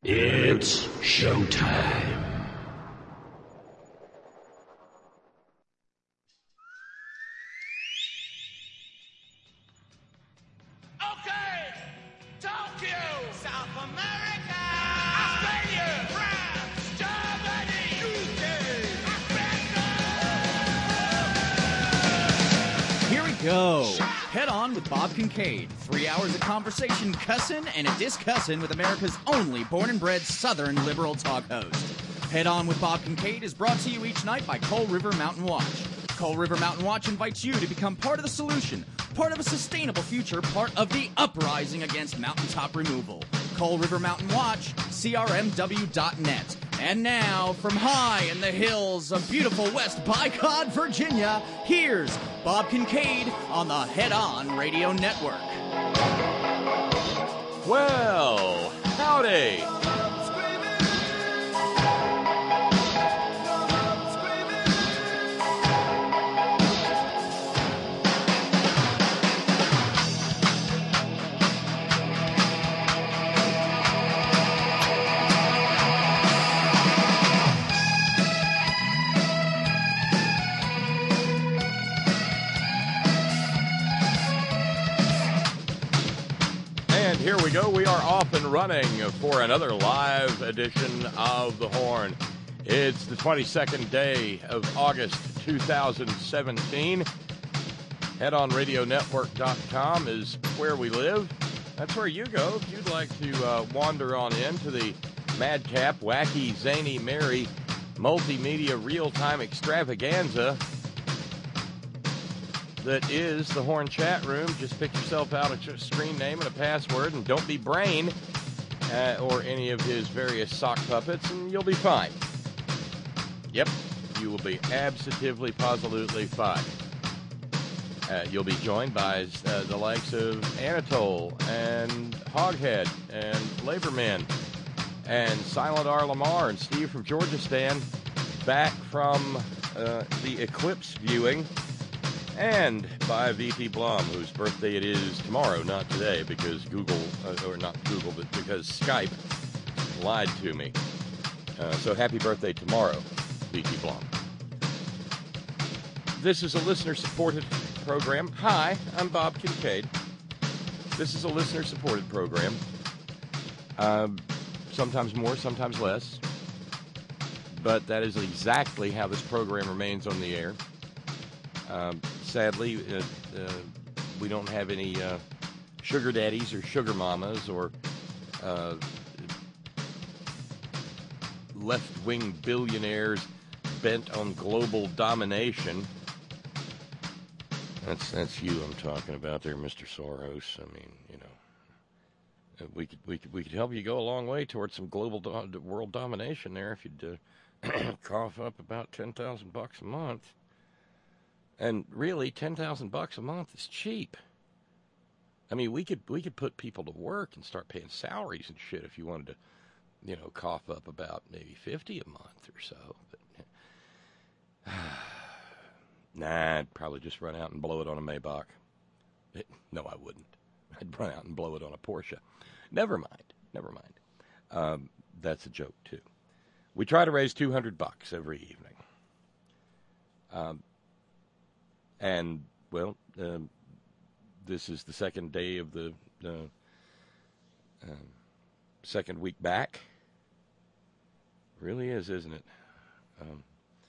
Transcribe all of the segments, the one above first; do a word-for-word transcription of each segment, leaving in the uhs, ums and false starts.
It's showtime. Okay, Tokyo, South America, Australia, France, Germany, U K, Africa. Here we go. Head On with Bob Kincaid. Three hours of conversation, cussin' and a discussin' with America's only born and bred Southern liberal talk host. Head On with Bob Kincaid is brought to you each night by Coal River Mountain Watch. Coal River Mountain Watch invites you to become part of the solution, part of a sustainable future, part of the uprising against mountaintop removal. Coal River Mountain Watch, C R M W dot net. And now, from high in the hills of beautiful West Bicod, Virginia, here's Bob Kincaid on the Head On Radio Network. Well, howdy. Here we go. We are off and running for another live edition of The Horn. It's the twenty-second day of August two thousand seventeen. head on radio network dot com is where we live. That's where you go if you'd like to uh, wander on into the madcap, wacky, zany, merry, multimedia real-time extravaganza that is the Horn chat room. Just pick yourself out a screen name and a password, and don't be Brain uh, or any of his various sock puppets, and you'll be fine. Yep, you will be absolutely, positively fine. Uh, you'll be joined by uh, the likes of Anatole and Hoghead and Laborman and Silent R. Lamar and Steve from Georgia Stan, back from uh, the eclipse viewing. And by V T Blum, whose birthday it is tomorrow, not today, because Google, uh, or not Google, but because Skype lied to me. Uh, so happy birthday tomorrow, V T Blum. This is a listener-supported program. Hi, I'm Bob Kincaid. This is a listener-supported program. Uh, sometimes more, sometimes less. But that is exactly how this program remains on the air. Um, sadly, uh, uh, we don't have any uh, sugar daddies or sugar mamas or uh, left-wing billionaires bent on global domination. That's that's you I'm talking about there, Mister Soros. I mean, you know, we could we could we could help you go a long way towards some global do- world domination there if you'd uh, cough up about ten thousand bucks a month. And really, ten thousand bucks a month is cheap. I mean, we could we could put people to work and start paying salaries and shit if you wanted to, you know, cough up about maybe fifty a month or so. But nah, I'd probably just run out and blow it on a Maybach. It, no, I wouldn't. I'd run out and blow it on a Porsche. Never mind. Never mind. Um, that's a joke too. We try to raise two hundred bucks every evening. Um. And, well, um, this is the second day of the uh, uh, second week back. Really is, isn't it? Um,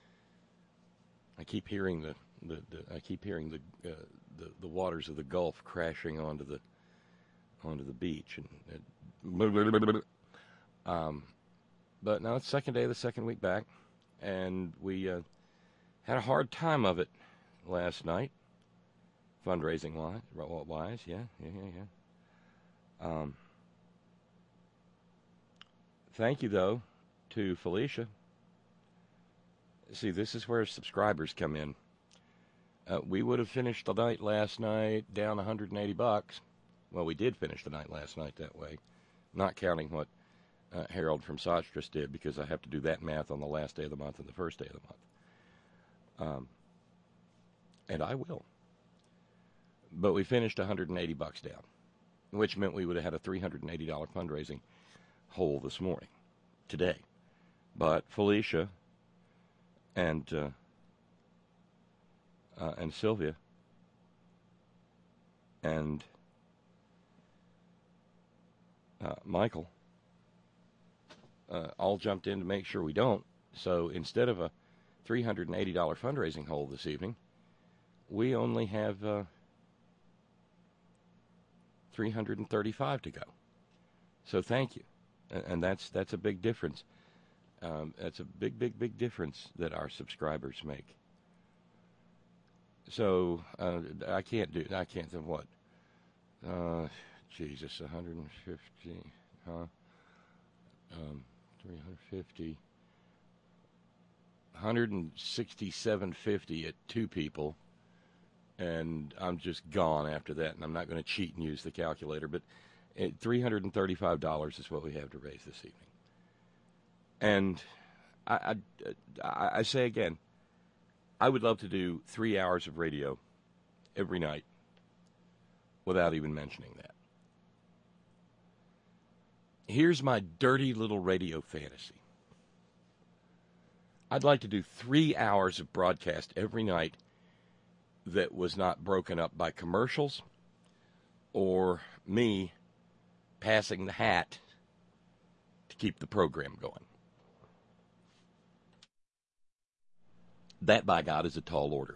I keep hearing the, the, the I keep hearing the, uh, the the waters of the Gulf crashing onto the onto the beach, and uh, um, but now it's second day of the second week back, and we uh, had a hard time of it last night, fundraising wise, wise, yeah, yeah, yeah, yeah. Um, thank you, though, to Felicia. See, this is where subscribers come in. Uh, we would have finished the night last night down one hundred eighty bucks. Well, we did finish the night last night that way, not counting what uh, Harold from Sotstress did, because I have to do that math on the last day of the month and the first day of the month. Um, and I will. But we finished one hundred eighty bucks down, which meant we would have had a three hundred eighty dollars fundraising. hole this morning, today. But Felicia and uh, uh, and Sylvia and uh, Michael uh, all jumped in to make sure we don't. So instead of a three hundred eighty dollars fundraising hole this evening, we only have uh, three hundred thirty-five to go. So thank you. And, and that's that's a big difference. Um, that's a big, big, big difference that our subscribers make. So uh, I can't do. I can't do what? Uh, Jesus, one hundred fifty, huh? Um, three hundred fifty, one hundred sixty-seven fifty at two people, and I'm just gone after that. And I'm not going to cheat and use the calculator, but three hundred thirty-five dollars is what we have to raise this evening. And I, I, I say again, I would love to do three hours of radio every night without even mentioning that. Here's my dirty little radio fantasy. I'd like to do three hours of broadcast every night that was not broken up by commercials or me passing the hat to keep the program going. That, by God, is a tall order.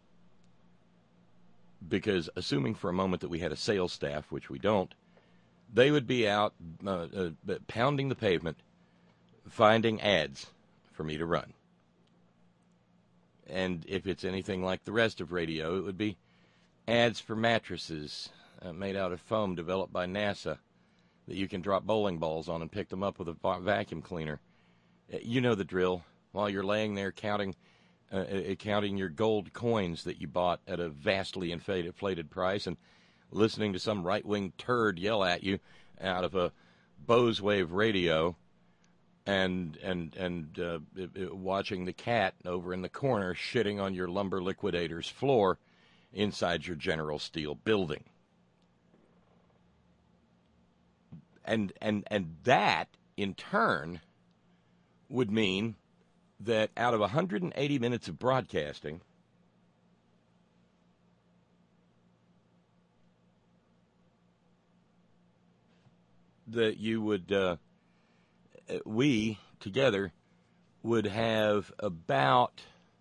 Because assuming for a moment that we had a sales staff, which we don't, they would be out uh, uh, pounding the pavement, finding ads for me to run. And if it's anything like the rest of radio, it would be ads for mattresses uh, made out of foam developed by NASA that you can drop bowling balls on and pick them up with a vacuum cleaner. You know the drill. While you're laying there counting uh, counting your gold coins that you bought at a vastly inflated price and listening to some right-wing turd yell at you out of a Bose Wave radio and and and uh, watching the cat over in the corner shitting on your lumber liquidator's floor inside your General Steel building. And and and that, in turn, would mean that out of one hundred eighty minutes of broadcasting, that you would, uh, we together would have about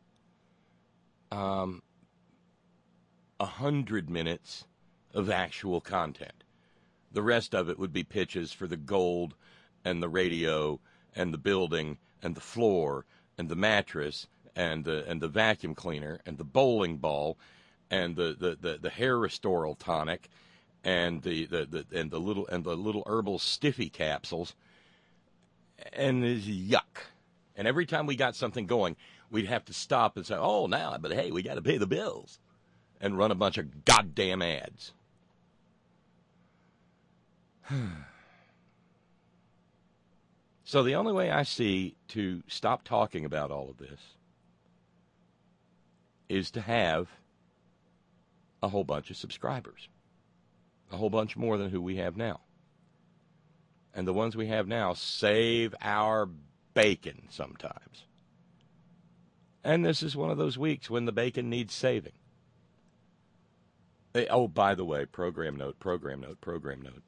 um, one hundred minutes of actual content. The rest of it would be pitches for the gold and the radio and the building and the floor and the mattress and the and the vacuum cleaner and the bowling ball and the, the, the, the hair restoral tonic and the, the, the and the little and the little herbal stiffy capsules, and it's yuck. And every time we got something going, we'd have to stop and say, "Oh, now, but hey, we got to pay the bills," and run a bunch of goddamn ads. So the only way I see to stop talking about all of this is to have a whole bunch of subscribers. A whole bunch more than who we have now. And the ones we have now save our bacon sometimes. And this is one of those weeks when the bacon needs saving. They, oh, by the way, program note, program note, program note.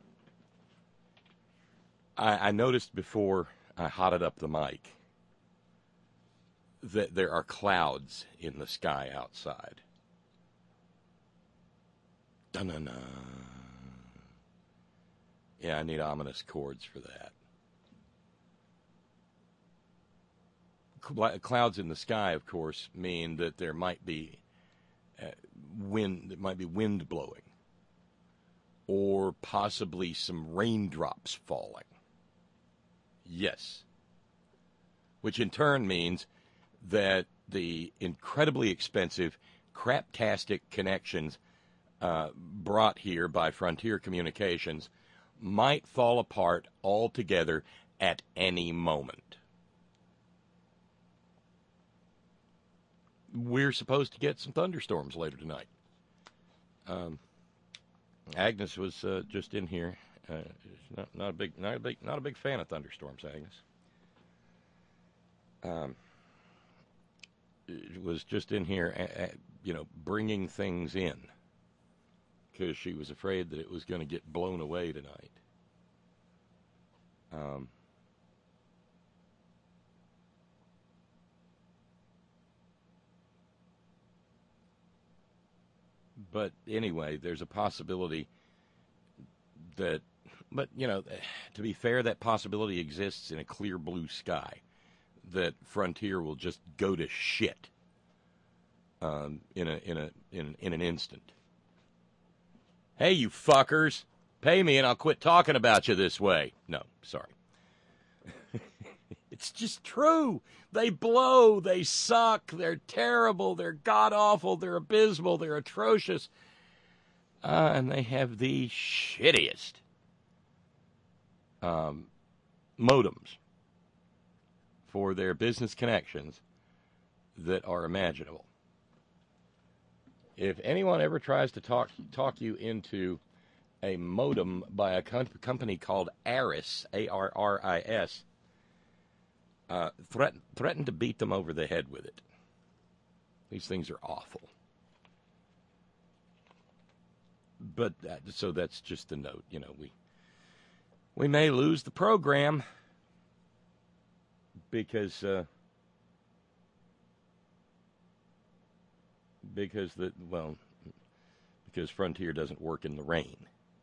I, I noticed before I hotted up the mic that there are clouds in the sky outside. Dun-dun-dun. Yeah, I need ominous chords for that. Clouds in the sky, of course, mean that there might be uh, wind. There might be wind blowing, or possibly some raindrops falling. Yes. Which in turn means that the incredibly expensive, craptastic connections uh, brought here by Frontier Communications might fall apart altogether at any moment. We're supposed to get some thunderstorms later tonight. Um, Agnes was uh, just in here, Uh, not, not a big, not a big, not a big fan of thunderstorms, Agnes. Um, it was just in here, uh, uh, you know, bringing things in because she was afraid that it was going to get blown away tonight. Um, but anyway, there's a possibility that, but, you know, to be fair, that possibility exists in a clear blue sky, that Frontier will just go to shit um, in a in a in in an instant. Hey, you fuckers, pay me and I'll quit talking about you this way. No, sorry. It's just true. They blow. They suck. They're terrible. They're god-awful. They're abysmal. They're atrocious. Uh, and they have the shittiest um, modems for their business connections that are imaginable. If anyone ever tries to talk talk you into a modem by a com- company called Arris, A R R I S, uh, threaten, threaten to beat them over the head with it. These things are awful. But that, so that's just the note. You know, we we may lose the program because uh, because the well because Frontier doesn't work in the rain.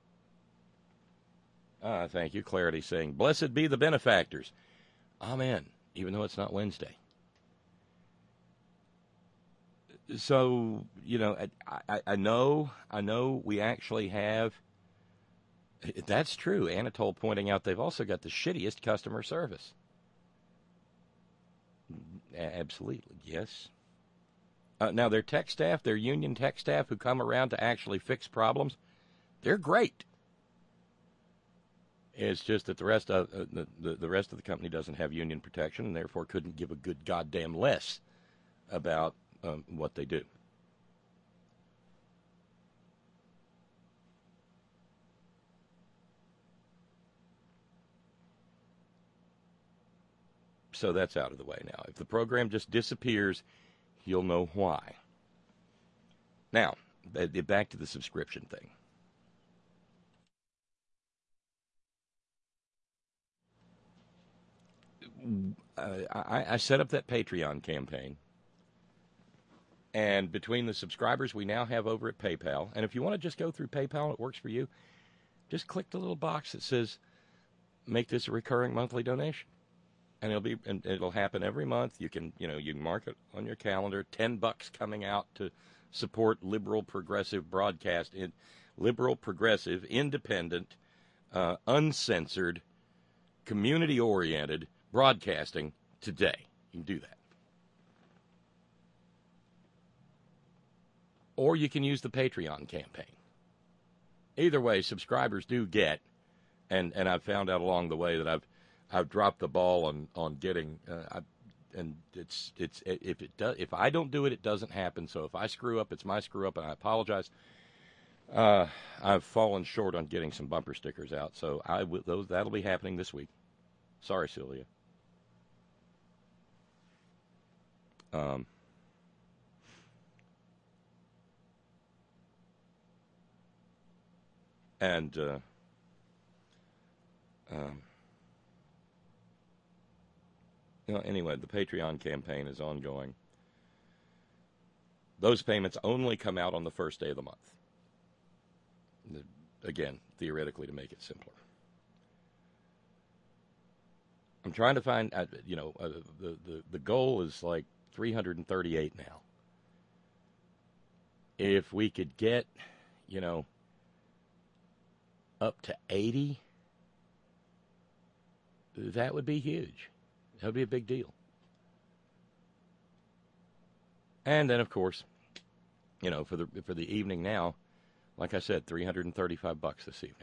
Ah, thank you, Clarity, saying, "Blessed be the benefactors." Amen. Even though it's not Wednesday. So, you know, I, I, I know, I know we actually have, that's true, Anatole pointing out they've also got the shittiest customer service. Absolutely, yes. Uh, now, their tech staff, their union tech staff who come around to actually fix problems, they're great. It's just that the rest of uh, the, the, the rest of the company doesn't have union protection and therefore couldn't give a good goddamn less about um, what they do. So that's out of the way now. If the program just disappears, you'll know why. Now, back to the subscription thing. Uh, I, I set up that Patreon campaign, and between the subscribers we now have over at PayPal, and if you want to just go through PayPal and it works for you, just click the little box that says, make this a recurring monthly donation. And it'll be, and it'll happen every month. You can, you know, you can mark it on your calendar. Ten bucks coming out to support liberal progressive broadcast, in liberal progressive, independent, uh, uncensored, community-oriented broadcasting today. You can do that. Or you can use the Patreon campaign. Either way, subscribers do get, and, and I've found out along the way that I've I've dropped the ball on on getting, uh, I, and it's it's if it does if I don't do it, it doesn't happen. So if I screw up, it's my screw up, and I apologize. Uh, I've fallen short on getting some bumper stickers out, so I will, those that'll be happening this week. Sorry, Sylvia. Um. And uh, um. You know, anyway, the Patreon campaign is ongoing. Those payments only come out on the first day of the month. Again, theoretically, to make it simpler. I'm trying to find, you know, uh, the, the, the goal is like three hundred thirty-eight now. If we could get, you know, up to eighty, that would be huge. That would be a big deal. And then, of course, you know, for the for the evening now, like I said, three hundred thirty-five bucks this evening.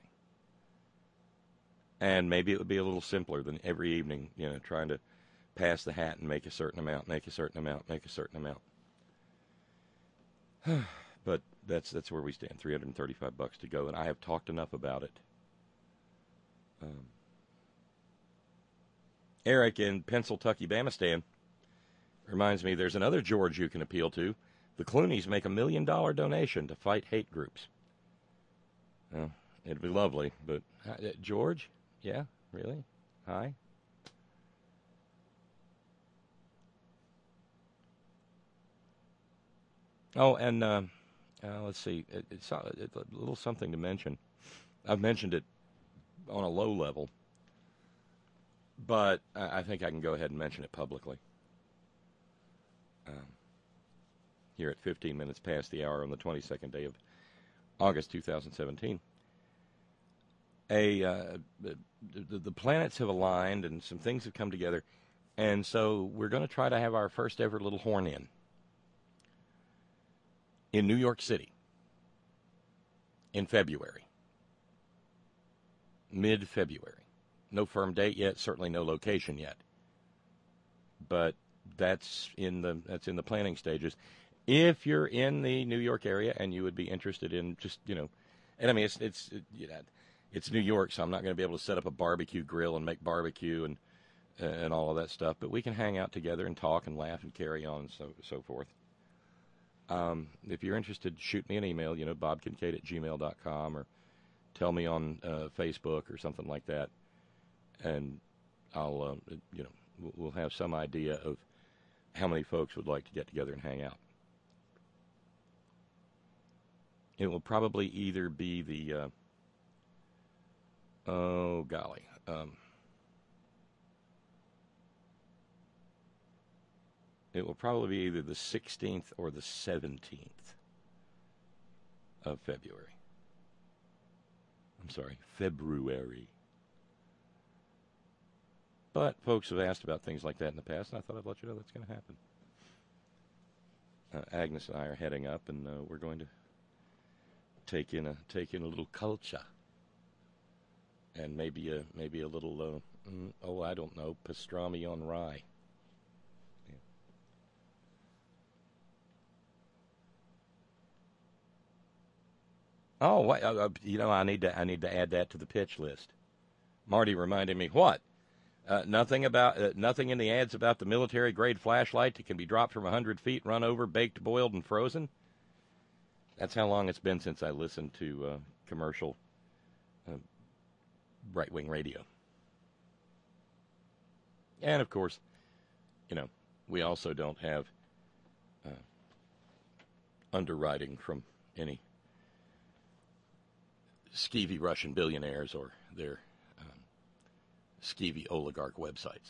And maybe it would be a little simpler than every evening, you know, trying to pass the hat and make a certain amount, make a certain amount, make a certain amount. But that's that's where we stand, three hundred thirty-five bucks to go, and I have talked enough about it Um, Eric in Pennsylvania, Bamistan, reminds me there's another George you can appeal to. The Clooneys make a million dollar donation to fight hate groups. Well, it'd be lovely, but uh, George? Yeah, really? Hi? Oh, and uh, uh, let's see. It, it's, uh, it's a little something to mention. I've mentioned it on a low level, but I, I think I can go ahead and mention it publicly. Um, here at fifteen minutes past the hour on the twenty-second day of August two thousand seventeen. A uh, the, the planets have aligned and some things have come together, and so we're going to try to have our first ever little horn-in in New York City in February, mid-February. No firm date yet, certainly no location yet, but that's in the that's in the planning stages. If you're in the New York area and you would be interested in just, you know, and I mean, it's, it's it, you know, it's New York, so I'm not going to be able to set up a barbecue grill and make barbecue and and all of that stuff, but we can hang out together and talk and laugh and carry on and so, so forth. Um, if you're interested, shoot me an email, you know, bob kincaid at gmail dot com, or tell me on uh, Facebook or something like that, and I'll, uh, you know, we'll have some idea of how many folks would like to get together and hang out. It will probably either be the, uh, oh, golly, um, it will probably be either the sixteenth or the seventeenth of February. I'm sorry, February. But folks have asked about things like that in the past, and I thought I'd let you know that's going to happen. Uh, Agnes and I are heading up, and uh, we're going to take in a take in a little culture, and maybe a maybe a little uh, mm, oh I don't know pastrami on rye. Yeah. Oh, what, uh, you know I need to I need to add that to the pitch list. Marty reminded me what. Uh, nothing about uh, nothing in the ads about the military grade flashlight that can be dropped from a hundred feet, run over, baked, boiled, and frozen. That's how long it's been since I listened to uh, commercial uh, right-wing radio. And of course, you know, we also don't have uh, underwriting from any skeevy Russian billionaires or their skeevy oligarch websites.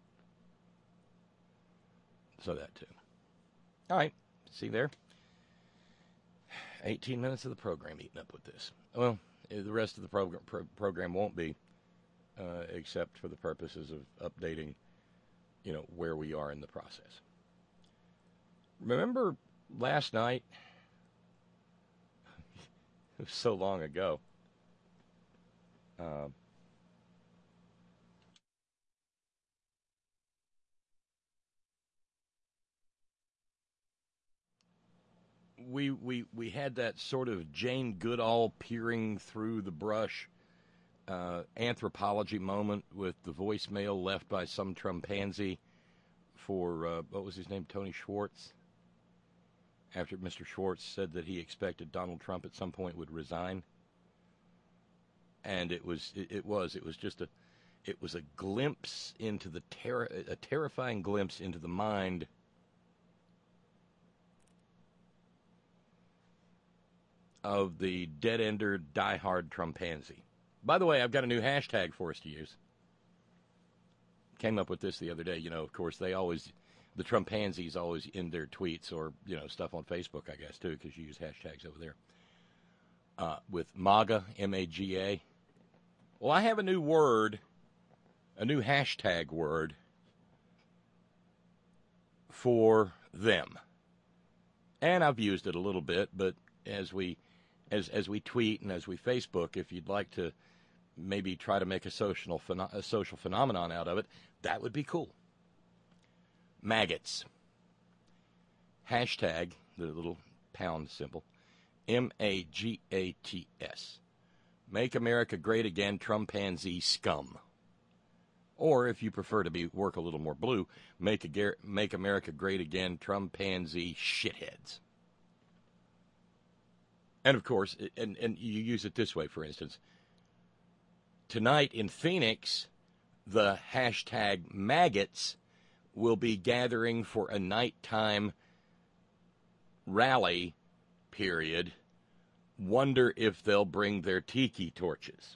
So that too. All right. See there? eighteen minutes of the program eaten up with this. Well, the rest of the program, pro- program won't be, uh, except for the purposes of updating, you know, where we are in the process. Remember last night? It was so long ago. Uh, We, we we had that sort of Jane Goodall peering through the brush uh, anthropology moment with the voicemail left by some Trumpansy for, uh, what was his name, Tony Schwartz? After Mister Schwartz said that he expected Donald Trump at some point would resign. And it was, it, it was, it was just a, it was a glimpse into the, ter- a terrifying glimpse into the mind of the dead-ender, die-hard Trumpansy. By the way, I've got a new hashtag for us to use. Came up with this the other day. You know, of course, they always, the Trumpansys always in their tweets or, you know, stuff on Facebook, I guess, too, because you use hashtags over there. Uh, with MAGA, M A G A. Well, I have a new word, a new hashtag word for them. And I've used it a little bit, but as we As as we tweet and as we Facebook, if you'd like to maybe try to make a social a social phenomenon out of it, that would be cool. Maggots. Hashtag, the little pound symbol, M A G A T S. Make America Great Again, Trumpanzee Scum. Or, if you prefer to be work a little more blue, Make, a, make America Great Again, Trumpanzee Shitheads. And, of course, and, and you use it this way, for instance. Tonight in Phoenix, the hashtag maggots will be gathering for a nighttime rally period. Wonder if they'll bring their tiki torches.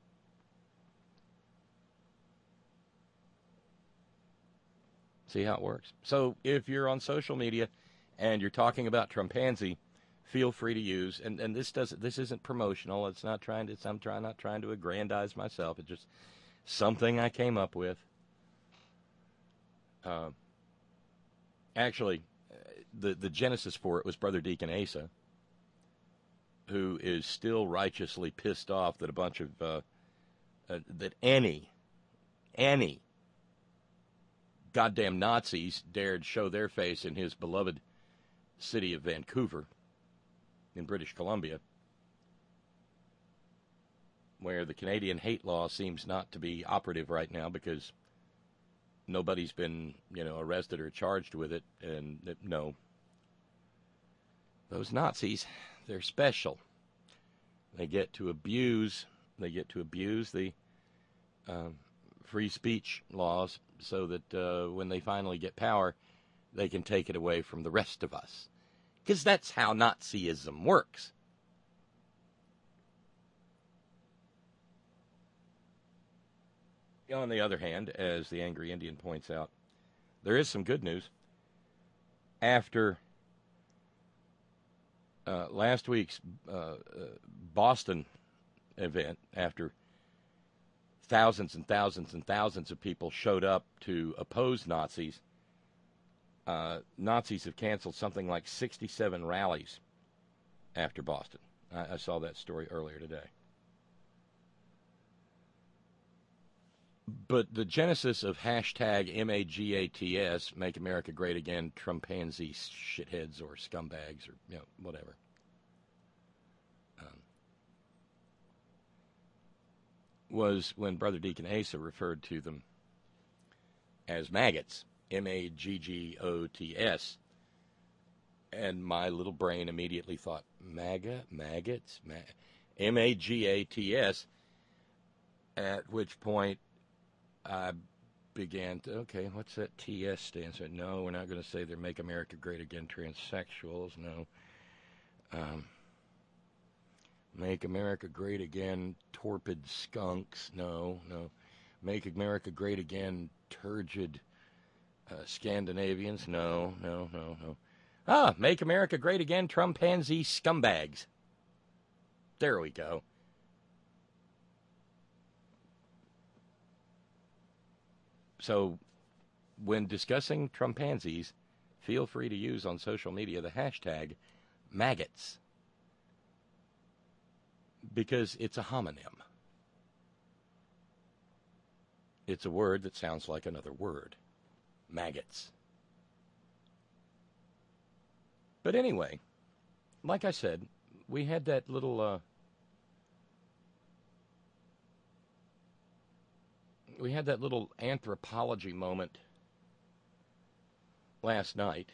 See how it works? So if you're on social media and you're talking about Trumpanzee, feel free to use, and, and this doesn't this isn't promotional. It's not trying to I'm trying not trying to aggrandize myself. It's just something I came up with. Uh, actually, the the genesis for it was Brother Deacon Asa, who is still righteously pissed off that a bunch of uh, uh, that any any goddamn Nazis dared show their face in his beloved city of Vancouver in British Columbia, where the Canadian hate law seems not to be operative right now because nobody's been, you know, arrested or charged with it. And no, those Nazis, they're special. They get to abuse, they get to abuse the um, free speech laws so that uh, when they finally get power, they can take it away from the rest of us. Because that's how Nazism works. On the other hand, as the Angry Indian points out, there is some good news. After uh, last week's uh, uh, Boston event, after thousands and thousands and thousands of people showed up to oppose Nazis, uh, Nazis have canceled something like sixty-seven rallies after Boston. I, I saw that story earlier today. But the genesis of hashtag M A G A T S, Make America Great Again, Trumpanzee shitheads or scumbags or, you know, whatever. Um, was when Brother Deacon Asa referred to them as maggots, M A G G O T S. And my little brain immediately thought, MAGA, maggots, ma- M A G A T S, at which point I began to, okay, what's that T S stand for? No, we're not going to say they're Make America Great Again transsexuals. No. Um, Make America Great Again torpid skunks. No, no. Make America Great Again turgid uh, Scandinavians. No, no, no, no. Ah, Make America Great Again Trumpanzee scumbags. There we go. So, when discussing Trumpanzees, feel free to use on social media the hashtag maggots, because it's a homonym. It's a word that sounds like another word, maggots. But anyway, like I said, we had that little uh, we had that little anthropology moment last night.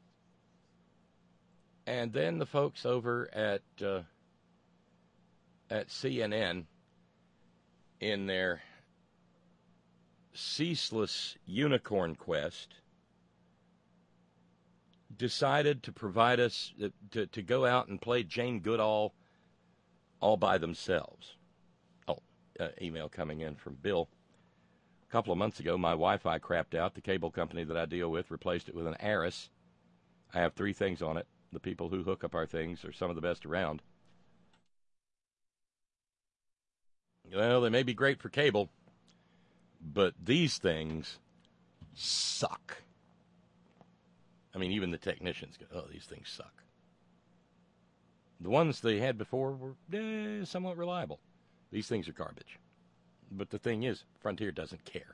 And then the folks over at uh, at C N N, in their ceaseless unicorn quest, decided to provide us, uh, to, to go out and play Jane Goodall all by themselves. Oh, uh, email coming in from Bill. A couple of months ago, my Wi-Fi crapped out. The cable company that I deal with replaced it with an Aris. I have three things on it. The people who hook up our things are some of the best around. Well, they may be great for cable, but these things suck. I mean, even the technicians go, oh, these things suck. The ones they had before were eh, somewhat reliable. These things are garbage. But the thing is, Frontier doesn't care.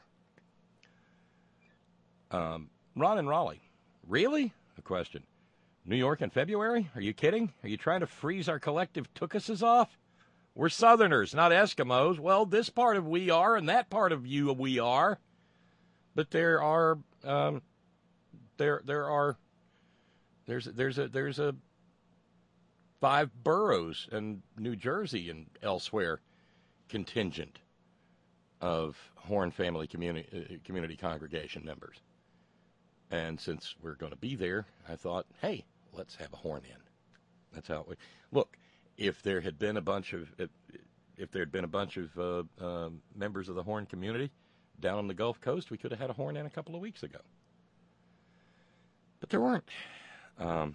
Um, Ron and Raleigh. Really? A question. New York in February? Are you kidding? Are you trying to freeze our collective tookuses off? We're Southerners, not Eskimos. Well, this part of we are, and that part of you we are. But there are, um, there there are, there's there's a there's a five boroughs in New Jersey and elsewhere contingent of Horn family community uh, community congregation members. And since we're going to be there, I thought, hey, let's have a Horn in. That's how it would look. If there had been a bunch of if, if there had been a bunch of uh, uh, members of the Horn community down on the Gulf Coast, we could have had a Horn in a couple of weeks ago. But there weren't. Um,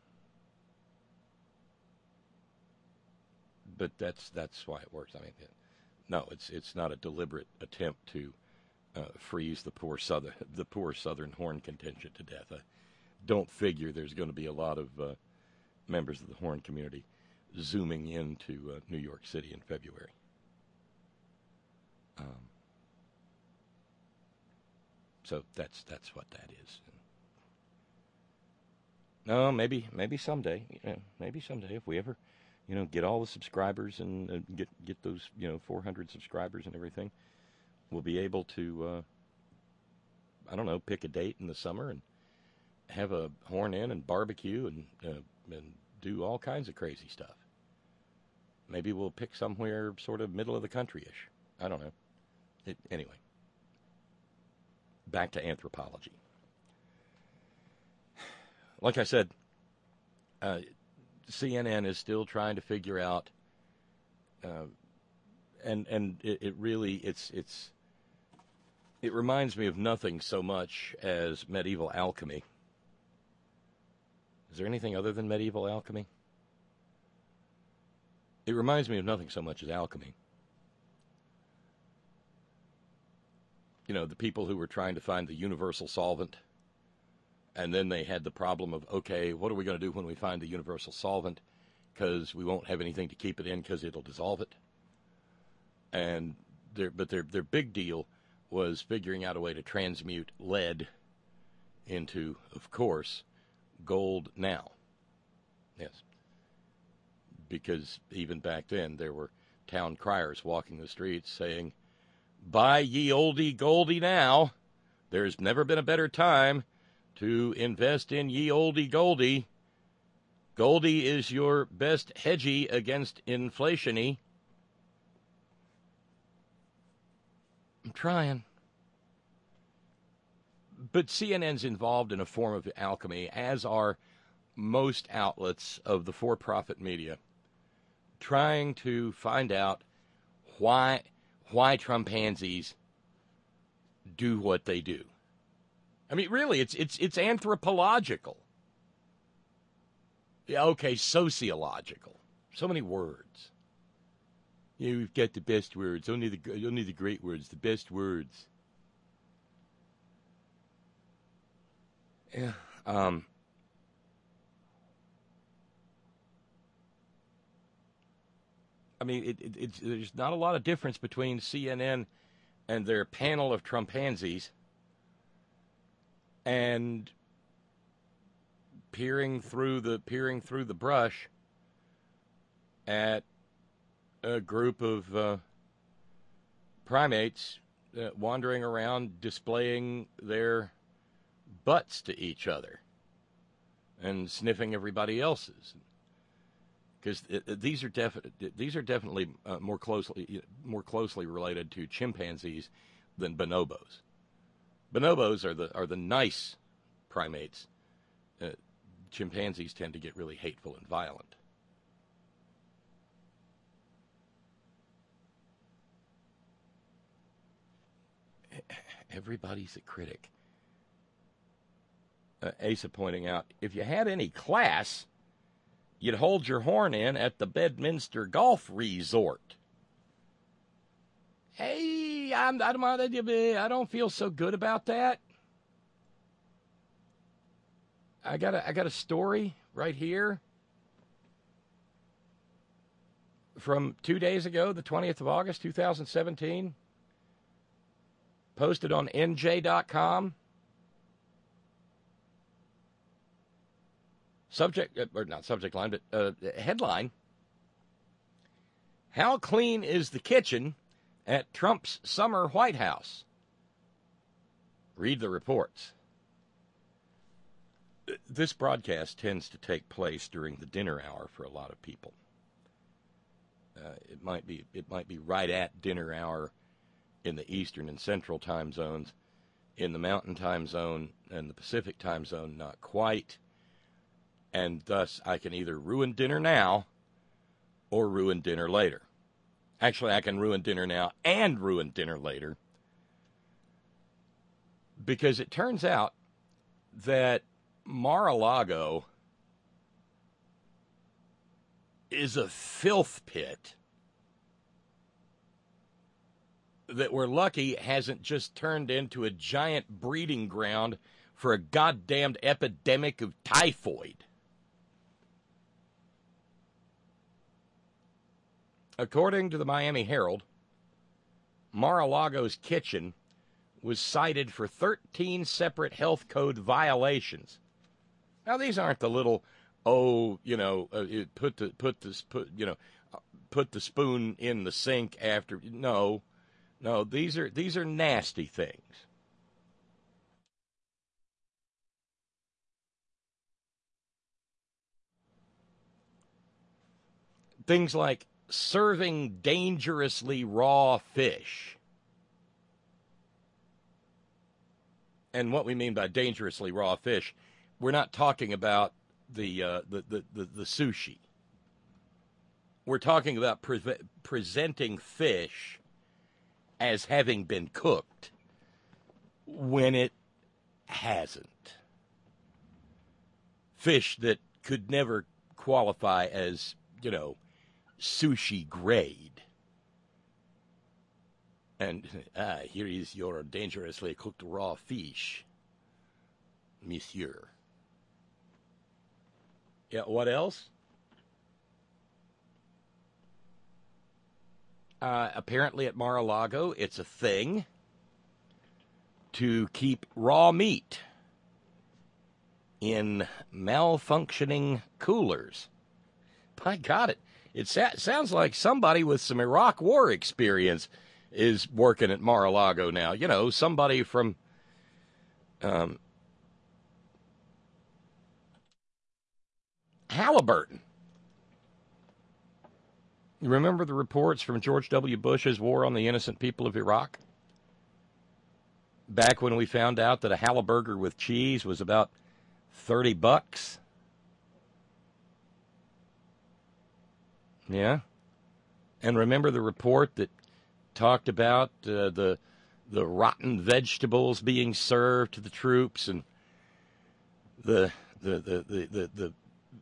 but that's that's why it works. I mean, it, no, it's it's not a deliberate attempt to uh, freeze the poor southern the poor Southern Horn contingent to death. I don't figure there's going to be a lot of uh, members of the Horn community zooming into uh, New York City in February. Um, so that's that's what that is. No, maybe maybe someday, you know, maybe someday if we ever, you know, get all the subscribers and uh, get get those, you know, four hundred subscribers and everything, we'll be able to, uh, I don't know, pick a date in the summer and have a Horn in and barbecue and uh, and do all kinds of crazy stuff. Maybe we'll pick somewhere sort of middle of the country-ish. I don't know. It, anyway, back to anthropology. Like I said, uh, C N N is still trying to figure out, uh, and and it, it really it's it's it reminds me of nothing so much as medieval alchemy. Is there anything other than medieval alchemy? It reminds me of nothing so much as alchemy. You know, the people who were trying to find the universal solvent. And then they had the problem of, okay, what are we going to do when we find the universal solvent? Because we won't have anything to keep it in because it'll dissolve it. And their, but their their big deal was figuring out a way to transmute lead into, of course, gold now. Yes. Because even back then there were town criers walking the streets saying, "Buy ye oldie goldie now. There's never been a better time to invest in ye oldie goldie. Goldie is your best hedgy against inflation-y." I'm trying. But C N N's involved in a form of alchemy, as are most outlets of the for-profit media, trying to find out why why Trumpansies do what they do. I mean, really, it's it's it's anthropological. Yeah, okay, sociological. So many words. Yeah, we've got the best words. Only the only the great words. The best words. Yeah. Um. I mean, it, it, it's there's not a lot of difference between C N N and their panel of Trumpansies and peering through the peering through the brush at a group of uh, primates uh, wandering around displaying their butts to each other and sniffing everybody else's. Because these are definitely these are definitely uh, more closely more closely related to chimpanzees than bonobos. Bonobos are the are the nice primates. Uh, chimpanzees tend to get really hateful and violent. Everybody's a critic. Uh, Asa pointing out, if you had any class, you'd hold your horn in at the Bedminster Golf Resort. Hey, I'm, I don't I don't feel so good about that. I got a, I got a story right here from two days ago, the twentieth of August, two thousand seventeen, posted on N J dot com. Subject, or not subject line, but uh, headline. How clean is the kitchen at Trump's summer White House? Read the reports. This broadcast tends to take place during the dinner hour for a lot of people. Uh, it might be it might be right at dinner hour in the Eastern and Central time zones. In the Mountain time zone and the Pacific time zone, not quite. And thus, I can either ruin dinner now or ruin dinner later. Actually, I can ruin dinner now and ruin dinner later. Because it turns out that Mar-a-Lago is a filth pit that we're lucky hasn't just turned into a giant breeding ground for a goddamned epidemic of typhoid. According to the Miami Herald, Mar-a-Lago's kitchen was cited for thirteen separate health code violations. Now, these aren't the little, oh, you know, uh, put the put this put you know, put the spoon in the sink after. No, no, these are these are nasty things. Things like serving dangerously raw fish. And what we mean by dangerously raw fish, we're not talking about the uh, the, the, the, the sushi. We're talking about pre- presenting fish as having been cooked when it hasn't. Fish that could never qualify as, you know, sushi grade. And, ah, here is your dangerously cooked raw fish, monsieur. Yeah, what else? Uh, apparently at Mar-a-Lago, it's a thing to keep raw meat in malfunctioning coolers. By God, it, it sa- sounds like somebody with some Iraq War experience is working at Mar-a-Lago now. You know, somebody from um, Halliburton. You remember the reports from George W. Bush's war on the innocent people of Iraq? Back when we found out that a Halliburger with cheese was about thirty bucks. Yeah. And remember the report that talked about uh, the the rotten vegetables being served to the troops and the the the the, the, the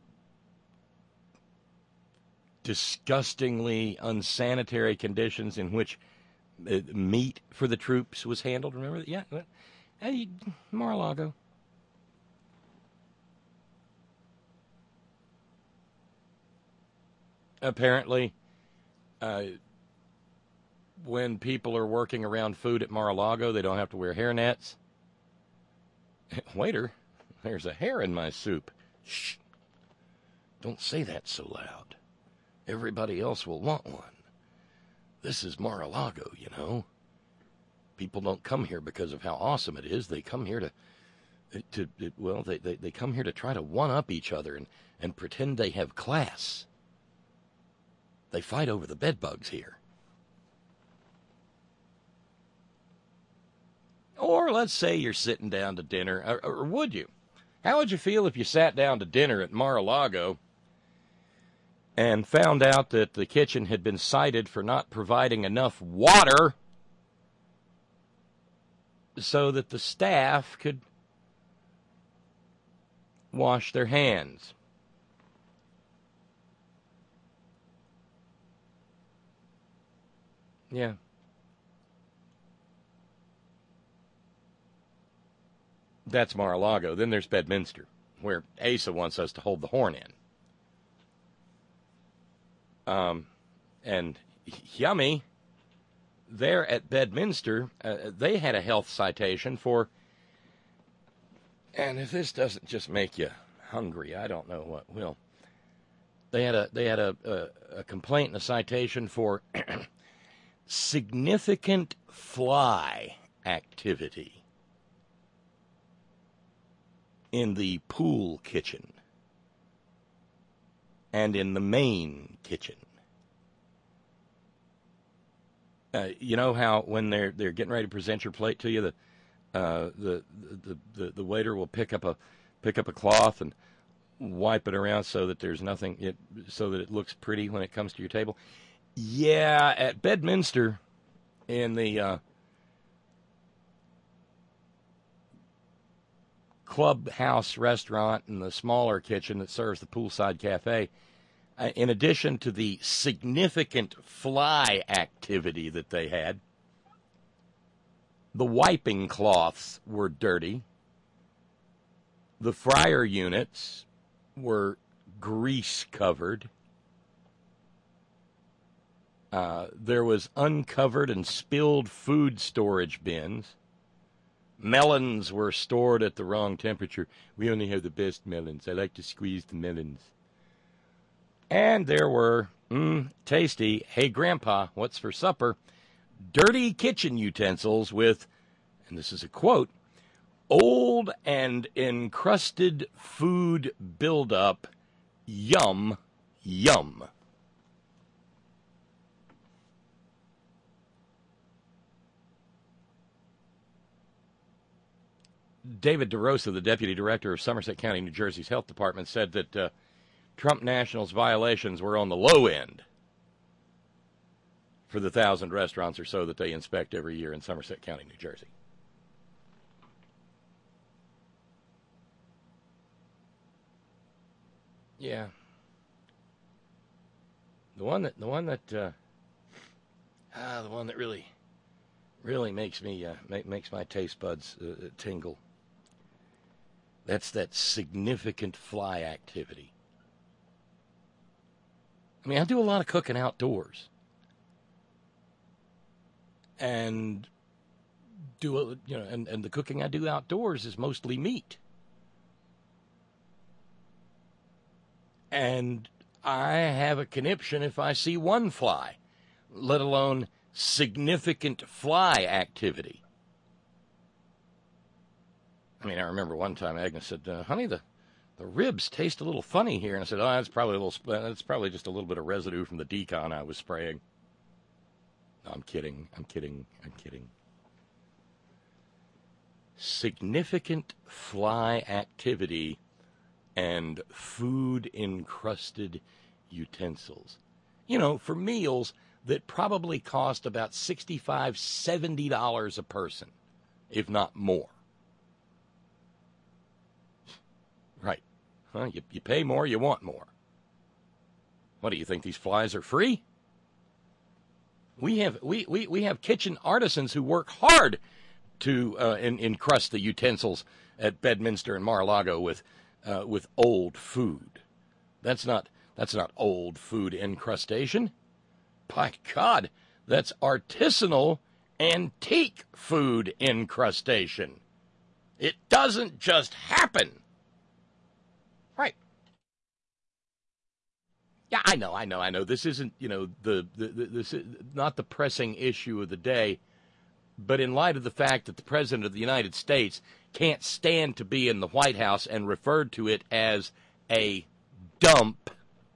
disgustingly unsanitary conditions in which uh, meat for the troops was handled. Remember that? Yeah. Hey, Mar-a-Lago. Apparently, uh, when people are working around food at Mar-a-Lago, they don't have to wear hairnets. Waiter, there's a hair in my soup. Shh. Don't say that so loud. Everybody else will want one. This is Mar-a-Lago, you know. People don't come here because of how awesome it is. They come here to, to well, they, they, they come here to try to one-up each other and, and pretend they have class. They fight over the bedbugs here. Or let's say you're sitting down to dinner, or, or would you? How would you feel if you sat down to dinner at Mar-a-Lago and found out that the kitchen had been cited for not providing enough water so that the staff could wash their hands? Yeah. That's Mar-a-Lago. Then there's Bedminster, where Asa wants us to hold the horn in. Um, and yummy, there at Bedminster, uh, they had a health citation for, and if this doesn't just make you hungry, I don't know what will. they had a they had a, a, a complaint and a citation for significant fly activity in the pool kitchen and in the main kitchen. Uh, you know how when they're they're getting ready to present your plate to you, the uh, the, the the the waiter will pick up a pick up a cloth and wipe it around so that there's nothing, it, so that it looks pretty when it comes to your table. Yeah, at Bedminster, in the uh, clubhouse restaurant and the smaller kitchen that serves the poolside cafe, uh, in addition to the significant fly activity that they had, the wiping cloths were dirty. The fryer units were grease covered. Uh, there was uncovered and spilled food storage bins. Melons were stored at the wrong temperature. We only have the best melons. I like to squeeze the melons. And there were, mmm, tasty, hey, Grandpa, what's for supper? Dirty kitchen utensils with, and this is a quote, old and encrusted food buildup. Yum, yum. David DeRosa, the deputy director of Somerset County, New Jersey's health department, said that uh, Trump Nationals violations were on the low end for the thousand restaurants or so that they inspect every year in Somerset County, New Jersey. Yeah. The one that, the one that, uh, ah, the one that really, really makes me, uh, make, makes my taste buds uh, tingle. That's that significant fly activity. I mean, I do a lot of cooking outdoors. And do a, you know, and, and the cooking I do outdoors is mostly meat. And I have a conniption if I see one fly, let alone significant fly activity. I mean, I remember one time Agnes said, uh, honey, the, the ribs taste a little funny here. And I said, oh, that's probably a little, that's probably just a little bit of residue from the decon I was spraying. No, I'm kidding. I'm kidding. I'm kidding. Significant fly activity and food-encrusted utensils. You know, for meals that probably cost about sixty-five dollars, seventy dollars a person, if not more. Right. Huh? You, you pay more, you want more. What, do you think these flies are free? We have we, we, we have kitchen artisans who work hard to uh, en- encrust the utensils at Bedminster and Mar-a-Lago with uh, with old food. That's not that's not old food encrustation. By God, that's artisanal, antique food encrustation. It doesn't just happen. Right. Yeah, I know, I know, I know. This isn't, you know, the, the, the this is not the pressing issue of the day, but in light of the fact that the President of the United States can't stand to be in the White House and referred to it as a dump,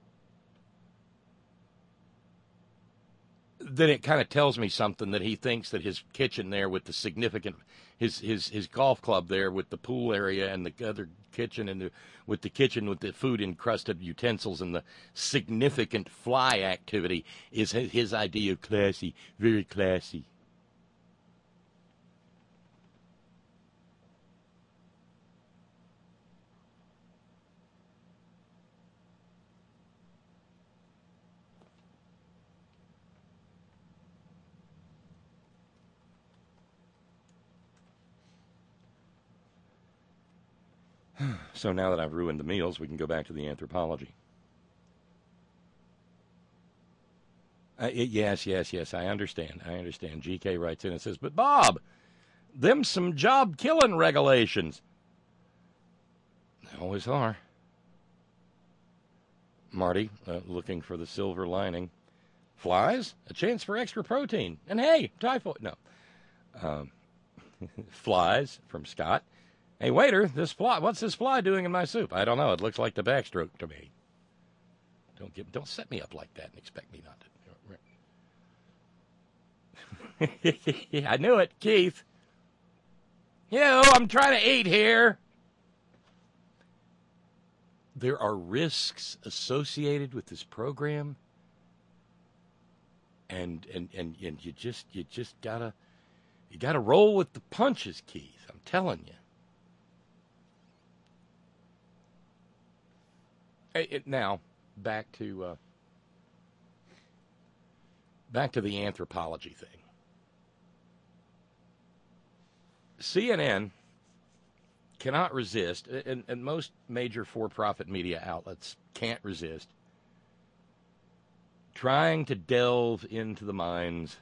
then it kind of tells me something that he thinks that his kitchen there with the significant, his his his golf club there with the pool area and the other kitchen and the, with the kitchen with the food encrusted utensils and the significant fly activity is his, his idea of classy, very classy. So now that I've ruined the meals, we can go back to the anthropology. Uh, it, yes, yes, yes, I understand. I understand. G K writes in and says, but Bob, them some job-killing regulations. They always are. Marty, uh, looking for the silver lining. Flies, a chance for extra protein. And hey, typhoid. No. Um, flies from Scott. Hey, waiter, this fly, what's this fly doing in my soup? I don't know. It looks like the backstroke to me. Don't give, don't set me up like that and expect me not to. I knew it, Keith. You know, I'm trying to eat here. There are risks associated with this program. And, and, and, and you just you just gotta you gotta roll with the punches, Keith. I'm telling you. Hey, it, now back to uh, back to the anthropology thing. C N N cannot resist, and, and most major for-profit media outlets can't resist, trying to delve into the minds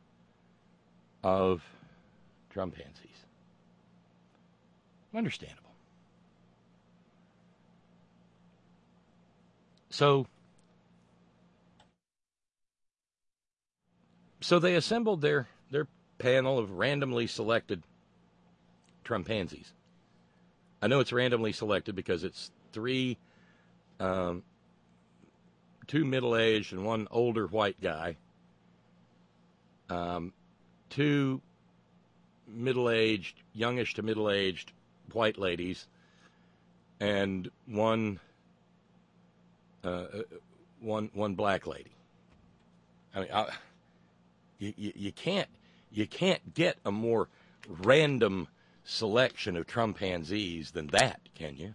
of Trumpansies. Understandable. So, so they assembled their, their panel of randomly selected Trumpansies. I know it's randomly selected because it's three um, two middle-aged and one older white guy, um, two middle-aged, youngish to middle-aged white ladies, and one uh, one one black lady. I mean, I, you, you you can't you can't get a more random selection of Trumpansies than that, can you?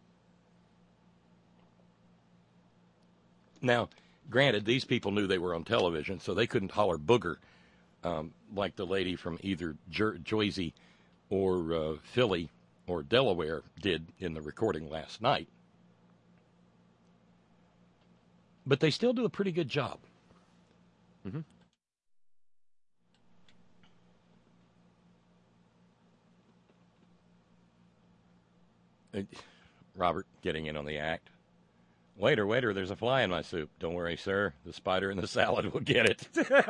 Now, granted, these people knew they were on television, so they couldn't holler booger um, like the lady from either Jer- Jersey or uh, Philly or Delaware did in the recording last night. But they still do a pretty good job. Mm-hmm. Uh, Robert getting in on the act. Waiter, waiter, there's a fly in my soup. Don't worry, sir. The spider in the salad will get it.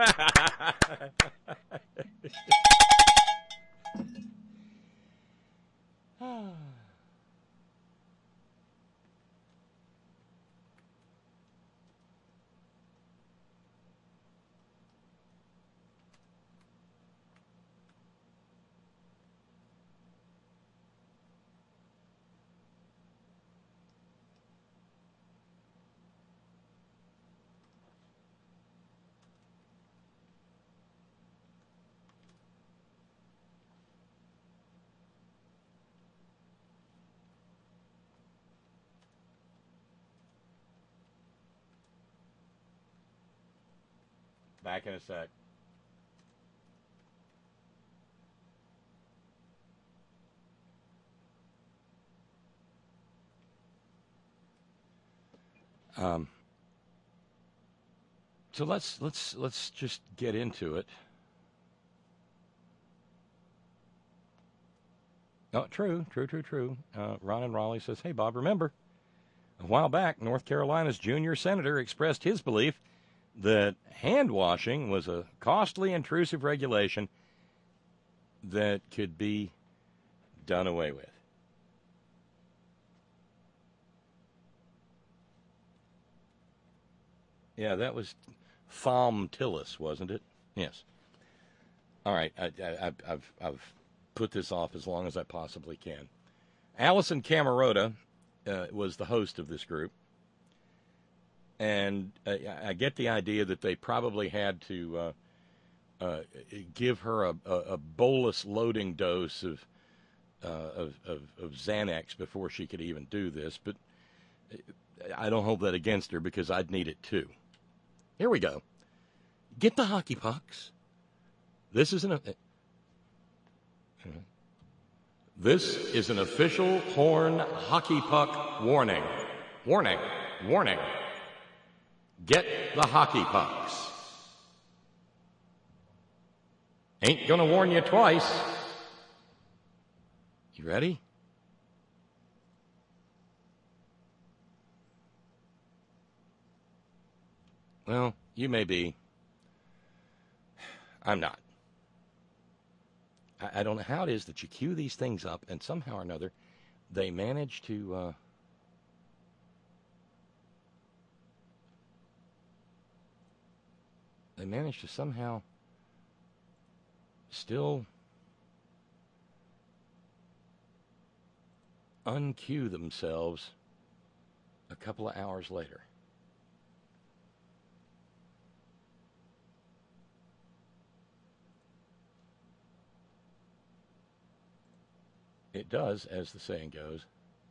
Back in a sec. Um, so let's let's let's just get into it. Oh, true, true, true, true. Uh, Ron and Raleigh says, "Hey, Bob, remember a while back, North Carolina's junior senator expressed his belief that hand washing was a costly, intrusive regulation that could be done away with." Yeah, that was Thom Tillis, wasn't it? Yes. All right, I, I, I've I've put this off as long as I possibly can. Allison Camerota uh, was the host of this group. And uh, I get the idea that they probably had to uh, uh, give her a, a, a bolus loading dose of, uh, of, of of Xanax before she could even do this. But I don't hold that against her because I'd need it too. Here we go. Get the hockey pucks. This is an this is an official Horn hockey puck warning. Warning. Warning. Get the hockey pucks. Ain't gonna warn you twice. You ready? Well, you may be. I'm not. I, I don't know how it is that you queue these things up and somehow or another they manage to uh, they manage to somehow still unqueue themselves a couple of hours later. It does, as the saying goes,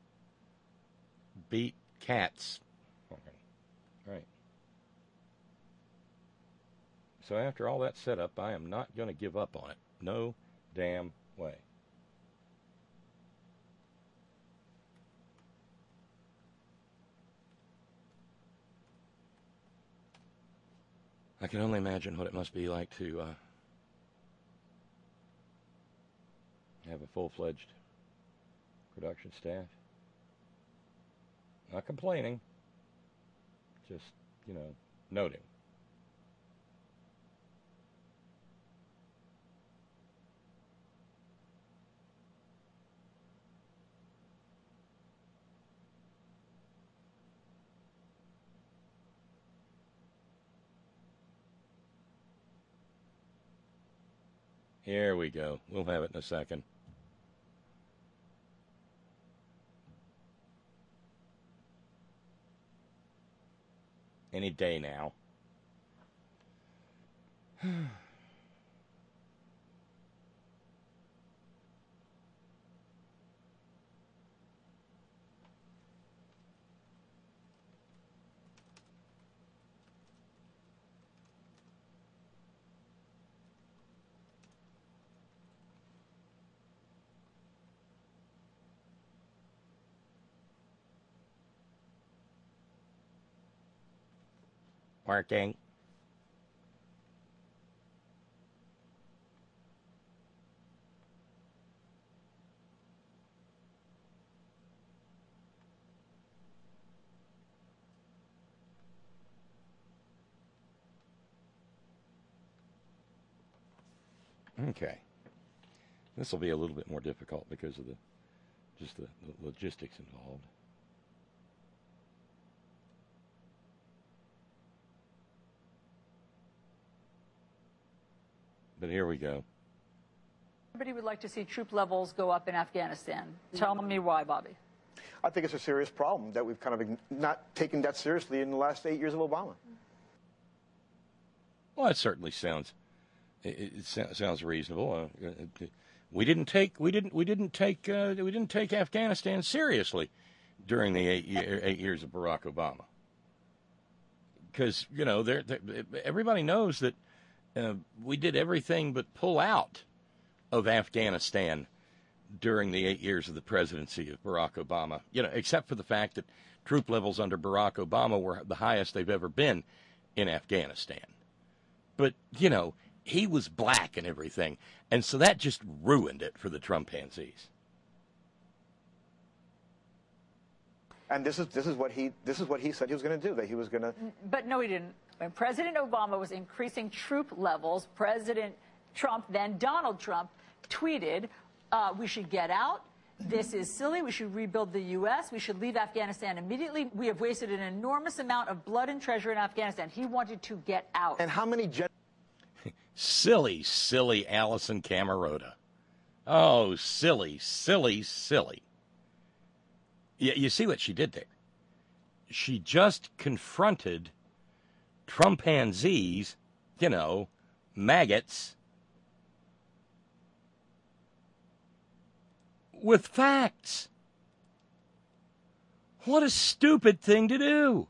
beat cats. Okay. Right. So after all that setup, I am not going to give up on it. No damn way. I can only imagine what it must be like to uh, have a full-fledged production staff. Not complaining, just, you know, noting. Here we go. We'll have it in a second. Any day now. Working. Okay. This will be a little bit more difficult because of the just the, the logistics involved. But here we go. Everybody would like to see troop levels go up in Afghanistan. Tell me why, Bobby. I think it's a serious problem that we've kind of not taken that seriously in the last eight years of Obama. Well, it certainly sounds it, it sounds reasonable. Uh, we didn't take we didn't we didn't take uh, we didn't take Afghanistan seriously during the eight year, eight years of Barack Obama, because you know they're, they're, everybody knows that. Uh, we did everything but pull out of Afghanistan during the eight years of the presidency of Barack Obama, you know, except for the fact that troop levels under Barack Obama were the highest they've ever been in Afghanistan. But, you know, he was black and everything, and so that just ruined it for the Trumpanzees. And this is this is what he this is what he said he was going to do. That he was going to. But no, he didn't. When President Obama was increasing troop levels, President Trump, then Donald Trump, tweeted, uh, "We should get out. This is silly. We should rebuild the U S. We should leave Afghanistan immediately. We have wasted an enormous amount of blood and treasure in Afghanistan." He wanted to get out. And how many gen- silly, silly Allison Camerota. Oh, silly, silly, silly. You, you see what she did there? She just confronted Trumpanzees, you know, maggots, with facts. What a stupid thing to do.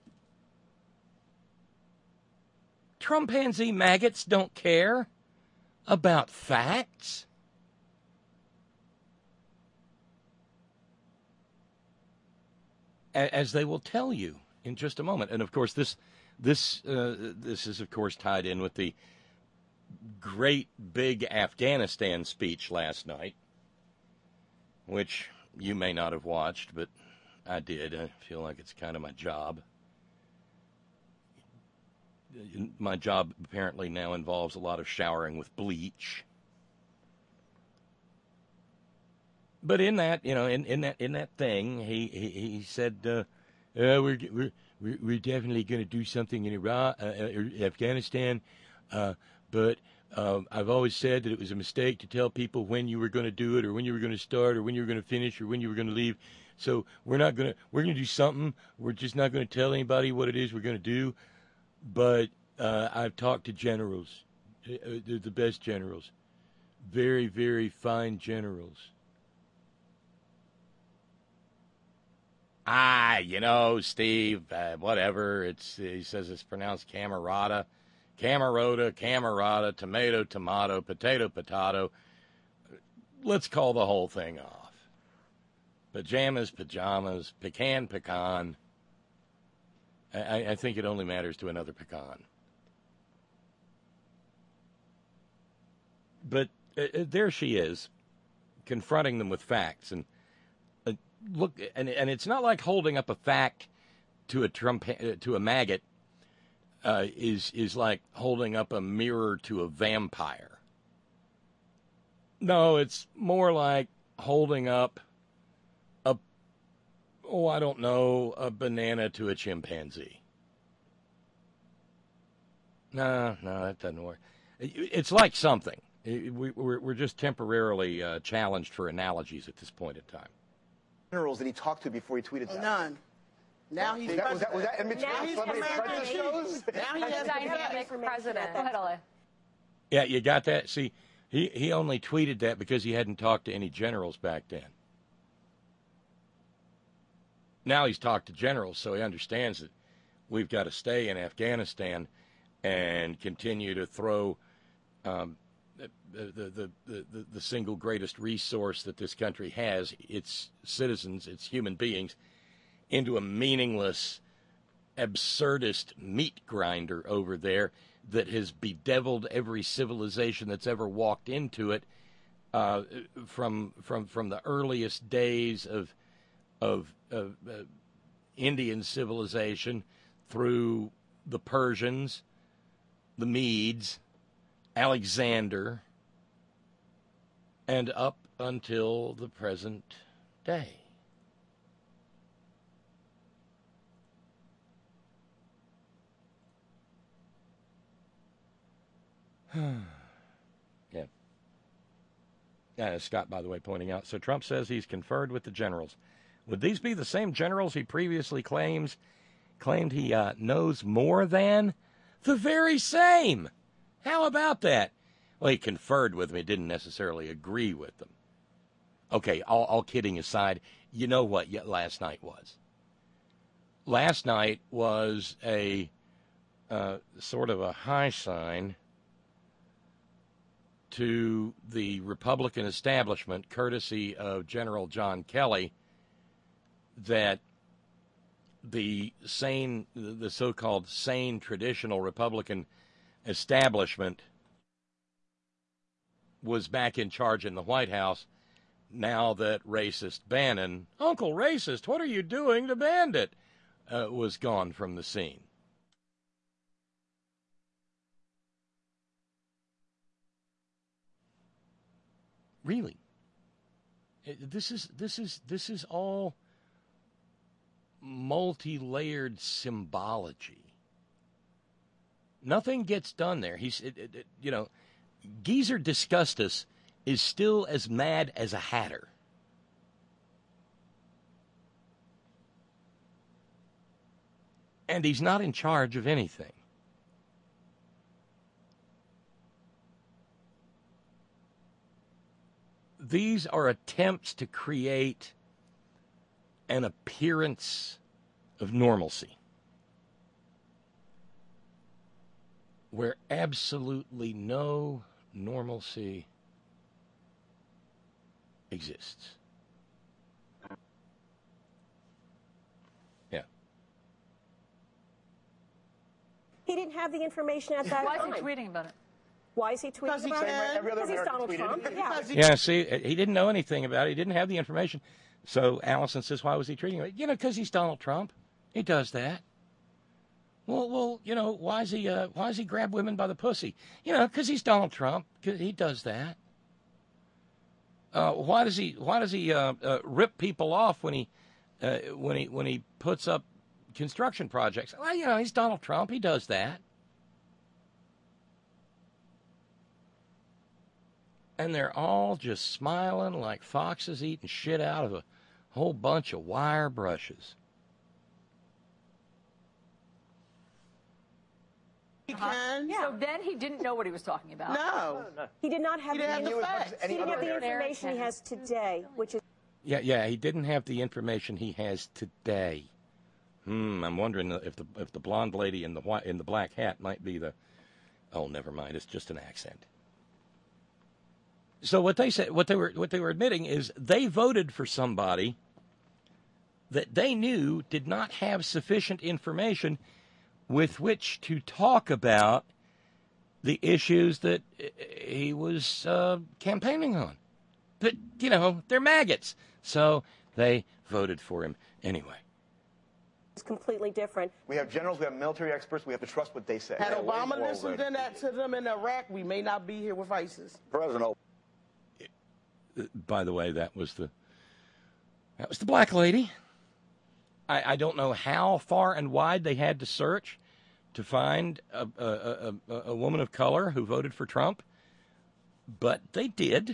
Trumpanzee maggots don't care about facts. As they will tell you in just a moment. And, of course, this this uh, this is, of course, tied in with the great big Afghanistan speech last night, which you may not have watched, but I did. I feel like it's kind of my job. my job apparently now involves a lot of showering with bleach. But in that, you know, in, in that in that thing, he he, he said, uh, uh, we're, we're we're definitely going to do something in Iraq, uh, uh, Afghanistan, uh, but uh, I've always said that it was a mistake to tell people when you were going to do it, or when you were going to start, or when you were going to finish, or when you were going to leave. So we're not going to we're going to do something. We're just not going to tell anybody what it is we're going to do. But uh, I've talked to generals. They're the best generals, very very fine generals. Ah, you know, Steve, uh, whatever. It's he says it's pronounced camerata, camerota, camerata, tomato, tomato, potato, potato. Let's call the whole thing off. Pajamas, pajamas, pecan, pecan. I, I think it only matters to another pecan. But uh, there she is, confronting them with facts, and look, and and it's not like holding up a fact to a Trump to a maggot uh, is is like holding up a mirror to a vampire. No, it's more like holding up a oh I don't know a banana to a chimpanzee. No, no, that doesn't work. It's like something. We we're we're just temporarily uh, challenged for analogies at this point in time. Generals that he talked to before he tweeted that? None. Now he's that, was that was that in between now he's celebrity apprentice shows? Now he has Dynamic president. Go ahead, Ole. Yeah, you got that? See, he, he only tweeted that because he hadn't talked to any generals back then. Now he's talked to generals, so he understands that we've got to stay in Afghanistan and continue to throw um, the, the, the, the, the single greatest resource that this country has, its citizens, its human beings, into a meaningless, absurdist meat grinder over there that has bedeviled every civilization that's ever walked into it, uh, from from from the earliest days of of, of uh, Indian civilization through the Persians, the Medes, Alexander, and up until the present day. Yeah. Uh, Scott, by the way, pointing out. So Trump says he's conferred with the generals. Would these be the same generals he previously claims claimed he uh, knows more than? The very same. How about that? Well, he conferred with them. He didn't necessarily agree with them. Okay, all, all kidding aside, you know what last night was? Last night was a uh, sort of a high sign to the Republican establishment, courtesy of General John Kelly, that the sane, the so-called sane traditional Republican establishment was back in charge in the White House now that racist Bannon, Uncle Racist, what are you doing to Bandit, uh, was gone from the scene. Really? This is this is this is all multi-layered symbology. Nothing gets done there. He's, it, it, you know, Geezer Disgustus is still as mad as a hatter. And he's not in charge of anything. These are attempts to create an appearance of normalcy where absolutely no normalcy exists. Yeah. He didn't have the information at that Why time. is he tweeting about it? Why is he tweeting Because he about can. it? Every other Because he's American Donald tweeted. Trump. Yeah. Because he- Yeah, see, he didn't know anything about it. He didn't have the information. So Allison says, why was he treating him? You know, because he's Donald Trump. He does that. Well, well, you know, why is he, uh, why does he grab women by the pussy? You know, because he's Donald Trump. 'Cause he does that. Uh, why does he, why does he uh, uh, rip people off when he, uh, when he, when he puts up construction projects? Well, you know, he's Donald Trump. He does that. And they're all just smiling like foxes eating shit out of a whole bunch of wire brushes. He can. So then he didn't know what he was talking about. No. He did not have He the, didn't have the inf- facts. he didn't have the information he has today, which is Yeah, yeah, he didn't have the information he has today. Hmm, I'm wondering if the if the blonde lady in the white in the black hat might be the. Oh, never mind. It's just an accent. So what they said, what they were, what they were admitting is they voted for somebody that they knew did not have sufficient information with which to talk about the issues that he was uh, campaigning on. But you know, they're maggots, so they voted for him anyway. It's completely different. We have generals, we have military experts, we have to trust what they say. Had Yeah, way Obama more listened already. to that to them in Iraq, we may not be here with ISIS. President By the way, that was the that was the black lady. I, I don't know how far and wide they had to search to find a, a, a, a, a woman of color who voted for Trump, but they did.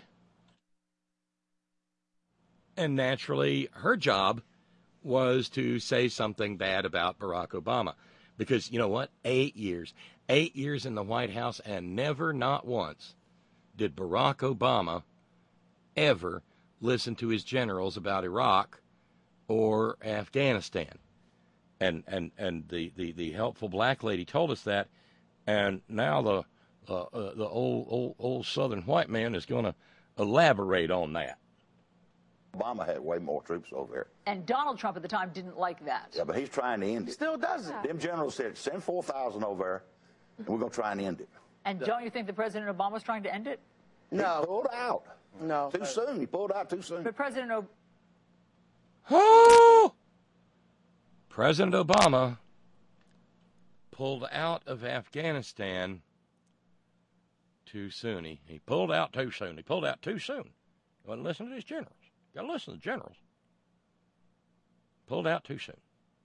And naturally, her job was to say something bad about Barack Obama. Because, you know what? Eight years. Eight years in the White House, and never, not once, did Barack Obama ever listen to his generals about Iraq or Afghanistan. And and, and the, the, the helpful black lady told us that, and now the uh, uh, the old, old old Southern white man is going to elaborate on that. Obama had way more troops over there. And Donald Trump at the time didn't like that. Yeah, but he's trying to end it. Still doesn't. Them generals said, send four thousand over there, and we're going to try and end it. And don't you think that President Obama was trying to end it? He No. pulled out. No. Too soon. He pulled out too soon. But President Obama. Oh! President Obama pulled out of Afghanistan too soon. He, he pulled out too soon. He pulled out too soon. He wasn't listening to his generals. Got to listen to the generals. Pulled out too soon.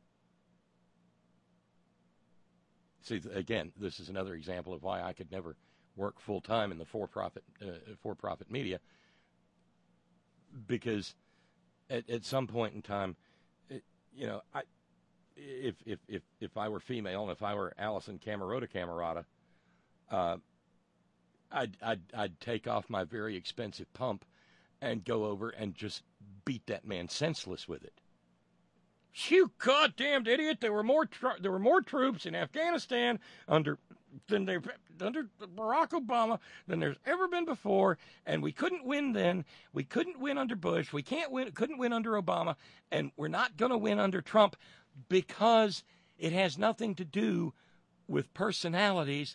See, again, this is another example of why I could never work full time in the for-profit uh, for-profit media, because at, at some point in time, it, you know, I if if if if I were female and if I were Allison Camerota Camerata, uh, I'd I'd I'd take off my very expensive pump and go over and just beat that man senseless with it. You goddamned idiot! There were more tr- there were more troops in Afghanistan under than they under Barack Obama than there's ever been before, and we couldn't win then. We couldn't win under Bush. We can't win. Couldn't win under Obama, and we're not going to win under Trump because it has nothing to do with personalities.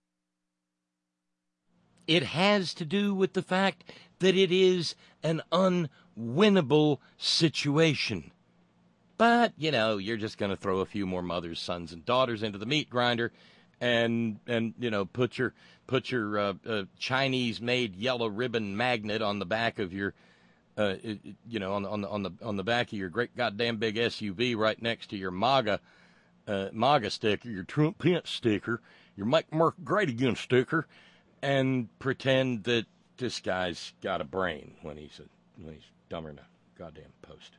It has to do with the fact that it is an unwinnable situation. But, you know, you're just going to throw a few more mothers, sons, and daughters into the meat grinder and, and you know, put your put your uh, uh, Chinese-made yellow ribbon magnet on the back of your, uh, you know, on, on, the, on, the, on the back of your great goddamn big S U V right next to your MAGA, uh, MAGA sticker, your Trump Pence sticker, your Mike America Great Again sticker, and pretend that this guy's got a brain when he's, a, when he's dumber than a goddamn post.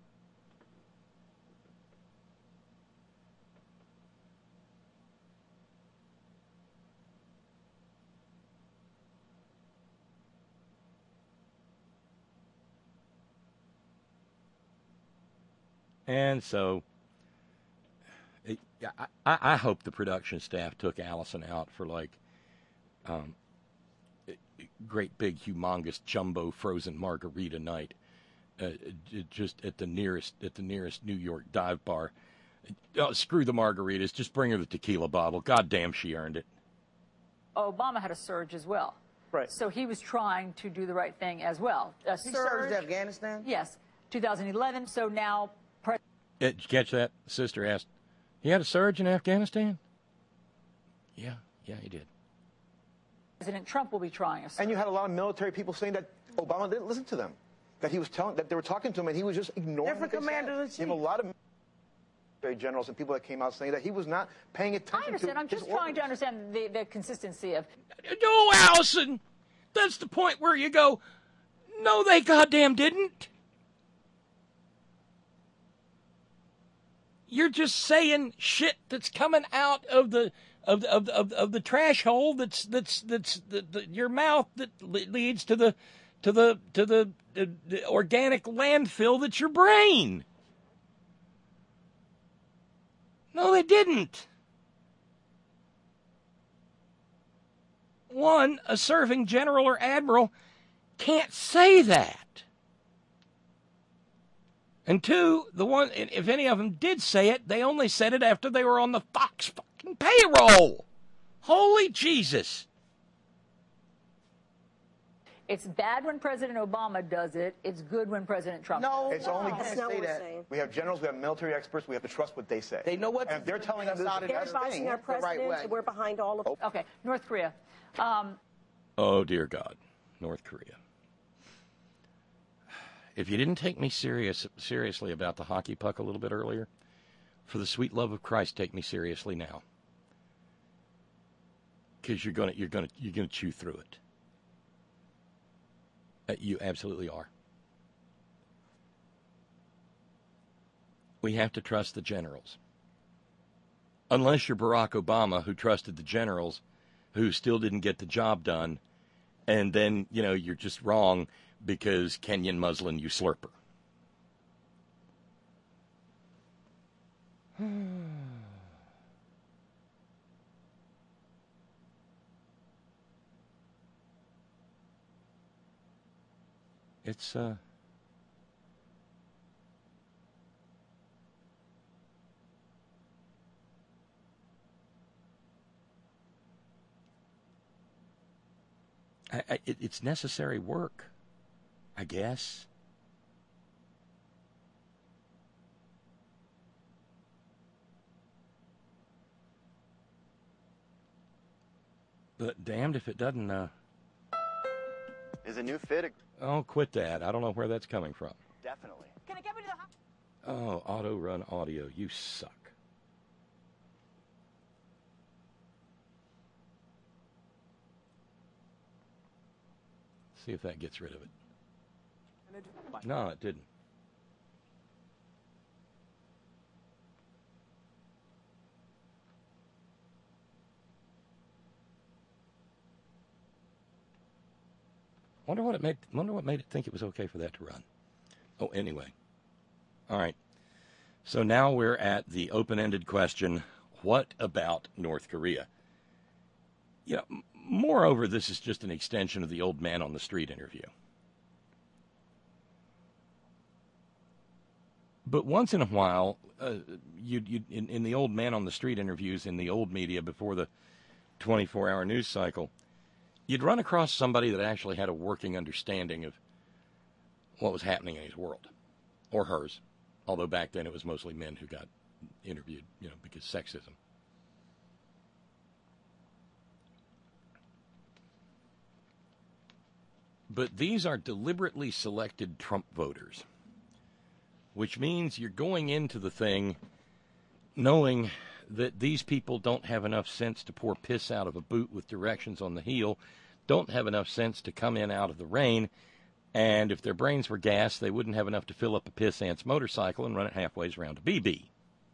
And so, it, I, I hope the production staff took Allison out for like um, great big, humongous, jumbo frozen margarita night, uh, just at the nearest at the nearest New York dive bar. Oh, screw the margaritas, just bring her the tequila bottle. God damn, she earned it. Obama had a surge as well. Right. So he was trying to do the right thing as well. A He surge. surged Afghanistan? Yes, two thousand eleven. So now. Did you catch that? Sister asked He had a surge in Afghanistan? Yeah, yeah, he did. President Trump will be trying us. And you had a lot of military people saying that Obama didn't listen to them, that he was telling, that they were talking to him, and he was just ignoring. Different what they said. commanders in chief. You have a lot of military generals and people that came out saying that he was not paying attention. I understand. to I'm just his trying to orders. understand the, the consistency of. No, Allison, that's the point where you go, no, they goddamn didn't. You're just saying shit that's coming out of the of the, of the, of the, of the trash hole that's that's that's the, the, your mouth that leads to the to the to the, the, the organic landfill that's your brain. No, they didn't. One, a serving general or admiral can't say that. And two, the one, if any of them did say it, they only said it after they were on the Fox fucking payroll. Holy Jesus. It's bad when President Obama does it. It's good when President Trump No, does it. It's only- you That's can't not say what we're that. saying. We have generals, we have military experts. We have to trust what they say. They know what And if to they're do telling us to this get is us the They're out best of advising thing. our the right president, way. and we're behind all of it. Okay, North Korea. Um, Oh, dear God. North Korea. If you didn't take me serious seriously about the hockey puck a little bit earlier, for the sweet love of Christ, take me seriously now. Because you're gonna you're gonna you're gonna chew through it. Uh, you absolutely are. We have to trust the generals. Unless you're Barack Obama, who trusted the generals, who still didn't get the job done, and then, you know, you're just wrong because Kenyan muslin, you slurper. It's, uh... I, I, it, it's necessary work, I guess. But damned if it doesn't, uh... Is a new fit? Oh, quit that. I don't know where that's coming from. Definitely. can I get me to the Oh, auto run audio. You suck. See if that gets rid of it. No, it didn't. Wonder what it made. Wonder what made it think it was okay for that to run. Oh, anyway. All right. So now we're at the open-ended question: what about North Korea? You know, m- moreover, this is just an extension of the old man on the street interview. But once in a while, uh, you you in, in the old man on the street interviews in the old media before the twenty-four hour news cycle, you'd run across somebody that actually had a working understanding of what was happening in his world, or hers. Although back then it was mostly men who got interviewed, you know, because sexism. But these are deliberately selected Trump voters, which means you're going into the thing knowing that these people don't have enough sense to pour piss out of a boot with directions on the heel, don't have enough sense to come in out of the rain, and if their brains were gas, they wouldn't have enough to fill up a piss ant's motorcycle and run it halfway around a B B.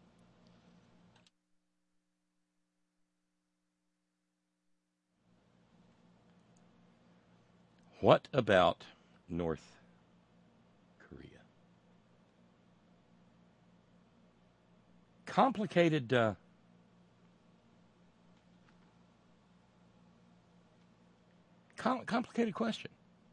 What about North Korea? Complicated, uh, com- complicated question.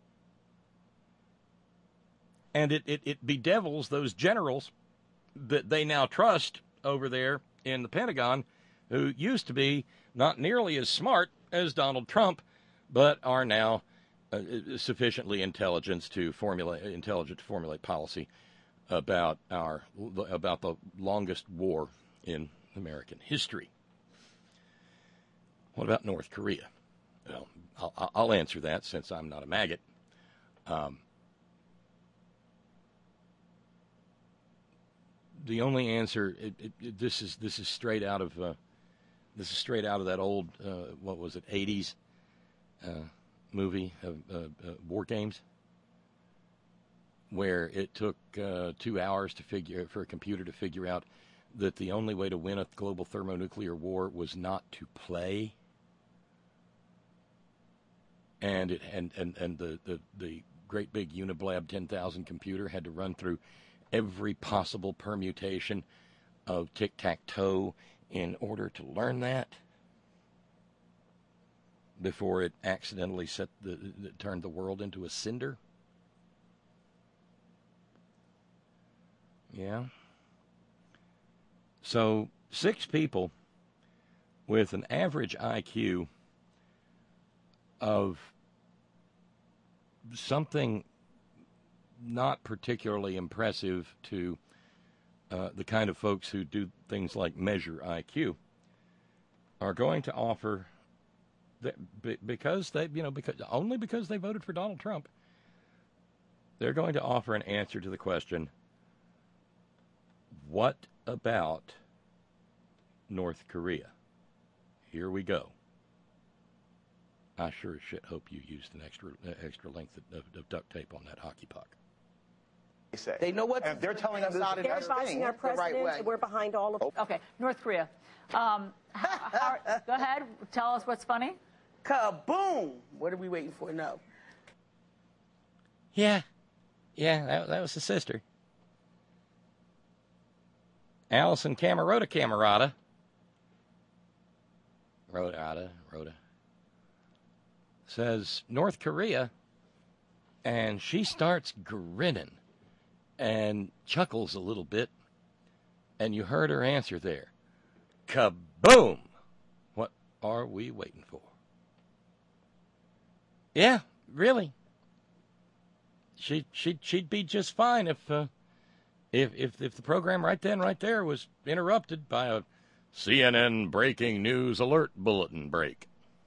And it, it, it bedevils those generals that they now trust over there in the Pentagon, who used to be not nearly as smart as Donald Trump, but are now uh, sufficiently intelligent to formulate intelligent to formulate policy about our about the longest war in American history. What about North Korea? Well, I'll, I'll answer that since I'm not a maggot. Um, the only answer, it, it, it, this is this is straight out of uh, this is straight out of that old uh, what was it eighties uh, movie of uh, uh, War Games, where it took uh, two hours to figure for a computer to figure out that the only way to win a global thermonuclear war was not to play. And it and, and, and the, the, the great big Uniblab ten thousand computer had to run through every possible permutation of tic-tac-toe in order to learn that before it accidentally set the, the turned the world into a cinder. Yeah. So six people with an average I Q of something not particularly impressive to uh, the kind of folks who do things like measure I Q are going to offer that because they, you know, because only because they voted for Donald Trump, they're going to offer an answer to the question, what about North Korea? Here we go. I sure as shit hope you used an extra uh, extra length of, of, of duct tape on that hockey puck. They say. They know what And they're telling us out of They're that advising thing our the president, right way. and we're behind all of it. Okay, North Korea. Um, how, how, go ahead. Tell us what's funny. Kaboom! What are we waiting for? No. Yeah, yeah, that, that was the sister. Allison Camerota Camerata. Rhoda, Rhoda. Says North Korea, and she starts grinning and chuckles a little bit, and you heard her answer there. Kaboom! What are we waiting for? Yeah, really. She she she'd be just fine if uh, if if if the program right then right there was interrupted by a C N N breaking news alert bulletin break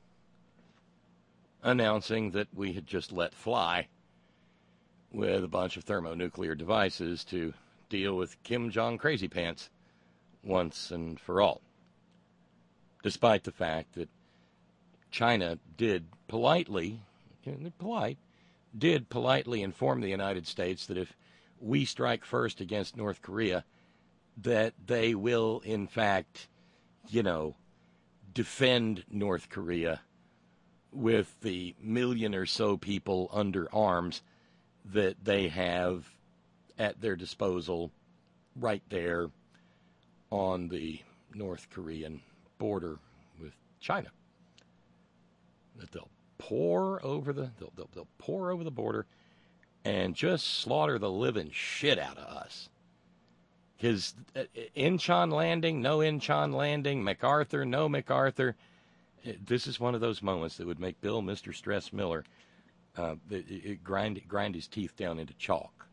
announcing that we had just let fly with a bunch of thermonuclear devices to deal with Kim Jong Crazy Pants once and for all. Despite the fact that China did politely, polite, did politely inform the United States that if we strike first against North Korea, that they will, in fact, you know, defend North Korea with the million or so people under arms that they have at their disposal right there on the North Korean border with China. That they'll pour over the they'll, they'll, they'll pour over the border and just slaughter the living shit out of us. Because Incheon landing, no Incheon landing, MacArthur, no MacArthur. This is one of those moments that would make Bill, Mister Stress Miller, uh, it, it grind grind his teeth down into chalk.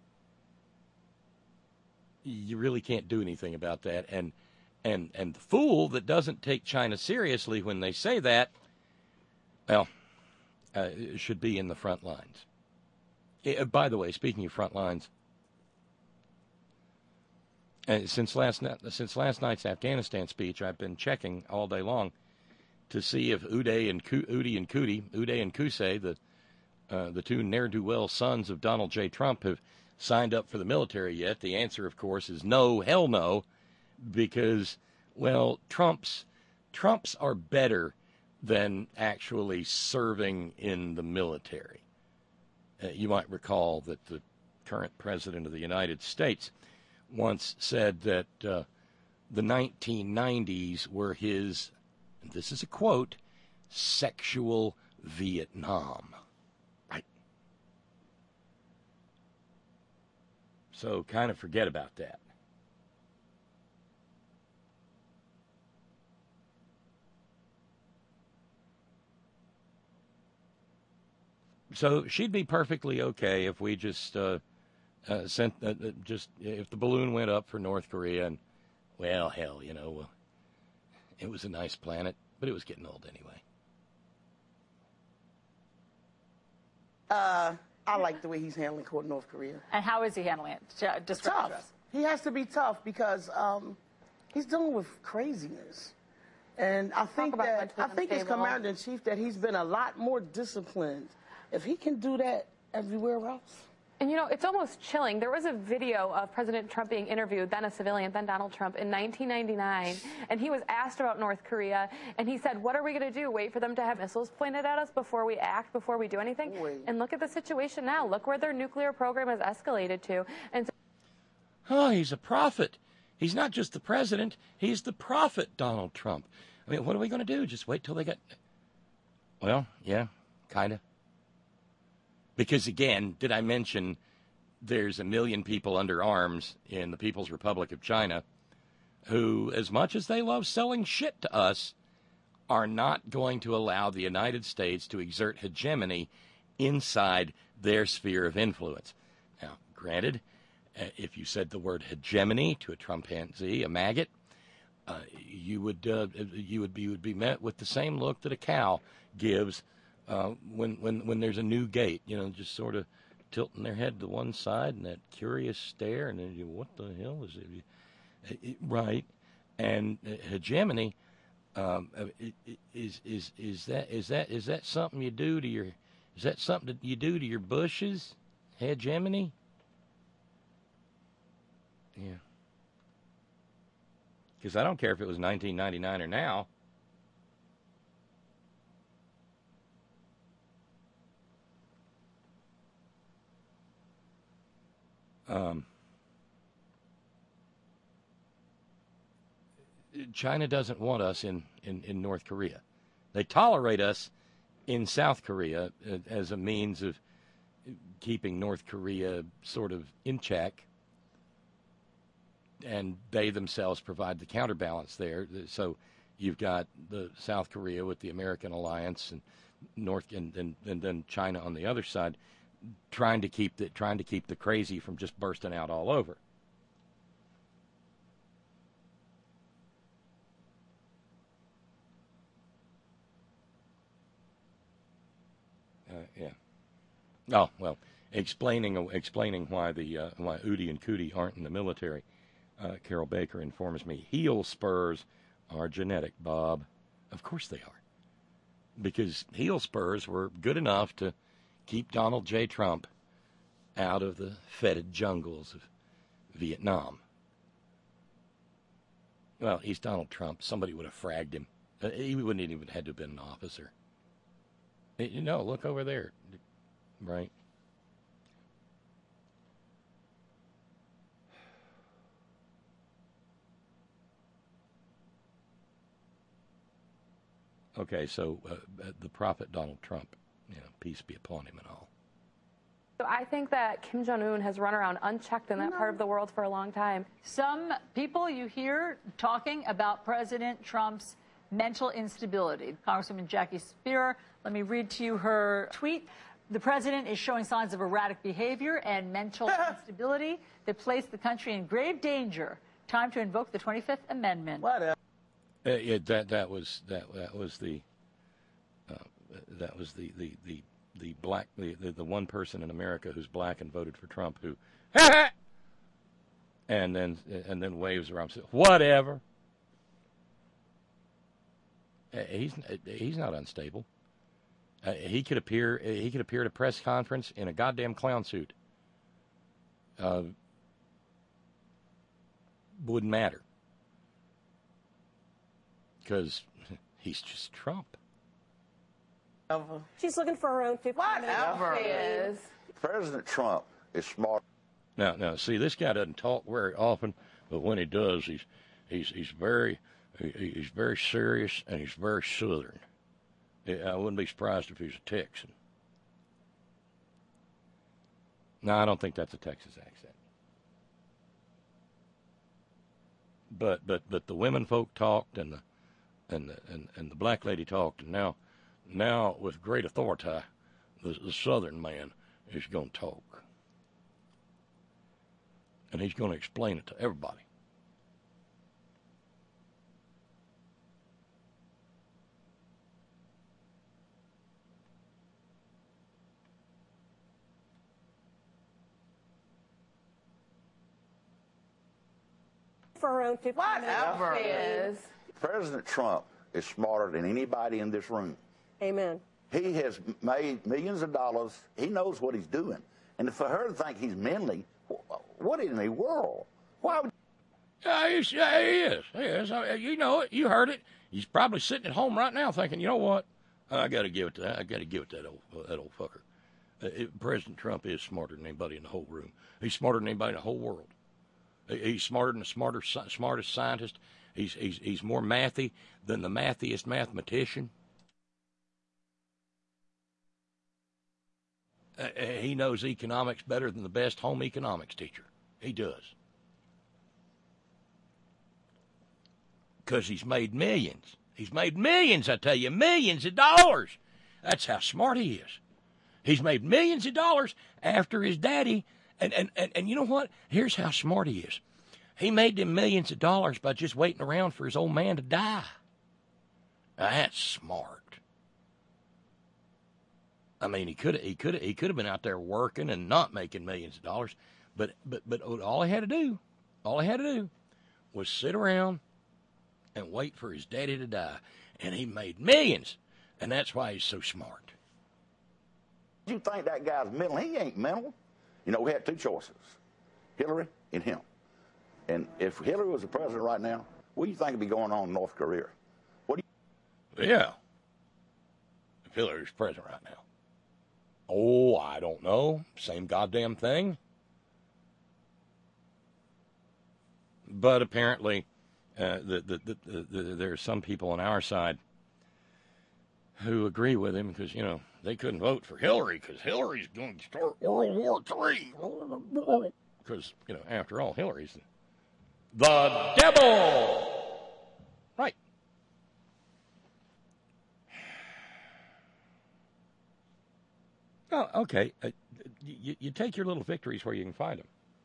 You really can't do anything about that. And and and the fool that doesn't take China seriously when they say that, well, uh, should be in the front lines. Uh, by the way, speaking of front lines, uh, since last night, since last night's Afghanistan speech, I've been checking all day long to see if Uday and Udi and Cootie, Uday and Qusay, the uh, the two ne'er-do-well sons of Donald J. Trump, have signed up for the military yet. The answer, of course, is no, hell no, because, well, Trump's Trumps are better than actually serving in the military. Uh, you might recall that the current president of the United States once said that uh, the nineteen nineties were his, and this is a quote, sexual Vietnam. Right. So kind of forget about that. So she'd be perfectly okay if we just uh, uh, sent, uh, just if the balloon went up for North Korea and well, hell, you know, uh, it was a nice planet, but it was getting old anyway. Uh, I like the way he's handling North Korea. And how is he handling it? Describe Tough. to us. He has to be tough because um, he's dealing with craziness. And I think that I think as commander in chief that he's been a lot more disciplined. If he can do that everywhere else. And you know, it's almost chilling. There was a video of President Trump being interviewed, then a civilian, then Donald Trump, in nineteen ninety-nine, and he was asked about North Korea, and he said, what are we going to do, wait for them to have missiles pointed at us before we act, before we do anything? Wait. And look at the situation now. Look where their nuclear program has escalated to. And so oh, he's a prophet. He's not just the president, he's the prophet, Donald Trump. I mean, what are we going to do? Just wait till they get... Well, yeah, kind of. Because, again, did I mention there's a million people under arms in the People's Republic of China who, as much as they love selling shit to us, are not going to allow the United States to exert hegemony inside their sphere of influence. Now, granted, uh, if you said the word hegemony to a Trumpanzee, a maggot, uh, you would uh, you would be you would be met with the same look that a cow gives uh, when when when there's a new gate. You know, just sort of tilting their head to one side and that curious stare, and then you, what the hell is it? it right, and uh, hegemony um, is is is that is that is that something you do to your is that something that you do to your bushes? Hegemony. Yeah. Because I don't care if it was nineteen ninety-nine or now. Um, China doesn't want us in, in, in North Korea. They tolerate us in South Korea uh, as a means of keeping North Korea sort of in check. And they themselves provide the counterbalance there. So you've got the South Korea with the American alliance, and North, and, and, and then China on the other side, trying to keep the trying to keep the crazy from just bursting out all over. Uh, yeah. Oh well, explaining explaining why the uh, why Udi and Cootie aren't in the military. Uh, Carol Baker informs me heel spurs are genetic, Bob. Of course they are. Because heel spurs were good enough to keep Donald J. Trump out of the fetid jungles of Vietnam. Well, he's Donald Trump. Somebody would have fragged him. Uh, he wouldn't even have had to have been an officer. You know, look over there. Right? Okay, so uh, the prophet Donald Trump, you know, peace be upon him and all. So I think that Kim Jong-un has run around unchecked in that no. part of the world for a long time. Some people you hear talking about President Trump's mental instability. Congresswoman Jackie Speier, let me read to you her tweet. The president is showing signs of erratic behavior and mental instability that place the country in grave danger. Time to invoke the twenty-fifth Amendment. What a Uh, yeah, that that was that that was the uh, that was the the the, the black the, the the one person in America who's black and voted for Trump who, and then and then waves around says, whatever. Uh, he's he's not unstable. Uh, he could appear he could appear at a press conference in a goddamn clown suit. Uh, wouldn't matter. Because he's just Trump. She's looking for her own fifteen minutes. Whatever. She is. President Trump is smart. Now, now, see, this guy doesn't talk very often, but when he does, he's he's he's very he, he's very serious and he's very Southern. I wouldn't be surprised if he's a Texan. No, I don't think that's a Texas accent. But but but the women folk talked and the and the and, and the black lady talked, and now now with great authority, the, the Southern man is going to talk, and he's going to explain it to everybody. for our own fifteen Whatever. Is. President Trump is smarter than anybody in this room. Amen. He has made millions of dollars. He knows what he's doing. And for her to think he's mentally, what in the world? Why would Yeah, he's, yeah, he is. He is. I- You know it. You heard it. He's probably sitting at home right now thinking, you know what? I got to give it to that. I got to give it to that old uh, that old fucker. Uh, it, President Trump is smarter than anybody in the whole room. He's smarter than anybody in the whole world. He, he's smarter than the smarter, smartest scientist. He's he's he's more mathy than the mathiest mathematician. Uh, he knows economics better than the best home economics teacher. He does. Because he's made millions. He's made millions, I tell you, millions of dollars. That's how smart he is. He's made millions of dollars after his daddy. And, and, and, and you know what? Here's how smart he is. He made them millions of dollars by just waiting around for his old man to die. Now, that's smart. I mean, he could have he could he could have been out there working and not making millions of dollars, but but but all he had to do, all he had to do, was sit around and wait for his daddy to die, and he made millions, and that's why he's so smart. you think that guy's mental? He ain't mental. You know, we had two choices, Hillary and him. And if Hillary was the president right now, what do you think would be going on in North Korea? What do you? Yeah. If Hillary's president right now. Oh, I don't know. Same goddamn thing. But apparently, uh, the, the, the, the, the, there are some people on our side who agree with him because, you know, they couldn't vote for Hillary because Hillary's going to start World War Three. Because, you know, after all, Hillary's the devil. Right. Oh, okay. Uh, you, you take your little victories where you can find them.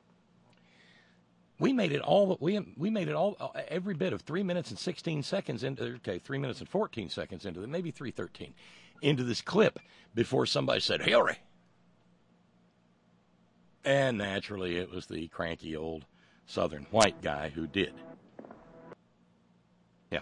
We made it all. We we made it all. Every bit of three minutes and sixteen seconds into. Okay, three minutes and fourteen seconds into it. Maybe three thirteen into this clip before somebody said Hillary. And naturally, it was the cranky old Southern white guy who did. Yeah.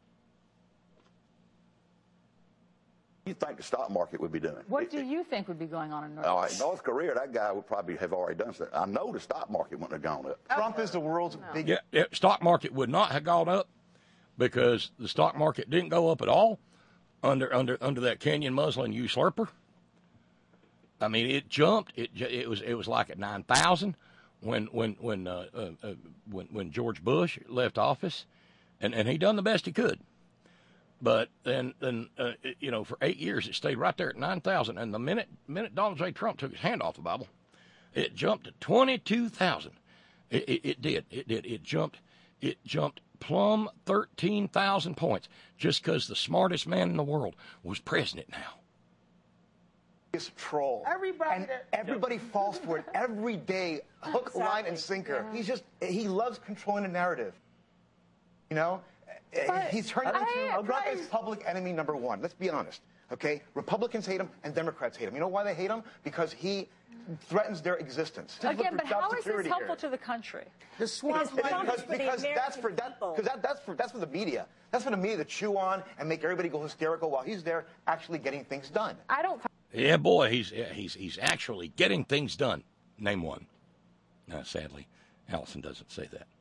You think the stock market would be doing? What It- do you think would be going on in North All Korea? right, North Korea, that guy would probably have already done something. I know the stock market wouldn't have gone up. Trump is the world's biggest. Yeah, yeah, stock market would not have gone up because the stock market didn't go up at all under under under that Kenyan Muslim usurper. I mean, it jumped. It it was it was like at nine thousand when when when uh, uh, uh, when when George Bush left office, and, and he done the best he could. But then then uh, it, you know, for eight years it stayed right there at nine thousand, and the minute minute Donald J. Trump took his hand off the Bible, it jumped to twenty-two thousand. It, it, it did. It did. It jumped. It jumped plumb thirteen thousand points just because the smartest man in the world was president now. Biggest troll. Everybody and that- everybody falls for it every day, hook, line, and sinker. He's just he loves controlling the narrative. You know, But he's turned I into Trump is agree. public enemy number one. Let's be honest. Okay, Republicans hate him and Democrats hate him. You know why they hate him? Because he threatens their existence. Just look Again, for but job how is this security helpful here. to the country? The swamp Because, Trump is because, for the because that's American for that people. because that, that's for that's for the media. That's for the media to chew on and make everybody go hysterical while he's there actually getting things done. I don't. Yeah, boy, he's yeah, he's he's actually getting things done. Name one. Uh, sadly, Allison doesn't say that.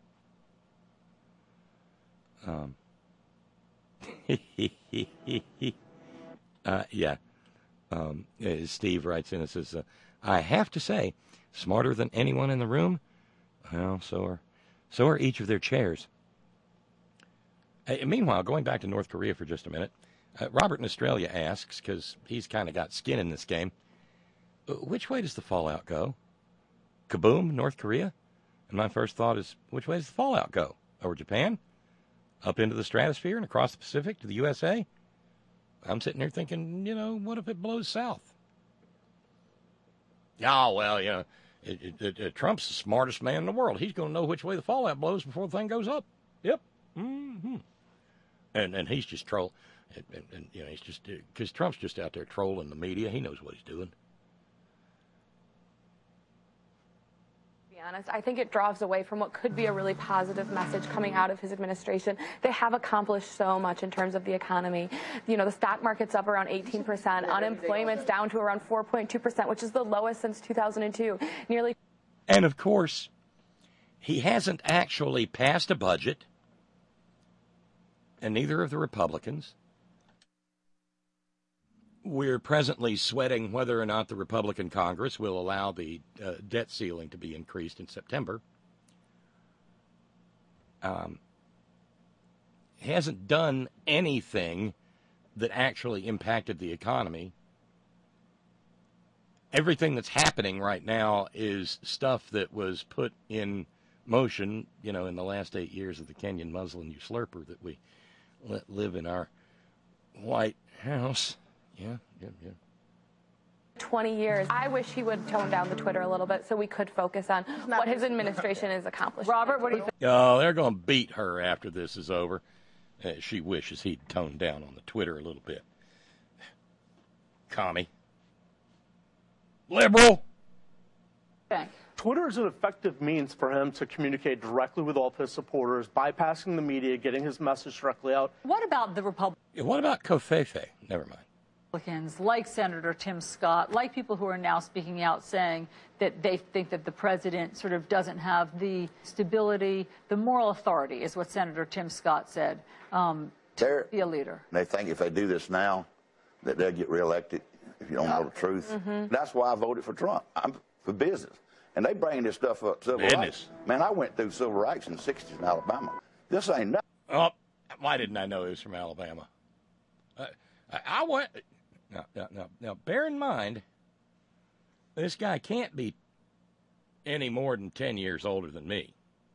Um. uh, yeah. Um, uh, Steve writes in and says, uh, "I have to say, smarter than anyone in the room. Well, so are so are each of their chairs." Uh, meanwhile, going back to North Korea for just a minute. Uh, Robert in Australia asks, because he's kind of got skin in this game, uh, which way does the fallout go? Kaboom, North Korea? And my first thought is, which way does the fallout go? Over Japan? Up into the stratosphere and across the Pacific to the U S A? I'm sitting here thinking, you know, what if it blows south? Oh, well, you know, it, it, it, it, Trump's the smartest man in the world. He's going to know which way the fallout blows before the thing goes up. Yep. Mm-hmm. And, and he's just troll. And, and, and, you know, he's just, because Trump's just out there trolling the media. He knows what he's doing. be honest, I think it draws away from what could be a really positive message coming out of his administration. They have accomplished so much in terms of the economy. You know, the stock market's up around eighteen percent, unemployment's down to around four point two percent, which is the lowest since two thousand two. Nearly. And of course, he hasn't actually passed a budget, and neither of the Republicans. We're presently sweating whether or not the Republican Congress will allow the uh, debt ceiling to be increased in September. Um, he hasn't done anything that actually impacted the economy. Everything that's happening right now is stuff that was put in motion, you know, in the last eight years of the Kenyan Muslim usurper that we let live in our White House. Yeah, yeah, yeah. twenty years. I wish he would tone down the Twitter a little bit so we could focus on what his administration is accomplishing. Robert, what do you think? Oh, they're going to beat her after this is over. Uh, she wishes he'd tone down on the Twitter a little bit. Commie. Liberal. Okay. Twitter is an effective means for him to communicate directly with all of his supporters, bypassing the media, getting his message directly out. What about the Republicans? Yeah, what about Covfefe? Never mind. Republicans, like Senator Tim Scott, like people who are now speaking out saying that they think that the president sort of doesn't have the stability, the moral authority, is what Senator Tim Scott said, um, to They're, be a leader. They think if they do this now, that they'll get reelected, if you don't know the truth. Mm-hmm. That's why I voted for Trump. I'm for business. And they bring this stuff up, civil Business. rights. Man, I went through civil rights in the sixties in Alabama. This ain't nothing. Oh, why didn't I know he was from Alabama? Uh, I, I went... Now, now, now, now, bear in mind, this guy can't be any more than ten years older than me.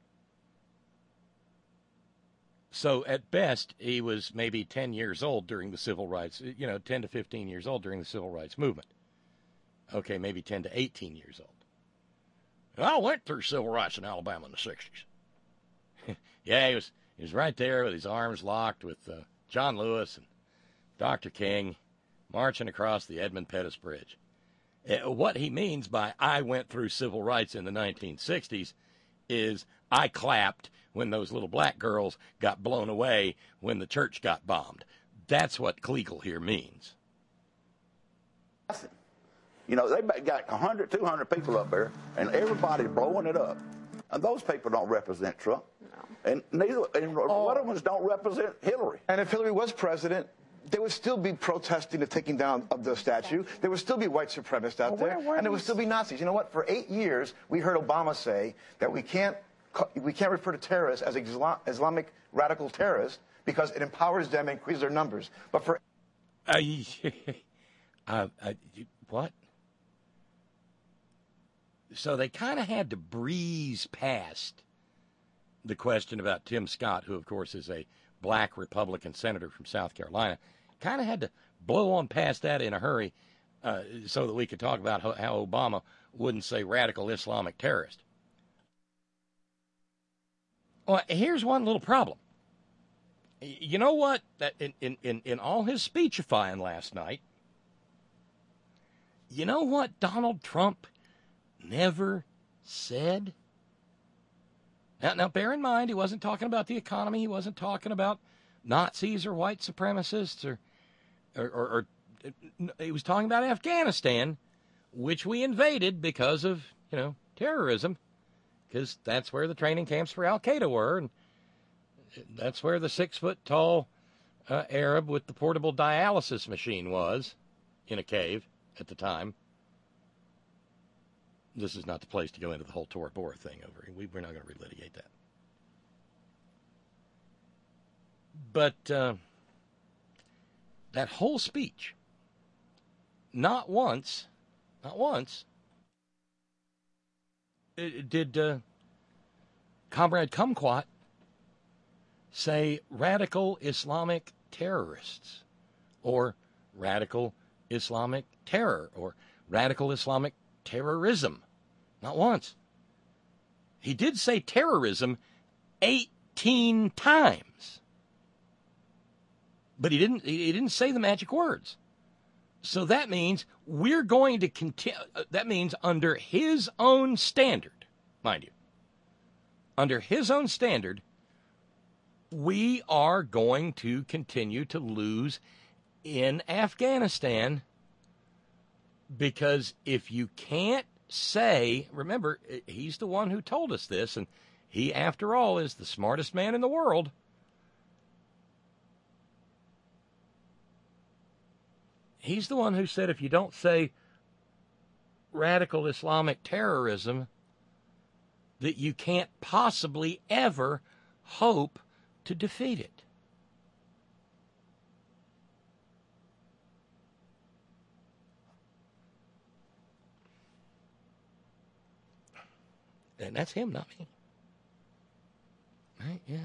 So, at best, he was maybe ten years old during the civil rights, you know, ten to fifteen years old during the civil rights movement. Okay, maybe ten to eighteen years old. I went through civil rights in Alabama in the sixties. Yeah, he was, he was right there with his arms locked with uh, John Lewis and Doctor King, marching across the Edmund Pettus Bridge. Uh, what he means by I went through civil rights in the nineteen sixties is I clapped when those little black girls got blown away when the church got bombed. That's what Kleagle here means. You know, they got one hundred, two hundred people up there, and everybody's blowing it up. And those people don't represent Trump. No. And neither, and oh. one of them don't represent Hillary. And if Hillary was president, there would still be protesting the taking down of the statue. There would still be white supremacists out well, there, where, where and there would still be Nazis. You know what? For eight years, we heard Obama say that we can't we can't refer to terrorists as Islam, Islamic radical terrorists because it empowers them and increases their numbers. But for uh, uh, uh, what? So they kind of had to breeze past the question about Tim Scott, who, of course, is a black Republican senator from South Carolina. Kind of had to blow on past that in a hurry uh, so that we could talk about how, how Obama wouldn't say radical Islamic terrorist. Well, here's one little problem. You know what? That in, in, in, in all his speechifying last night, you know what Donald Trump never said? Now, now, bear in mind, he wasn't talking about the economy. He wasn't talking about Nazis or white supremacists, or, or, or, or he was talking about Afghanistan, which we invaded because of, you know, terrorism, because that's where the training camps for Al Qaeda were, and that's where the six-foot-tall uh, Arab with the portable dialysis machine was, in a cave at the time. This is not the place to go into the whole Tora Bora thing over here. We, we're not going to relitigate that. But uh, that whole speech, not once, not once, it, did uh, Comrade Kumquat say radical Islamic terrorists, or radical Islamic terror, or radical Islamic terrorism. Not once. He did say terrorism eighteen times. But he didn't he didn't say the magic words. So that means we're going to continue, that means under his own standard, mind you. Under his own standard, we are going to continue to lose in Afghanistan because if you can't say, remember, he's the one who told us this, and he, after all, is the smartest man in the world. He's the one who said if you don't say radical Islamic terrorism, that you can't possibly ever hope to defeat it. And that's him, not me. Right? Yeah.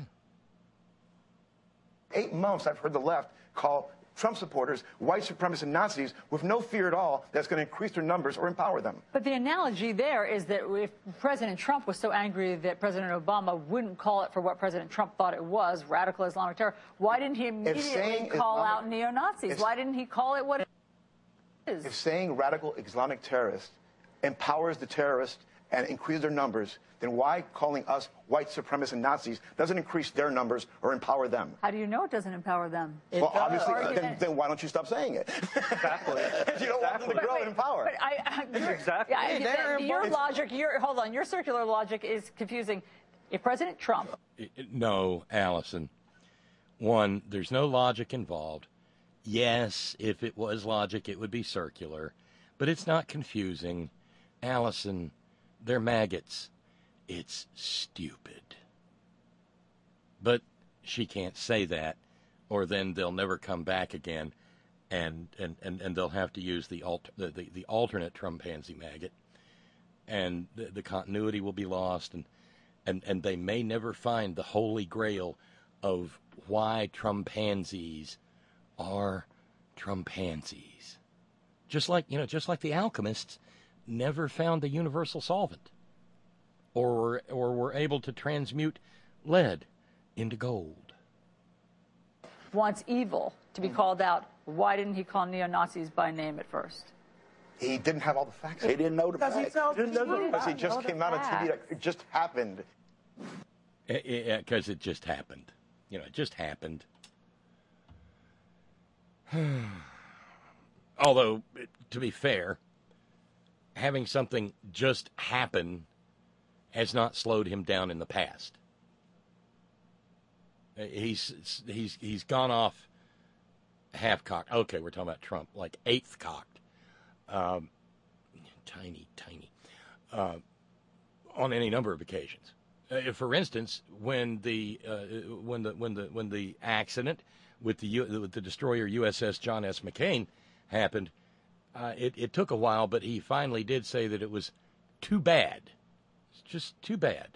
Eight months I've heard the left call Trump supporters white supremacists and Nazis with no fear at all that's going to increase their numbers or empower them. But the analogy there is that if President Trump was so angry that President Obama wouldn't call it for what President Trump thought it was, radical Islamic terror, why didn't he immediately call Islamic, out neo-Nazis? Why didn't he call it what it is? If saying radical Islamic terrorist empowers the terrorists and increases their numbers, then why calling us white supremacists and Nazis doesn't increase their numbers or empower them? How do you know it doesn't empower them? It well, does. obviously, then, then why don't you stop saying it? Exactly. you don't want them to grow and empower. But I, I, exactly. Yeah, hey, your logic, your hold on, your circular logic is confusing. If President Trump... No, Allison. One, there's no logic involved. Yes, if it was logic, it would be circular. But it's not confusing. Allison... They're maggots. It's stupid. But she can't say that, or then they'll never come back again, and and, and, and they'll have to use the, alter, the, the, the alternate Trumpanzee maggot, and the, the continuity will be lost, and, and, and they may never find the holy grail of why Trumpanzees are Trumpanzees. Just like, you know, just like the alchemists never found the universal solvent, or or were able to transmute lead into gold. Wants evil to be called out. Why didn't he call neo-Nazis by name at first? He didn't have all the facts. He didn't know the Because facts. he, He didn't know because he just came out on T V. It just happened. Because it, it, it just happened. You know, it just happened. Although, to be fair, having something just happen has not slowed him down in the past. He's he's he's gone off half-cocked. Okay, we're talking about Trump, like eighth-cocked. Um, tiny, tiny. Uh, on any number of occasions. Uh, for instance, when the uh, when the when the when the accident with the U, with the destroyer U S S John S. McCain happened, uh, it, it took a while, but he finally did say that it was too bad. It's just too bad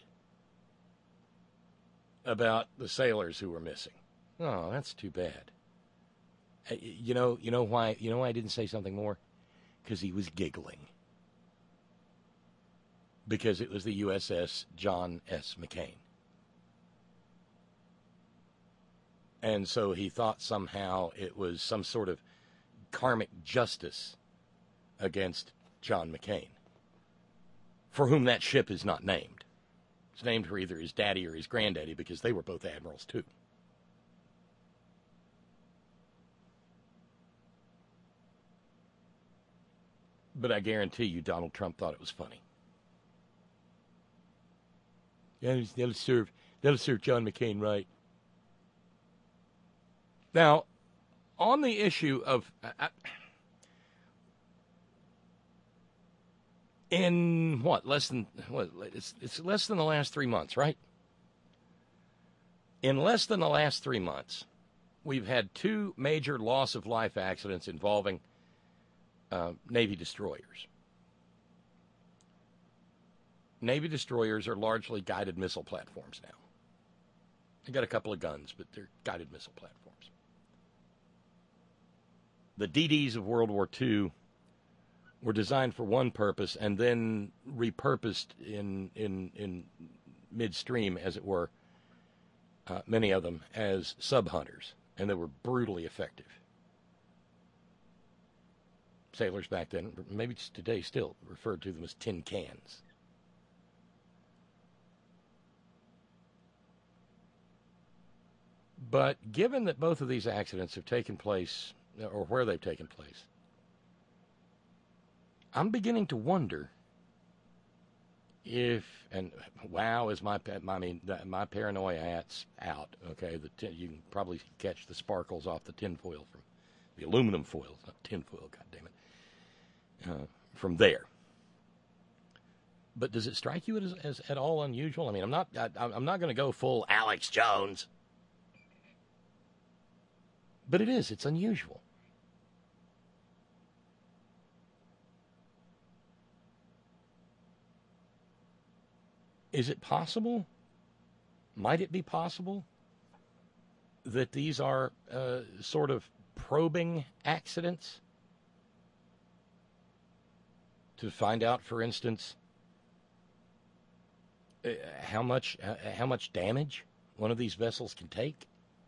about the sailors who were missing. Oh, that's too bad. Uh, you know, you know why? You know why I didn't say something more? Because he was giggling. Because it was the U S S John S. McCain. And so he thought somehow it was some sort of karmic justice against John McCain, for whom that ship is not named. It's named for either his daddy or his granddaddy, because they were both admirals too. But I guarantee you Donald Trump thought it was funny. Yeah, that'll serve, that'll serve John McCain right. Now, on the issue of, uh, in what, less than, what, it's, it's less than the last three months, right? In less than the last three months, we've had two major loss of life accidents involving uh, Navy destroyers. Navy destroyers are largely guided missile platforms now. They got a couple of guns, but they're guided missile platforms. The D Ds of World War Two were designed for one purpose and then repurposed in in, in midstream, as it were, uh, many of them as sub-hunters, and they were brutally effective. Sailors back then, maybe today still, referred to them as tin cans. But given that both of these accidents have taken place, or where they've taken place, I'm beginning to wonder if, and wow, is my, I mean, my paranoia hat's out, okay? The tin, you can probably catch the sparkles off the tinfoil from, the aluminum foil, not tinfoil, goddammit, uh, from there. But does it strike you as, as at all unusual? I mean, I'm not, I, I'm not going to go full Alex Jones. But it is, it's unusual. Is it possible? Might it be possible that these are uh, sort of probing accidents? To find out, for instance, uh, how much uh, how much damage one of these vessels can take?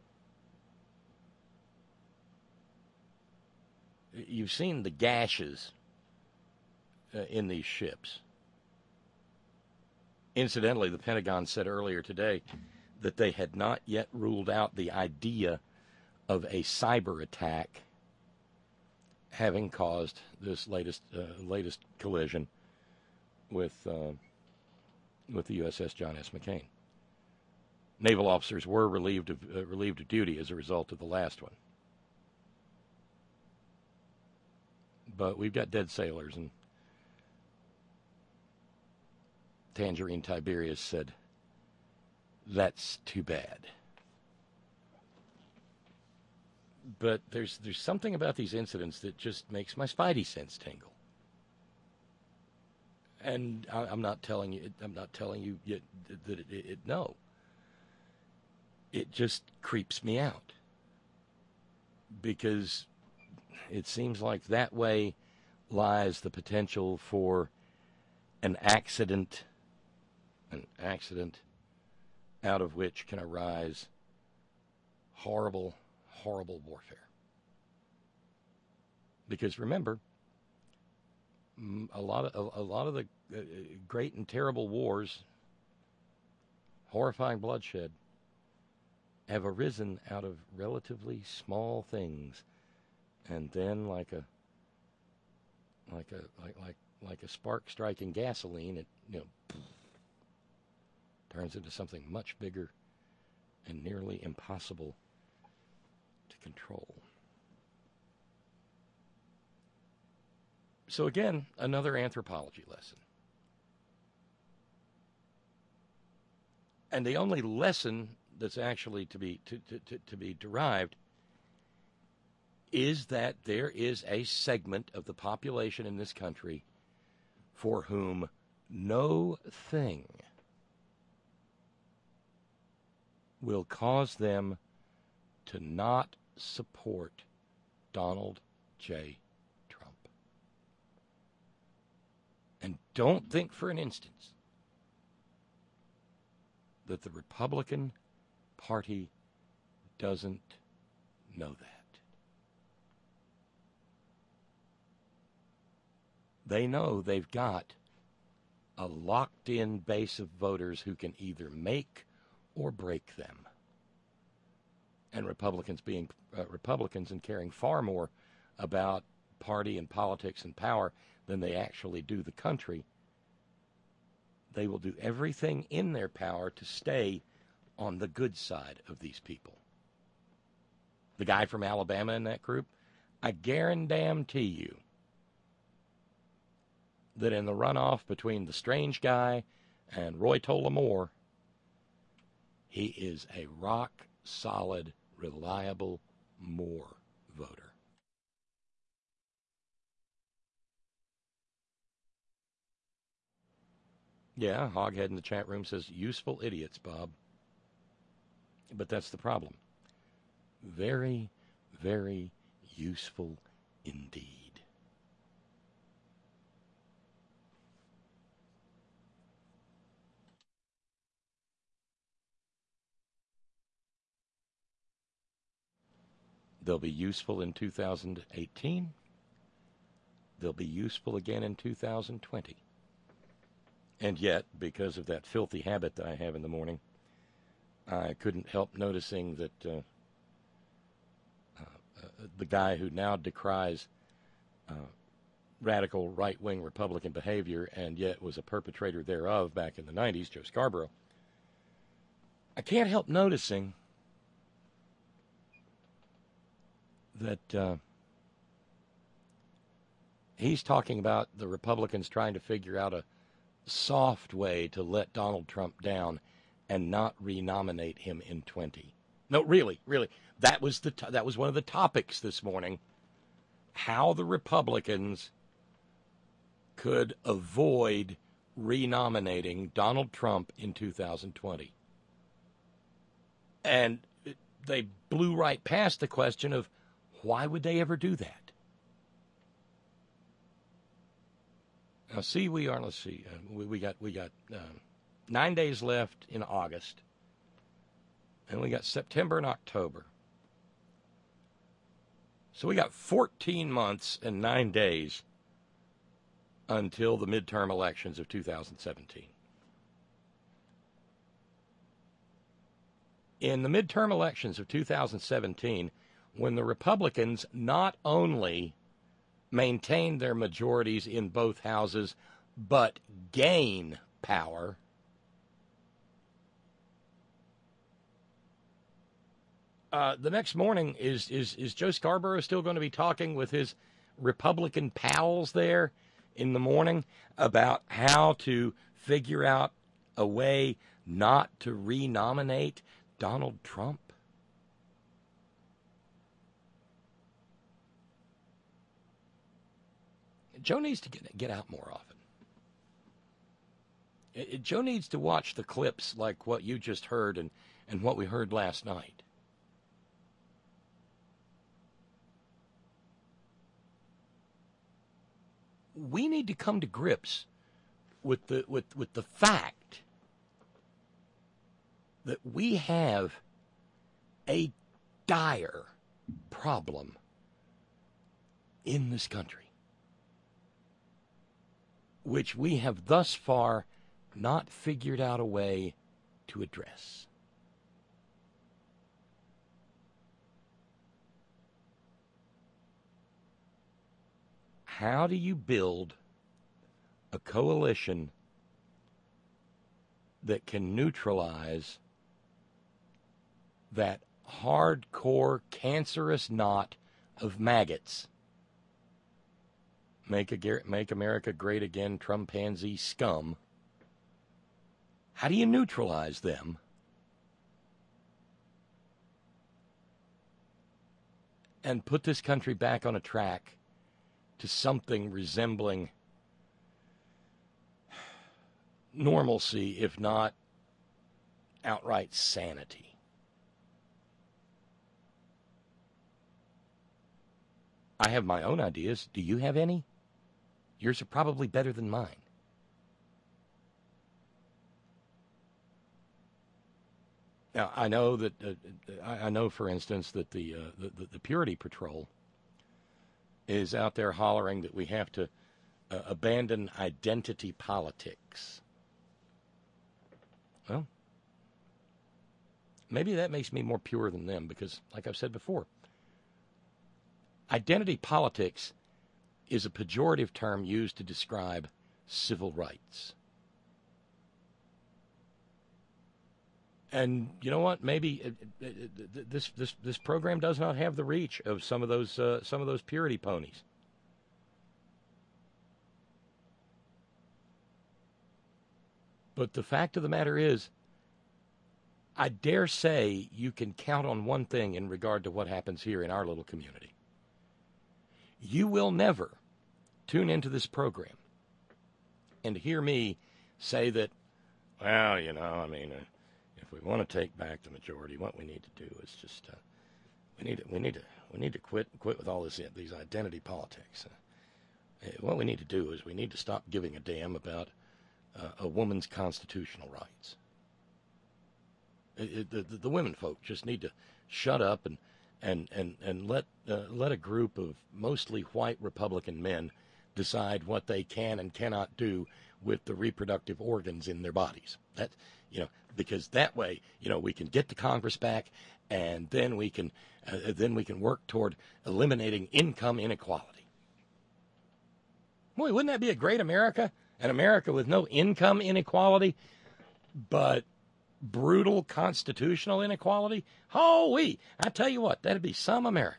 You've seen the gashes uh, in these ships. Incidentally, the Pentagon said earlier today that they had not yet ruled out the idea of a cyber attack having caused this latest uh, latest collision with uh, with the U S S John S. McCain. Naval officers were relieved of uh, relieved of duty as a result of the last one. But we've got dead sailors, and Tangerine Tiberius said, "That's too bad." But there's there's something about these incidents that just makes my spidey sense tingle. And I, I'm not telling you, I'm not telling you yet that it, it, it no. It just creeps me out because it seems like that way lies the potential for an accident, an accident out of which can arise horrible, horrible warfare. Because remember, a lot of a, a lot of the uh, great and terrible wars, horrifying bloodshed, have arisen out of relatively small things. And then, like a, like a, like like like a spark striking gasoline, it you know turns into something much bigger and nearly impossible to control. So again, another anthropology lesson, and the only lesson that's actually to be to to, to, to be derived is that there is a segment of the population in this country for whom no thing will cause them to not support Donald J. Trump. And don't think for an instance that the Republican Party doesn't know that. They know they've got a locked-in base of voters who can either make or break them. And Republicans being uh, Republicans and caring far more about party and politics and power than they actually do the country, they will do everything in their power to stay on the good side of these people. The guy from Alabama in that group, I guarantee you that in the runoff between the strange guy and Roy Tola Moore, he is a rock-solid, reliable Moore voter. Yeah, Hoghead in the chat room says, useful idiots, Bob. But that's the problem. Very, very useful indeed. They'll be useful in two thousand eighteen. They'll be useful again in two thousand twenty. And yet, because of that filthy habit that I have in the morning, I couldn't help noticing that uh, uh, the guy who now decries uh, radical right-wing Republican behavior and yet was a perpetrator thereof back in the nineties, Joe Scarborough, I can't help noticing that uh, he's talking about the Republicans trying to figure out a soft way to let Donald Trump down and not renominate him in twenty. No, really, really. That was the to- that was one of the topics this morning. How the Republicans could avoid renominating Donald Trump in two thousand twenty. And it, they blew right past the question of why would they ever do that? Now, see, we are, let's see, uh, we, we got, we got uh, nine days left in August, and we got September and October. So we got fourteen months and nine days until the midterm elections of two thousand seventeen. In the midterm elections of two thousand seventeen, when the Republicans not only maintain their majorities in both houses, but gain power, uh, the next morning, is, is, is Joe Scarborough still going to be talking with his Republican pals there in the morning about how to figure out a way not to renominate Donald Trump? Joe needs to get get out more often. It, it, Joe needs to watch the clips like what you just heard and, and what we heard last night. We need to come to grips with the with, with the fact that we have a dire problem in this country, which we have thus far not figured out a way to address. How do you build a coalition that can neutralize that hardcore cancerous knot of maggots? Make, a, make America great again, Trumpanzee scum. How do you neutralize them and put this country back on a track to something resembling normalcy, if not outright sanity? I have my own ideas. Do you have any? Yours are probably better than mine. Now, I know that uh, I know, for instance, that the, uh, the the Purity Patrol is out there hollering that we have to uh, abandon identity politics. Well, maybe that makes me more pure than them because, like I've said before, identity politics is a pejorative term used to describe civil rights. And you know what? Maybe it, it, it, this this this program does not have the reach of some of those uh, some of those purity ponies. But the fact of the matter is, I dare say you can count on one thing in regard to what happens here in our little community. You will never tune into this program and hear me say that, well, you know, I mean, uh, if we want to take back the majority, what we need to do is just uh, we need to we need to we need to quit quit with all this these identity politics. Uh, what we need to do is we need to stop giving a damn about uh, a woman's constitutional rights. It, it, the, the, the women folk just need to shut up and and and and let uh, let a group of mostly white Republican men decide what they can and cannot do with the reproductive organs in their bodies. That You know, because that way, you know, we can get the Congress back, and then we can, uh, then we can work toward eliminating income inequality. Boy, wouldn't that be a great America? An America with no income inequality, but brutal constitutional inequality? Holy, I tell you what, that'd be some America.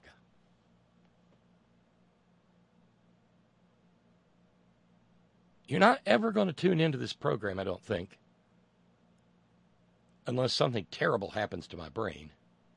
You're not ever going to tune into this program, I don't think, unless something terrible happens to my brain,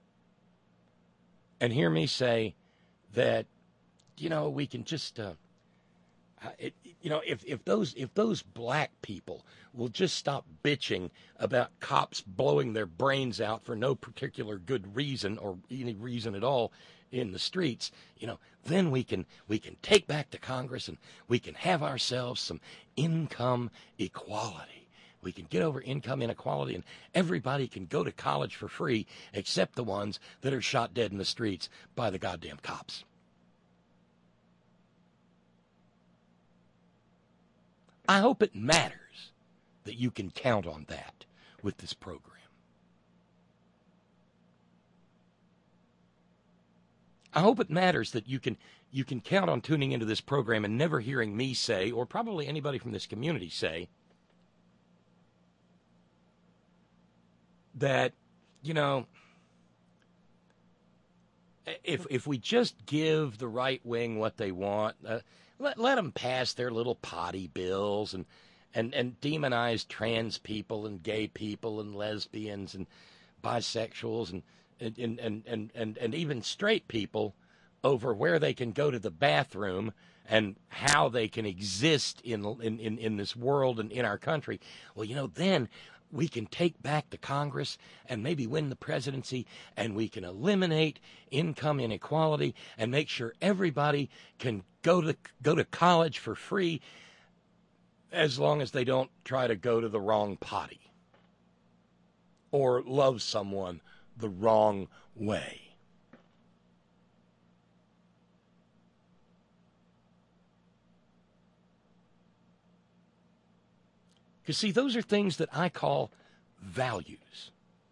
and hear me say that, you know, we can just, uh, it, you know, if, if those if those black people will just stop bitching about cops blowing their brains out for no particular good reason or any reason at all in the streets, you know, then we can we can take back to Congress and we can have ourselves some income equality. We can get over income inequality, and everybody can go to college for free except the ones that are shot dead in the streets by the goddamn cops. I hope it matters that you can count on that with this program. I hope it matters that you can you can count on tuning into this program and never hearing me say, or probably anybody from this community say, that, you know, if if we just give the right wing what they want, uh, let let them pass their little potty bills and and and demonize trans people and gay people and lesbians and bisexuals and and and and and, and even straight people over where they can go to the bathroom and how they can exist in in in, in this world and in our country. Well, you know, then we can take back the Congress and maybe win the presidency, and we can eliminate income inequality and make sure everybody can go to go to college for free as long as they don't try to go to the wrong potty or love someone the wrong way. Because, see, those are things that I call values.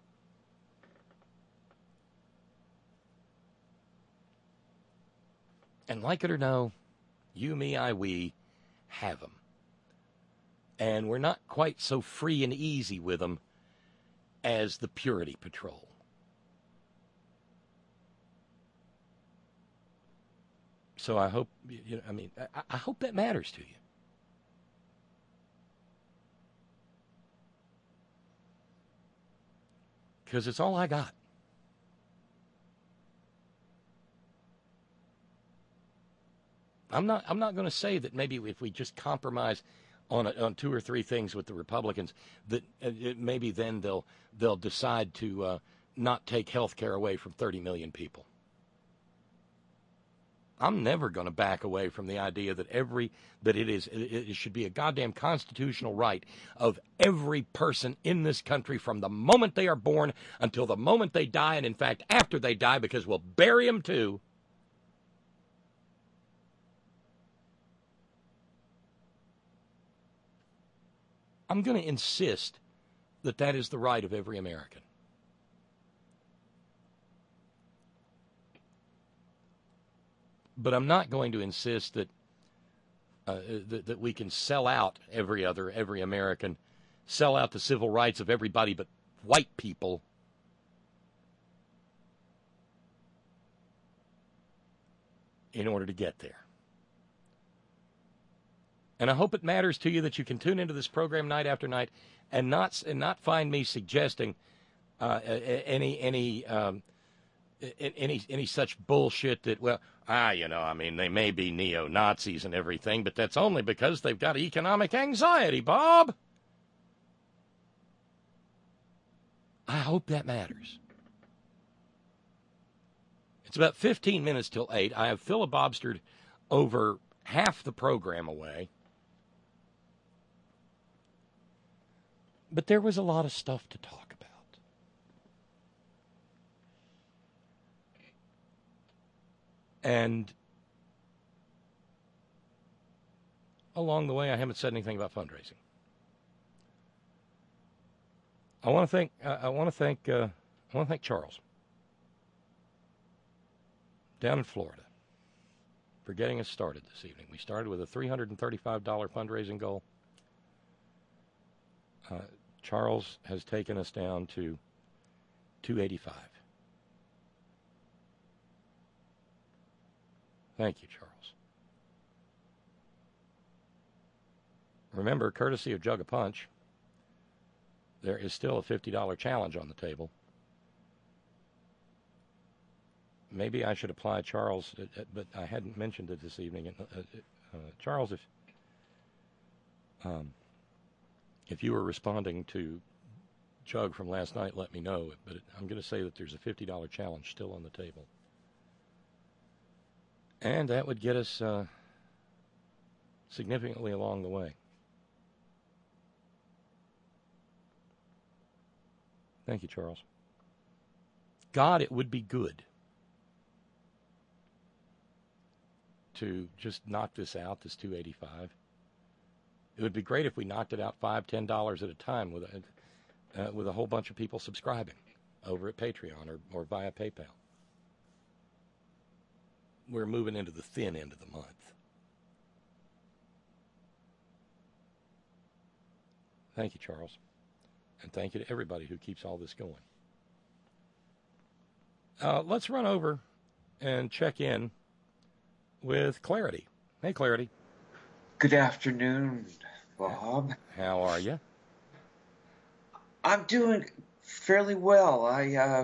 And like it or no, you, me, I, we have them. And we're not quite so free and easy with them as the Purity Patrol. So I hope, you know, I mean, I, I hope that matters to you. Because it's all I got. I'm not. I'm not going to say that maybe if we just compromise on a, on two or three things with the Republicans, that uh, it, maybe then they'll they'll decide to uh, not take health care away from thirty million people. I'm never going to back away from the idea that every that it is it, it should be a goddamn constitutional right of every person in this country from the moment they are born until the moment they die, and in fact after they die, because we'll bury them too. I'm going to insist that that is the right of every American. But I'm not going to insist that, uh, that that we can sell out every other, every American, sell out the civil rights of everybody but white people in order to get there. And I hope it matters to you that you can tune into this program night after night and not and not find me suggesting uh, any any. Um, Any any such bullshit that, well, ah, you know, I mean, they may be neo-Nazis and everything, but that's only because they've got economic anxiety, Bob. I hope that matters. It's about fifteen minutes till eight. I have filibustered over half the program away. But there was a lot of stuff to talk about. And along the way, I haven't said anything about fundraising. I want to thank uh, I want to thank uh, I want to thank Charles down in Florida for getting us started this evening. We started with a three hundred thirty-five dollars fundraising goal. Uh, Charles has taken us down to two hundred eighty-five dollars. Thank you, Charles. Remember, courtesy of Jug a Punch, there is still a fifty dollars challenge on the table. Maybe I should apply Charles, but I hadn't mentioned it this evening. Uh, uh, Charles, if um, if you were responding to Jug from last night, let me know. But I'm going to say that there's a fifty dollars challenge still on the table. And that would get us uh, significantly along the way. Thank you, Charles. God, it would be good to just knock this out, this two hundred eighty-five dollars. It would be great if we knocked it out five dollars, ten dollars at a time with a, uh, with a whole bunch of people subscribing over at Patreon or, or via PayPal. We're moving into the thin end of the month. Thank you, Charles. And thank you to everybody who keeps all this going. Uh, let's run over and check in with Clarity. Hey, Clarity. Good afternoon, Bob. How are you? I'm doing fairly well. I uh,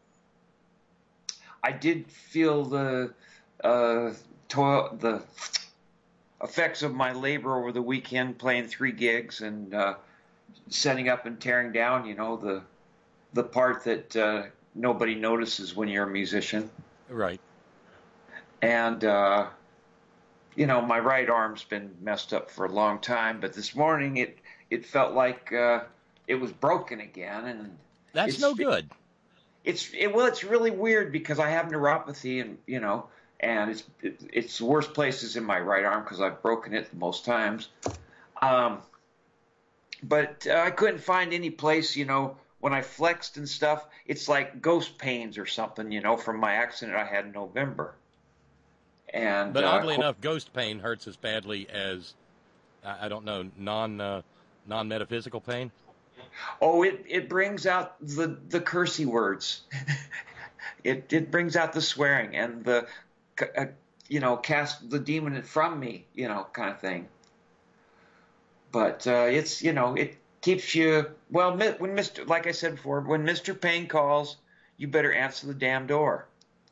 I did feel the uh, toil, the effects of my labor over the weekend, playing three gigs and uh, setting up and tearing down. You know, the the part that uh, nobody notices when you're a musician. Right. And uh, you know, my right arm's been messed up for a long time, but this morning it it felt like uh, it was broken again, and that's no good. It's it, well, it's really weird because I have neuropathy, and you know, and it's it, it's the worst places in my right arm because I've broken it the most times. Um, but uh, I couldn't find any place, you know, when I flexed and stuff. It's like ghost pains or something, you know, from my accident I had in November. And but oddly uh, enough, ghost pain hurts as badly as I don't know non uh, non metaphysical pain. Oh, it, it brings out the the cursey words. it it brings out the swearing and the uh, you know, cast the demon from me, you know, kind of thing. But uh, it's, you know, it keeps you, well, when Mister like I said before, when Mister Pain calls, you better answer the damn door.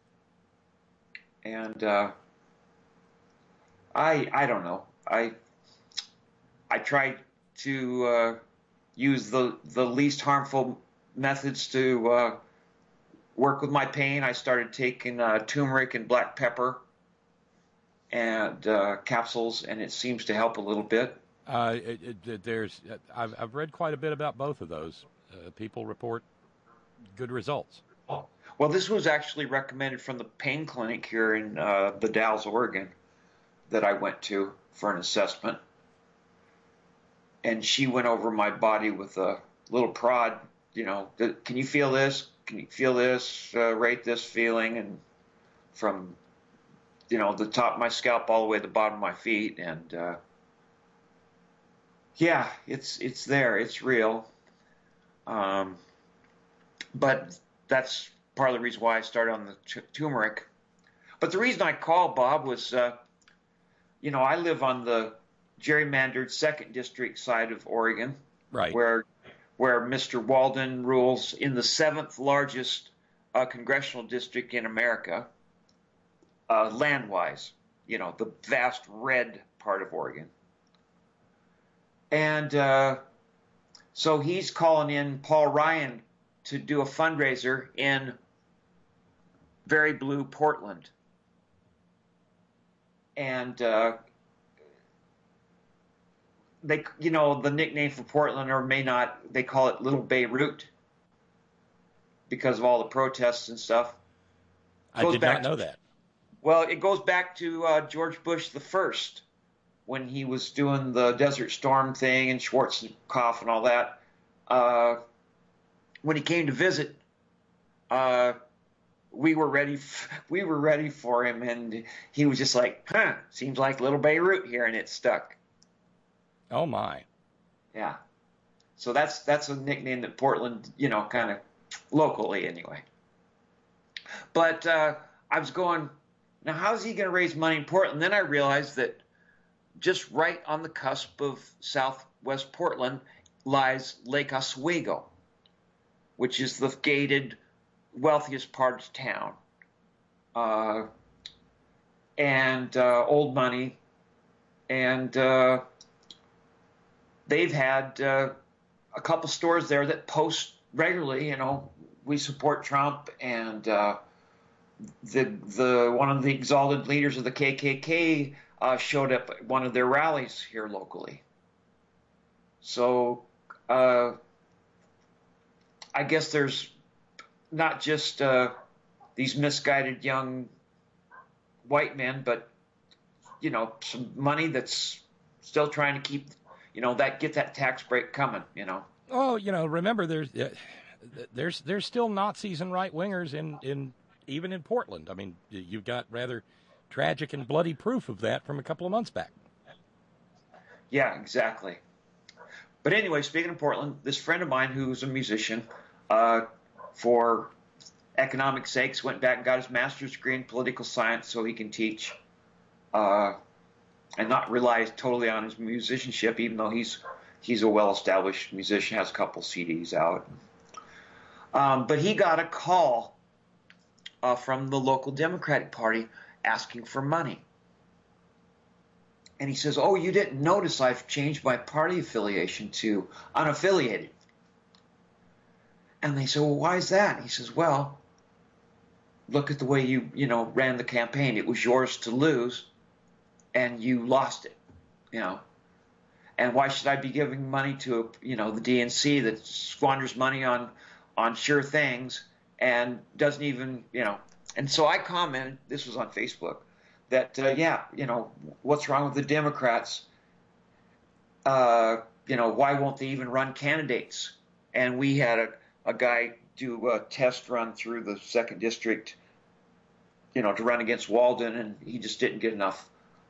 And uh, I I don't know. I I tried to uh, use the the least harmful methods to uh, work with my pain. I started taking uh, turmeric and black pepper and uh, capsules, and it seems to help a little bit. Uh, it, it, there's I've I've read quite a bit about both of those. Uh, people report good results. Well, this was actually recommended from the pain clinic here in uh, the Dalles, Oregon, that I went to for an assessment. And she went over my body with a little prod, you know, can you feel this? Can you feel this? Uh, rate this feeling. And from, you know, the top of my scalp all the way to the bottom of my feet. And, uh, yeah, it's it's there. It's real. Um, but that's part of the reason why I started on the t- turmeric. But the reason I called, Bob, was, uh, you know, I live on the gerrymandered second district side of Oregon, right, where where Mister Walden rules in the seventh largest uh, congressional district in America, uh, land-wise, you know, the vast red part of Oregon. And uh, so he's calling in Paul Ryan to do a fundraiser in very blue Portland. And uh, they, you know, the nickname for Portland, or may not, they call it Little Beirut because of all the protests and stuff. I did not know that. Well, it goes back to uh, George Bush the First when he was doing the Desert Storm thing and Schwarzkopf and all that. Uh, when he came to visit, uh, we were ready. F- we were ready for him, and he was just like, "Huh, seems like Little Beirut here," and it stuck. Oh my! Yeah. So that's that's a nickname that Portland, you know, kind of locally anyway. But uh, I was going, now how's he going to raise money in Portland? Then I realized that just right on the cusp of southwest Portland lies Lake Oswego, which is the gated, wealthiest part of town. Uh, and uh, old money. And uh, they've had uh, a couple stores there that post regularly, you know, we support Trump, and uh, the the one of the exalted leaders of the K K K uh, showed up at one of their rallies here locally. So uh, I guess there's not just uh, these misguided young white men, but you know, some money that's still trying to keep, you know, that get that tax break coming, you know. Oh, you know, remember there's uh, there's there's still Nazis and right wingers in, in even in Portland. I mean, you've got rather tragic and bloody proof of that from a couple of months back. Yeah, exactly. But anyway, speaking of Portland, this friend of mine who's a musician, uh, for economic sakes, went back and got his master's degree in political science so he can teach, uh, and not rely totally on his musicianship, even though he's he's a well-established musician, has a couple C Ds out. Um, but he got a call uh, from the local Democratic Party asking for money. And he says, "Oh, you didn't notice I've changed my party affiliation to unaffiliated." And they said, "Well, why is that?" He says, "Well, look at the way you, you know, ran the campaign. It was yours to lose, and you lost it, you know. And why should I be giving money to, you know, the D N C that squanders money on, on sure things and doesn't even, you know." And so I commented, this was on Facebook, that, uh, yeah, you know, what's wrong with the Democrats? Uh, you know, why won't they even run candidates? And we had a, a guy do a test run through the second district, you know, to run against Walden, and he just didn't get enough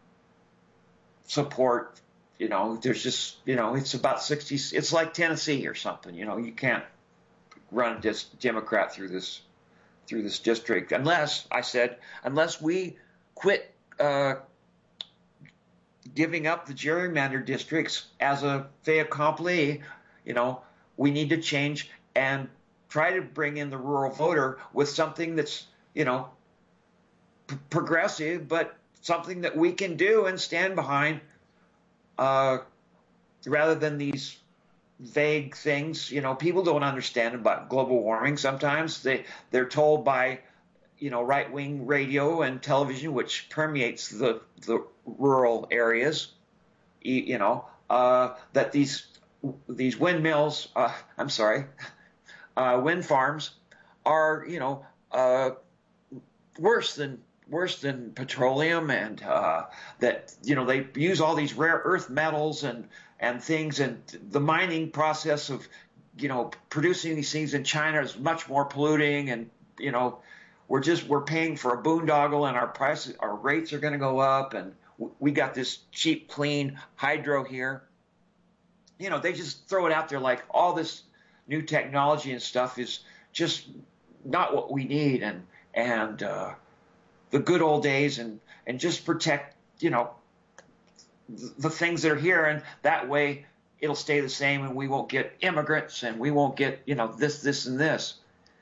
support. You know, there's just, you know, it's about sixty, it's like Tennessee or something, you know, you can't run a dis- Democrat through this, through this district unless, I said, unless we quit uh, giving up the gerrymandered districts as a fait accompli. You know, we need to change and try to bring in the rural voter with something that's, you know, p- progressive, but something that we can do and stand behind, uh, rather than these vague things. You know, people don't understand about global warming. Sometimes they, they're told by, you know, right-wing radio and television, which permeates the, the rural areas, you know, uh, that these, these windmills, uh, I'm sorry, uh, wind farms are, you know, uh, worse than, worse than petroleum, and, uh, that, you know, they use all these rare earth metals and, and things, and the mining process of, you know, producing these things in China is much more polluting, and, you know, We're just we're paying for a boondoggle, and our prices, our rates are going to go up, and we got this cheap, clean hydro here. You know, they just throw it out there like all this new technology and stuff is just not what we need, and and uh, the good old days, and and just protect, you know, the, the things that are here, and that way it'll stay the same, and we won't get immigrants, and we won't get, you know, this, this, and this.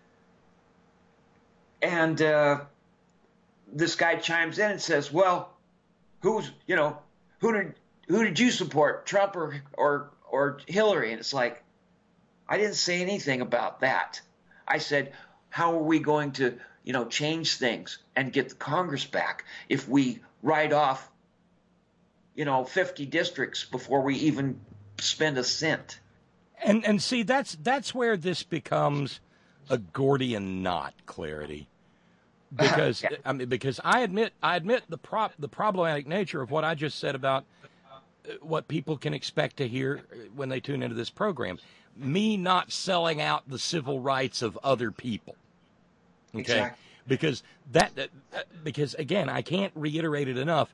And uh, this guy chimes in and says, "Well, who's, you know, who did who did you support, Trump or or or Hillary?" And it's like, I didn't say anything about that. I said, how are we going to, you know, change things and get the Congress back if we write off, you know, fifty districts before we even spend a cent? And and see, that's that's where this becomes a Gordian knot, Clarity, because yeah. I mean, because I admit I admit the prop the problematic nature of what I just said about what people can expect to hear when they tune into this program. me not selling out the civil rights of other people. Okay? Exactly. Because that, that because again, I can't reiterate it enough.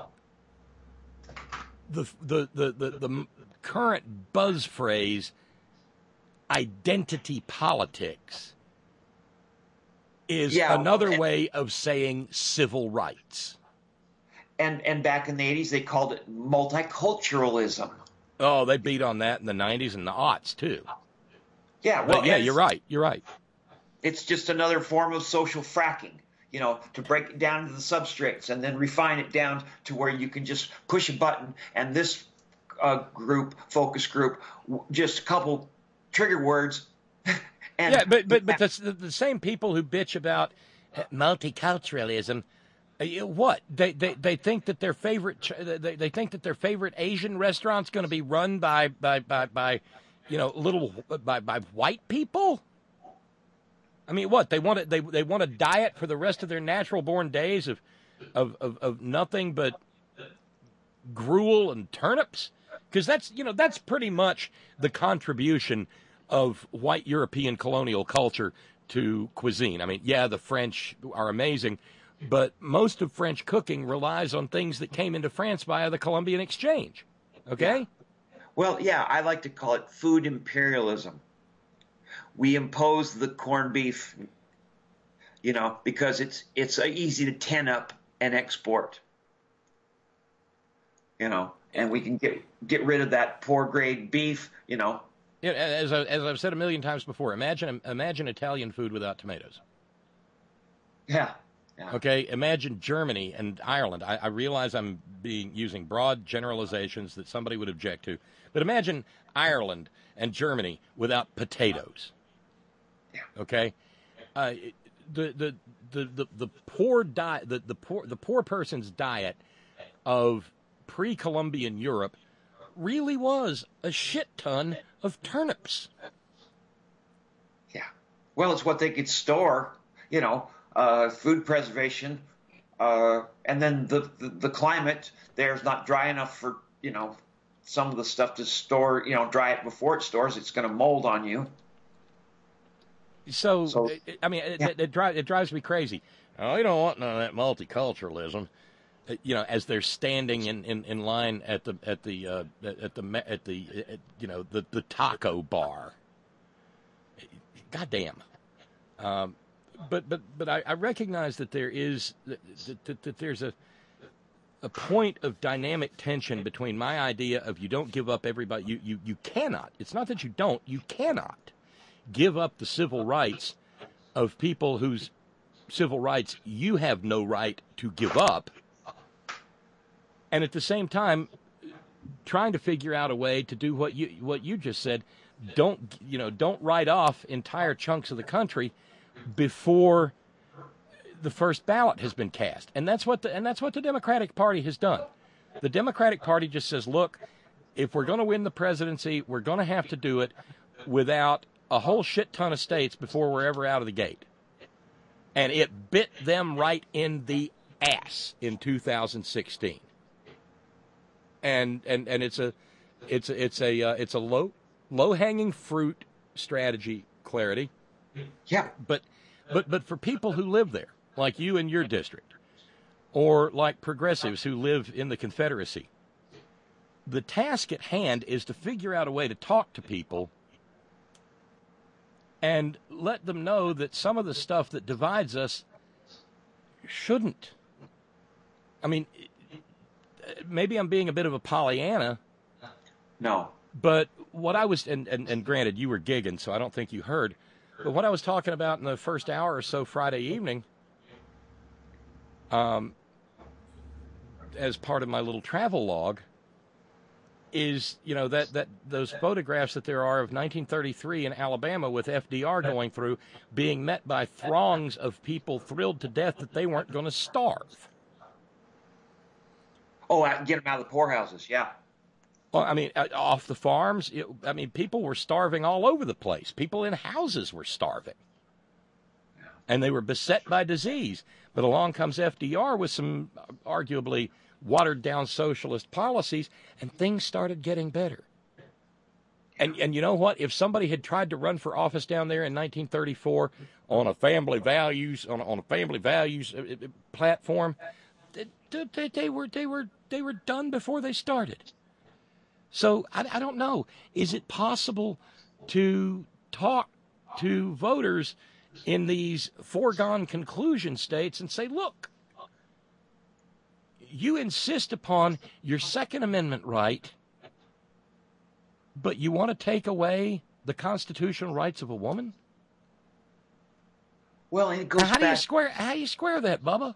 The the the the, the current buzz phrase, identity politics, is Yeah, another and- way of saying civil rights. And and back in the eighties, they called it multiculturalism. Oh, they beat on that in the nineties and the aughts too. Yeah, well, But yeah, and you're right. You're right. It's just another form of social fracking, you know, to break it down to the substrates and then refine it down to where you can just push a button and this uh, group, focus group, w- just a couple trigger words. and Yeah, but but but the, the same people who bitch about multiculturalism, uh, you- what they, they they think that their favorite ch- they they think that their favorite Asian restaurant's going to be run by by by by you know little by by white people. I mean, what they want to, they they want a diet for the rest of their natural born days of of of, of nothing but gruel and turnips, because that's you know that's pretty much the contribution of white European colonial culture to cuisine. I mean, yeah, the French are amazing, but most of French cooking relies on things that came into France via the Columbian Exchange. Okay? Well, yeah, I like to call it food imperialism. We impose the corned beef, you know, because it's it's uh, easy to tin up and export, you know, and we can get get rid of that poor grade beef, you know. Yeah, as I, as I've said a million times before, imagine imagine Italian food without tomatoes. Yeah. yeah. Okay, imagine Germany and Ireland. I, I realize I'm being using broad generalizations that somebody would object to, but imagine Ireland and Germany without potatoes. Yeah. Okay, uh, the, the the the the poor diet, the the poor the poor person's diet of pre-Columbian Europe really was a shit ton of turnips. Yeah. Well, it's what they could store, you know, uh, food preservation, uh, and then the, the the climate there's not dry enough for, you know, some of the stuff to store, you know, dry it before it stores. It's going to mold on you. So, So- I mean, it, it, it, drives, it drives me crazy. Oh, you don't want none of that multiculturalism. Uh, You know, as they're standing in, in, in line at the at the uh, at the me- at the at, you know the, the taco bar. Goddamn. Um, but but but I, I recognize that there is that, that, that there's a a point of dynamic tension between my idea of you don't give up everybody. You you you cannot. It's not that you don't. You cannot give up the civil rights of people whose civil rights you have no right to give up. And at the same time, trying to figure out a way to do what you what you just said, don't you know, don't write off entire chunks of the country before the first ballot has been cast. And that's what the and that's what the Democratic Party has done. The Democratic Party just says, look, if we're going to win the presidency, we're going to have to do it without a whole shit ton of states before we're ever out of the gate. And it bit them right in the ass in two thousand sixteen. And and and it's a it's a, it's a uh, it's a low low hanging fruit strategy, Clarity. Yeah. But but but for people who live there, like you in your district, or like progressives who live in the Confederacy, the task at hand is to figure out a way to talk to people and let them know that some of the stuff that divides us shouldn't. I mean, maybe I'm being a bit of a Pollyanna. No. But what I was, and, and, and granted, you were gigging, so I don't think you heard, but what I was talking about in the first hour or so Friday evening, um, as part of my little travel log, is, you know, that, that those photographs that there are of nineteen thirty-three in Alabama with F D R going through, being met by throngs of people thrilled to death that they weren't going to starve. Oh, get them out of the poorhouses, yeah. Well, I mean, off the farms, it, I mean, people were starving all over the place. People in houses were starving. And they were beset by disease. But along comes F D R with some arguably watered-down socialist policies, and things started getting better. And and you know what? If somebody had tried to run for office down there in nineteen thirty-four on a family values on a, on a family values platform, they, they, they were they were they were done before they started. So I, I don't know. Is it possible to talk to voters in these foregone conclusion states and say, look, you insist upon your Second Amendment right, but you want to take away the constitutional rights of a woman? Well, it goes now, how back. do you square how do you square that, Bubba?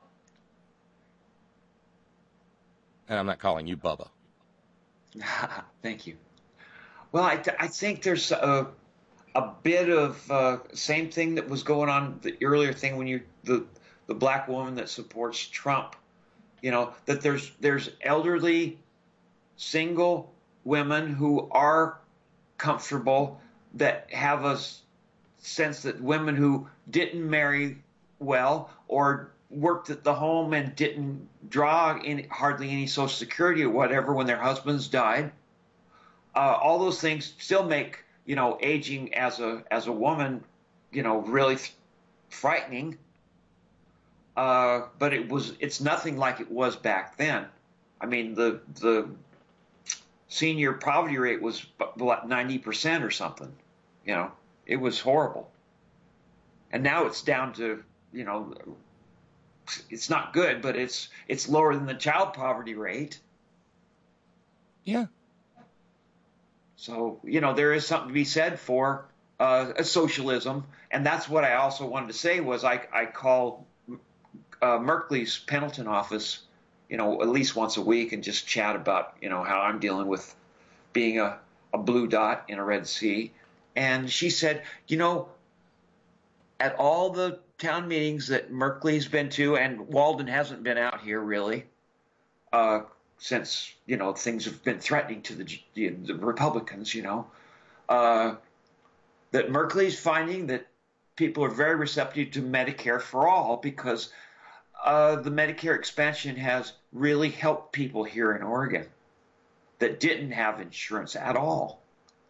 And I'm not calling you Bubba. Thank you. Well, I, th- I think there's a, a bit of uh, same thing that was going on the earlier thing when you the the black woman that supports Trump. You know, that there's there's elderly, single women who are comfortable, that have a sense that women who didn't marry well or worked at the home and didn't draw any, hardly any Social Security or whatever when their husbands died, uh, all those things still make, you know, aging as a as a woman, you know, really th- frightening. Uh, but it was it's nothing like it was back then. I mean, the the senior poverty rate was about ninety percent or something. You know, it was horrible. And now it's down to, you know, it's not good, but it's it's lower than the child poverty rate. Yeah. So, you know, there is something to be said for uh, a socialism. And that's what I also wanted to say was I, I call uh, Merkley's Pendleton office, you know, at least once a week and just chat about, you know, how I'm dealing with being a, a blue dot in a red sea. And she said, you know, at all the town meetings that Merkley's been to, and Walden hasn't been out here really, uh, since, you know, things have been threatening to the, the, the Republicans, you know, uh, that Merkley's finding that people are very receptive to Medicare for all because uh, the Medicare expansion has really helped people here in Oregon that didn't have insurance at all.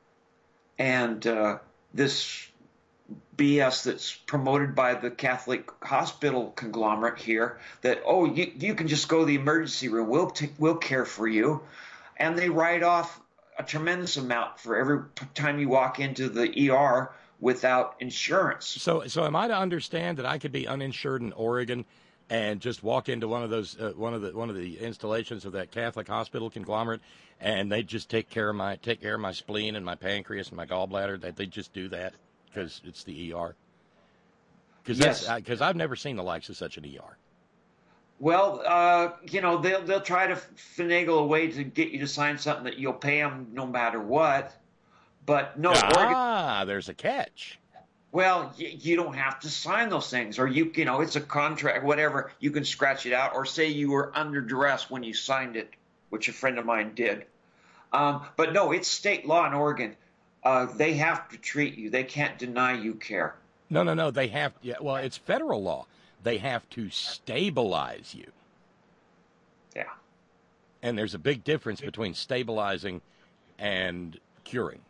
And uh, this B S that's promoted by the Catholic hospital conglomerate here that, oh, you, you can just go to the emergency room. We'll, t- we'll care for you. And they write off a tremendous amount for every time you walk into the E R without insurance. So, so am I to understand that I could be uninsured in Oregon and just walk into one of those, uh, one of the, one of the installations of that Catholic hospital conglomerate, and they just take care of my, take care of my spleen and my pancreas and my gallbladder? That they just do that because it's the E R? Because yes. that's because I've never seen the likes of such an E R. Well, uh, you know, they'll they'll try to finagle a way to get you to sign something that you'll pay them no matter what. But no, ah, Oregon, there's a catch. Well, you, you don't have to sign those things, or you you know, it's a contract, whatever. You can scratch it out, or say you were under duress when you signed it, which a friend of mine did. Um, but no, it's state law in Oregon. Uh, they have to treat you. They can't deny you care. No, no, no. They have. Yeah, well, it's federal law. They have to stabilize you. Yeah. And there's a big difference between stabilizing and curing.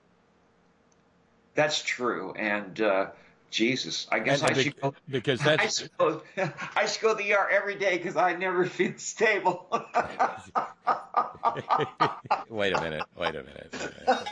That's true. And uh, Jesus, I guess and, I and should go. Because that's. I should go, I should go to the E R every day because I never feel stable. Wait a minute. Wait a minute. Wait a minute.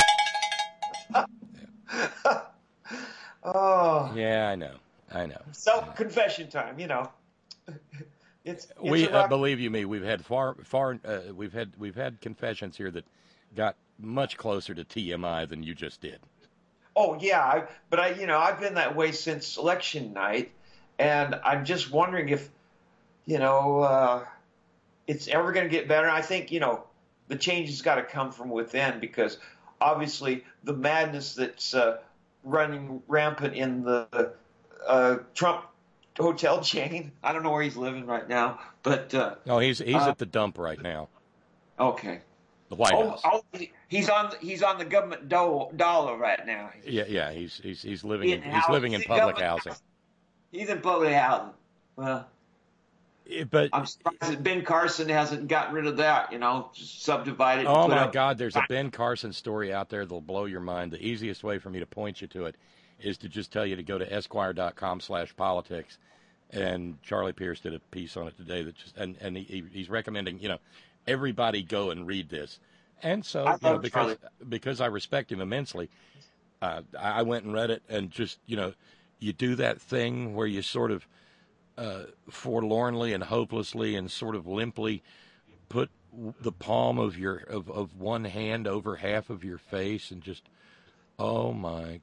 Oh. Yeah, I know. I know. Self-confession time, you know. It's, it's we rock- uh, believe you me. We've had far, far. Uh, we've had we've had confessions here that got much closer to T M I than you just did. Oh yeah, I, but I, you know, I've been that way since election night, and I'm just wondering if, you know, uh, it's ever going to get better. I think, you know, the change has got to come from within because obviously the madness that's uh, running rampant in the uh, Trump hotel chain. I don't know where he's living right now, but uh, no, he's he's uh, at the dump right now. Okay, the White oh, House. Oh, he's on he's on the government do- dollar right now. Yeah, yeah, he's he's he's living in in, he's living in he's public in housing. He's in public housing. Well, But I'm surprised that Ben Carson hasn't gotten rid of that. You know, just subdivided. Oh and put my up. God, there's a Ben Carson story out there that'll blow your mind. The easiest way for me to point you to it is to just tell you to go to esquire dot com slash politics. And Charlie Pierce did a piece on it today that just and, and he, he's recommending, you know, everybody go and read this. And so, I you know, love because Charlie. because I respect him immensely, uh, I went and read it and just, you know, you do that thing where you sort of uh, forlornly and hopelessly and sort of limply put the palm of your of, of one hand over half of your face and just, oh my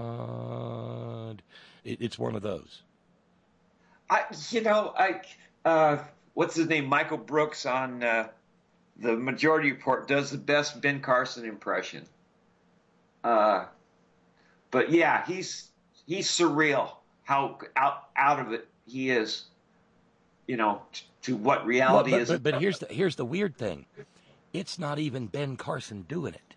God, it, it's one of those. I, you know, I, uh, what's his name? Michael Brooks on uh, the Majority Report does the best Ben Carson impression. Uh, but yeah, he's he's surreal how out out of it he is. You know, t- to what reality well, but, is. But, but here's the here's the weird thing. It's not even Ben Carson doing it.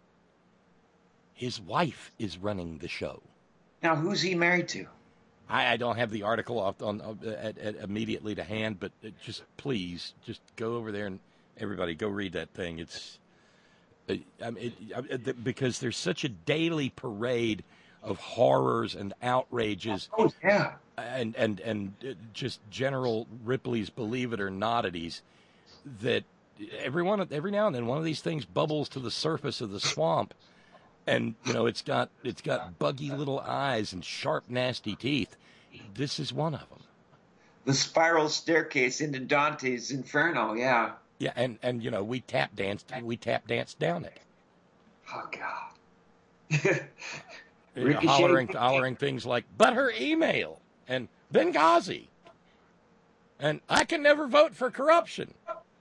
His wife is running the show. Now, who's he married to? I, I don't have the article off on, uh, at, at immediately to hand, but it just please, just go over there and everybody go read that thing. It's it, I mean, it, it, because there's such a daily parade of horrors and outrages. Oh yeah, and and and just General Ripley's believe it or not-ities that everyone every now and then one of these things bubbles to the surface of the swamp. And, you know, it's got it's got buggy little eyes and sharp, nasty teeth. This is one of them. The spiral staircase into Dante's Inferno, yeah. Yeah, and, and you know, we tap danced we tap danced down it. Oh God. You know, hollering hollering things like, but her email and Benghazi. And I can never vote for corruption.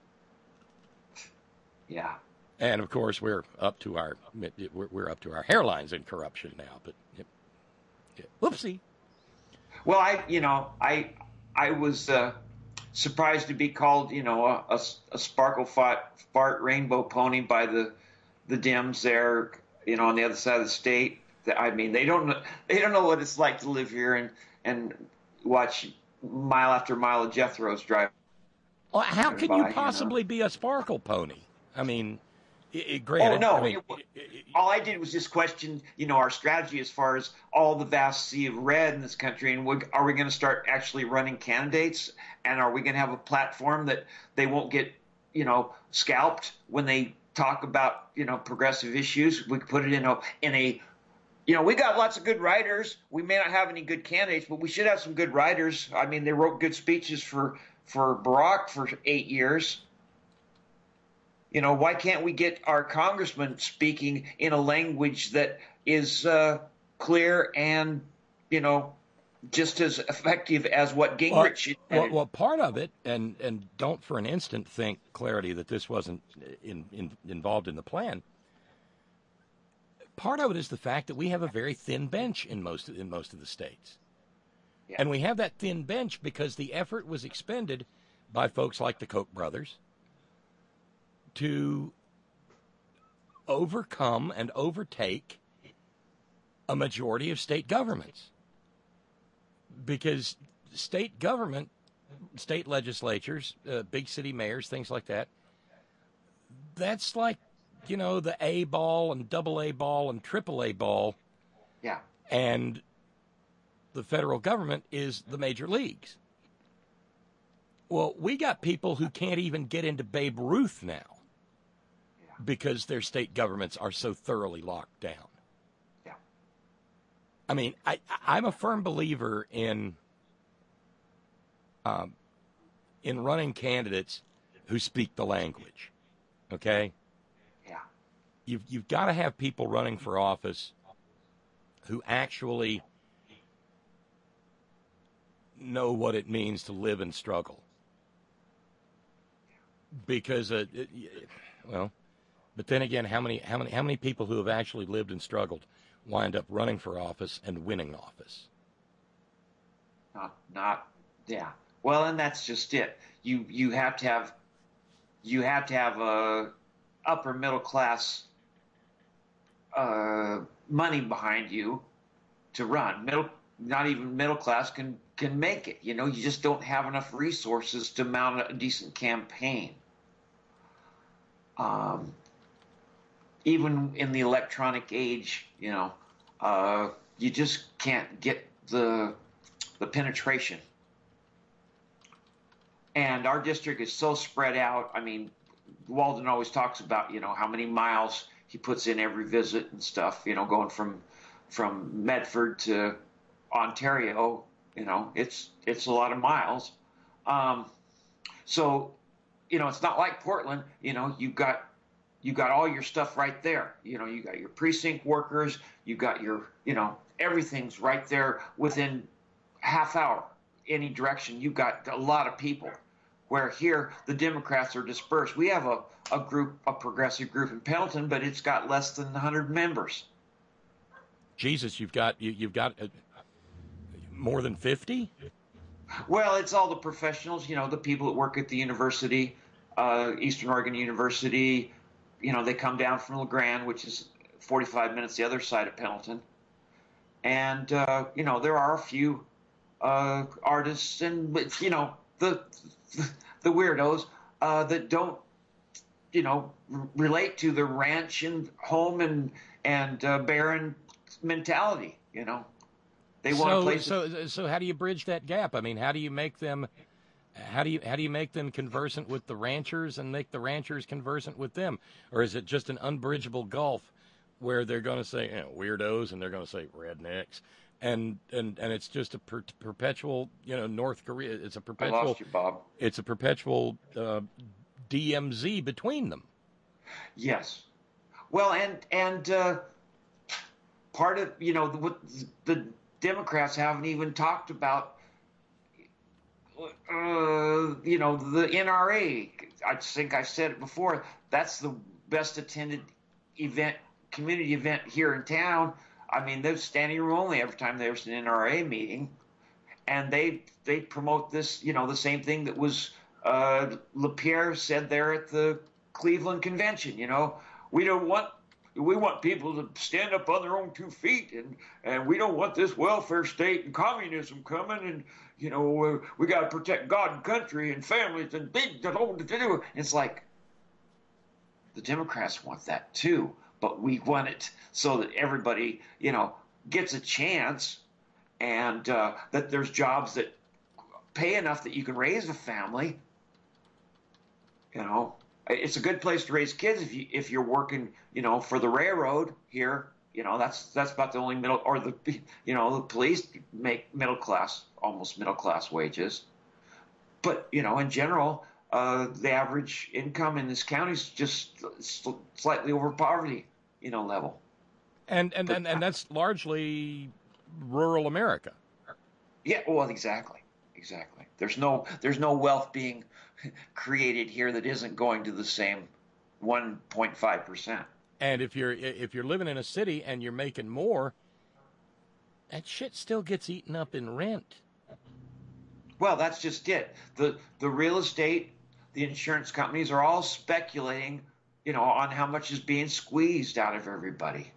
Yeah. And of course, we're up to our we're, we're up to our hairlines in corruption now. But yeah. Whoopsie. Well, I you know I I was uh, surprised to be called you know a, a, a sparkle fart, fart rainbow pony by the the Dems there you know on the other side of the state. I mean they don't know, they don't know what it's like to live here and and watch mile after mile of Jethro's drive. Well, how can by, you possibly you know? be a sparkle pony? I mean. It, it, granted, oh no! I mean, it, it, all I did was just question, you know, our strategy as far as all the vast sea of red in this country, and we, are we going to start actually running candidates, and are we going to have a platform that they won't get, you know, scalped when they talk about, you know, progressive issues? We could put it in a in a, you know, we got lots of good writers. We may not have any good candidates, but we should have some good writers. I mean, they wrote good speeches for for Barack for eight years. You know, why can't we get our congressman speaking in a language that is uh, clear and, you know, just as effective as what Gingrich well, well, well, part of it, and, and don't for an instant think, Clarity, that this wasn't in, in, involved in the plan. Part of it is the fact that we have a very thin bench in most in most of the states. Yeah. And we have that thin bench because the effort was expended by folks like the Koch brothers to overcome and overtake a majority of state governments. Because state government, state legislatures, uh, big city mayors, things like that, that's like, you know, the A ball and double A ball and triple A ball. Yeah. And the federal government is the major leagues. Well, we got people who can't even get into Babe Ruth now. Because their state governments are so thoroughly locked down. Yeah. I mean, I, I'm a firm believer in um, in running candidates who speak the language. Okay? Yeah. You've you've got to have people running for office who actually know what it means to live and struggle. Because, uh, it, well. But then again, how many how many how many people who have actually lived and struggled wind up running for office and winning office? Not not yeah. Well, and that's just it. You you have to have you have to have a upper middle class uh, money behind you to run. Middle not even middle class can can make it. You know, you just don't have enough resources to mount a decent campaign. Um, even in the electronic age, you know, uh, you just can't get the the penetration. And our district is so spread out. I mean, Walden always talks about, you know, how many miles he puts in every visit and stuff, you know, going from from Medford to Ontario, you know, it's it's a lot of miles. Um, so, you know, it's not like Portland, you know, you got you got all your stuff right there. You know, you got your precinct workers, you got your, you know, everything's right there within half hour, any direction. You got a lot of people. Where here the Democrats are dispersed. We have a, a group, a progressive group in Pendleton, but it's got less than one hundred members. Jesus, you've got you, you've got uh, more than fifty? Well, it's all the professionals, you know, the people that work at the university, uh, Eastern Oregon University. You know, they come down from LeGrand, which is forty-five minutes the other side of Pendleton. And, uh, you know, there are a few uh, artists and, you know, the the weirdos uh, that don't, you know, r- relate to the ranch and home and and uh, barren mentality. You know, they want so, to play. So, so how do you bridge that gap? I mean, how do you make them? How do you how do you make them conversant with the ranchers and make the ranchers conversant with them, or is it just an unbridgeable gulf where they're going to say, you know, weirdos and they're going to say rednecks? And, and and it's just a per, perpetual, you know, North Korea. It's a perpetual. I lost you, Bob. It's a perpetual uh, D M Z between them. Yes. Well, and and uh, part of, you know, what the Democrats haven't even talked about. Uh, you know, the N R A. I think I said it before. That's the best attended event, community event here in town. I mean, there's standing room only every time there's an N R A meeting, and they they promote this, you know, the same thing that was uh, LaPierre said there at the Cleveland convention. You know, we don't want we want people to stand up on their own two feet, and and we don't want this welfare state and communism coming, and you know, uh, we got to protect God and country and families and big. It's like the Democrats want that too. But we want it so that everybody, you know, gets a chance, and uh, that there's jobs that pay enough that you can raise a family. You know, it's a good place to raise kids if you if you're working, you know, for the railroad here. You know, that's that's about the only middle, or the, you know, the police make middle class, almost middle class wages. But you know, in general, Uh, the average income in this county is just slightly over poverty, you know, level. And and, and and that's largely rural America. Yeah, well, exactly, exactly. There's no there's no wealth being created here that isn't going to the same one point five percent. And if you're if you're living in a city and you're making more, that shit still gets eaten up in rent. Well, that's just it. The the real estate, the insurance companies are all speculating, you know, on how much is being squeezed out of everybody.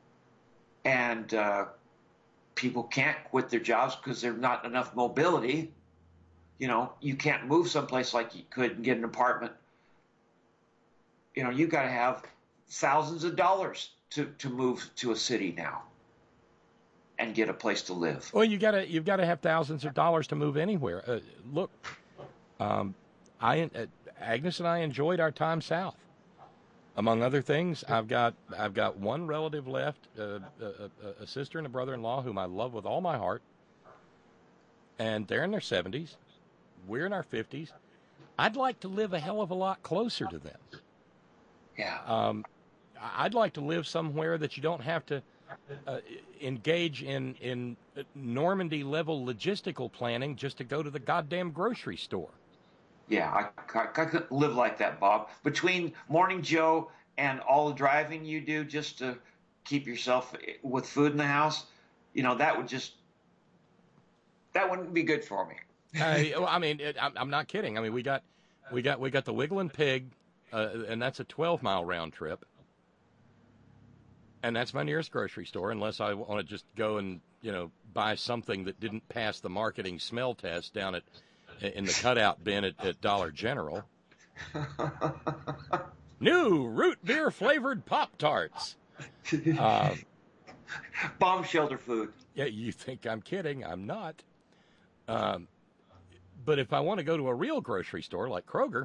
And uh, people can't quit their jobs because there's not enough mobility. You know, you can't move someplace like you could and get an apartment. You know, you've got to have thousands of dollars to, to move to a city now and get a place to live. Well, you gotta you've got to have thousands of dollars to move anywhere. Uh, look, um, I uh, Agnes and I enjoyed our time south. Among other things, I've got I've got one relative left, uh, a, a sister and a brother-in-law whom I love with all my heart, and they're in their seventies. We're in our fifties. I'd like to live a hell of a lot closer to them. Yeah. Um, I'd like to live somewhere that you don't have to uh, engage in in Normandy-level logistical planning just to go to the goddamn grocery store. Yeah, I, I, I couldn't live like that, Bob. Between Morning Joe and all the driving you do just to keep yourself with food in the house, you know, that would just, that wouldn't be good for me. uh, I mean, it, I'm, I'm not kidding. I mean, we got, we got, we got the Wiggling Pig, uh, and that's a twelve mile round trip. And that's my nearest grocery store, unless I want to just go and, you know, buy something that didn't pass the marketing smell test down at in the cutout bin at, at Dollar General. New root beer flavored Pop-Tarts. Uh, Bomb shelter food. Yeah, you think I'm kidding. I'm not. Um, but if I want to go to a real grocery store like Kroger,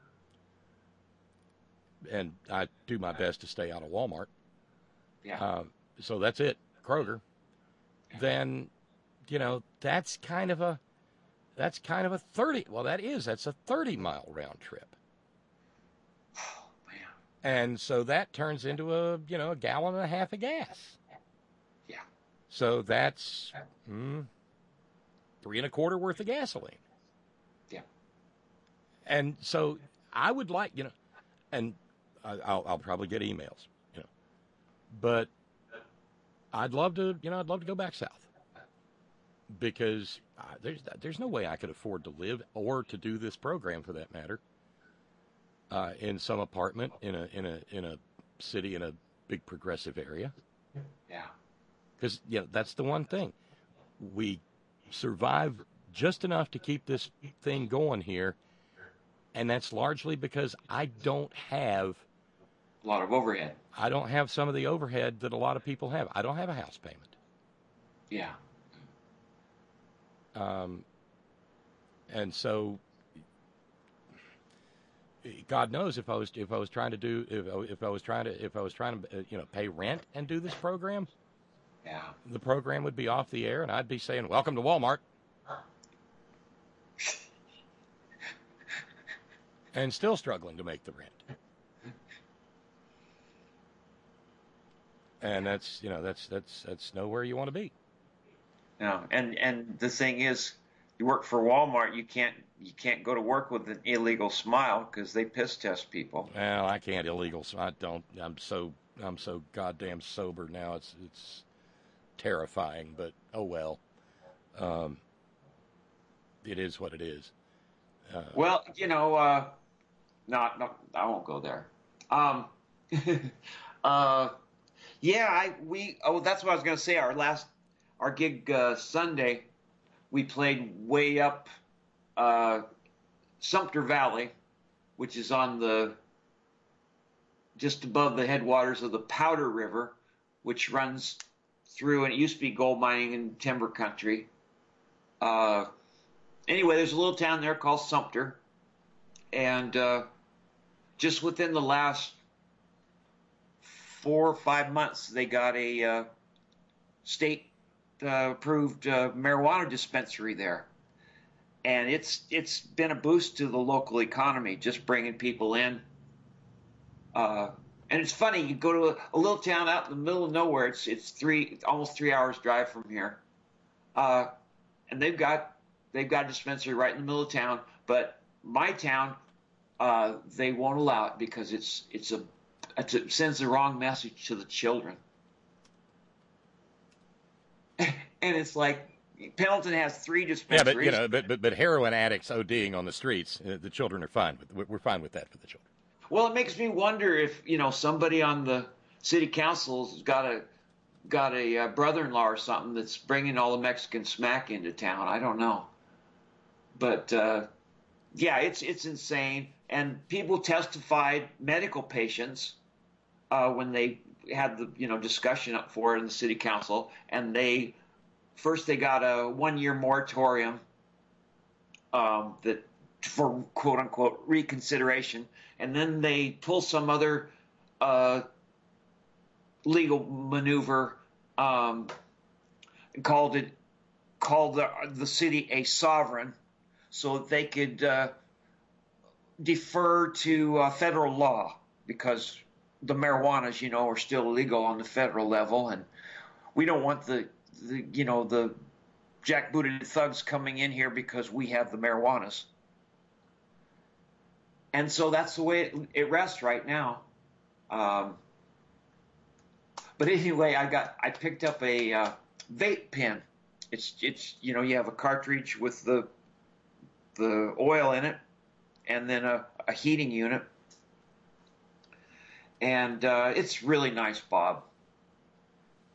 and I do my best to stay out of Walmart, yeah. Uh, so that's it, Kroger, then, you know, that's kind of a, that's kind of a thirty, well, that is, that's a thirty-mile round trip. Oh, man. And so that turns into a, you know, a gallon and a half of gas. Yeah. So that's mm, three and a quarter worth of gasoline. Yeah. And so I would like, you know, and I- I'll, I'll probably get emails, you know, but I'd love to, you know, I'd love to go back south because uh, there's there's no way I could afford to live or to do this program for that matter uh, in some apartment in a in a in a city in a big progressive area. Yeah. Because, you know, that's the one thing. We survive just enough to keep this thing going here, and that's largely because I don't have a lot of overhead. I don't have some of the overhead that a lot of people have. I don't have a house payment. Yeah. Um, and so, God knows if I was if I was trying to do if if I was trying to if I was trying to you know pay rent and do this program, yeah, the program would be off the air, and I'd be saying, "Welcome to Walmart," and still struggling to make the rent. And that's you know that's that's that's nowhere you want to be. No, and and the thing is, you work for Walmart, you can't you can't go to work with an illegal smile because they piss test people. Well, I can't illegal. So I don't. I'm so I'm so goddamn sober now. It's it's terrifying. But oh well. Um, it is what it is. Uh, well, you know, uh, no, no, I won't go there. Um, uh, yeah, I we oh that's what I was going to say. Our last our gig uh, Sunday, we played way up uh, Sumter Valley, which is on the just above the headwaters of the Powder River, which runs through, and it used to be gold mining and timber country. Uh, anyway, there's a little town there called Sumter, and uh, just within the last four or five months, they got a uh, state uh, approved uh, marijuana dispensary there, and it's it's been a boost to the local economy, just bringing people in. Uh, and it's funny, you go to a, a little town out in the middle of nowhere. It's it's three almost three hours drive from here, uh, and they've got they've got a dispensary right in the middle of town. But my town, uh, they won't allow it because it's it's a it sends the wrong message to the children. And it's like Pendleton has three dispensaries. Yeah, but you know, but but, but heroin addicts ODing on the streets, uh, the children are fine with. We're fine with that for the children. Well, it makes me wonder if you know somebody on the city council's got a got a uh, brother-in-law or something that's bringing all the Mexican smack into town. I don't know, but uh, yeah, it's it's insane. And people testified, medical patients, uh, when they had the you know discussion up for it in the city council, and they first they got a one-year moratorium um, that for quote unquote reconsideration, and then they pull some other uh, legal maneuver, um, called it called the the city a sovereign, so that they could uh, defer to uh, federal law because the marijuanas, you know, are still illegal on the federal level, and we don't want the, the you know, the jackbooted thugs coming in here because we have the marijuanas. And so that's the way it, it rests right now. Um, but anyway, I got I picked up a uh, vape pen. It's it's you know you have a cartridge with the the oil in it, and then a, a heating unit. And uh, it's really nice, Bob.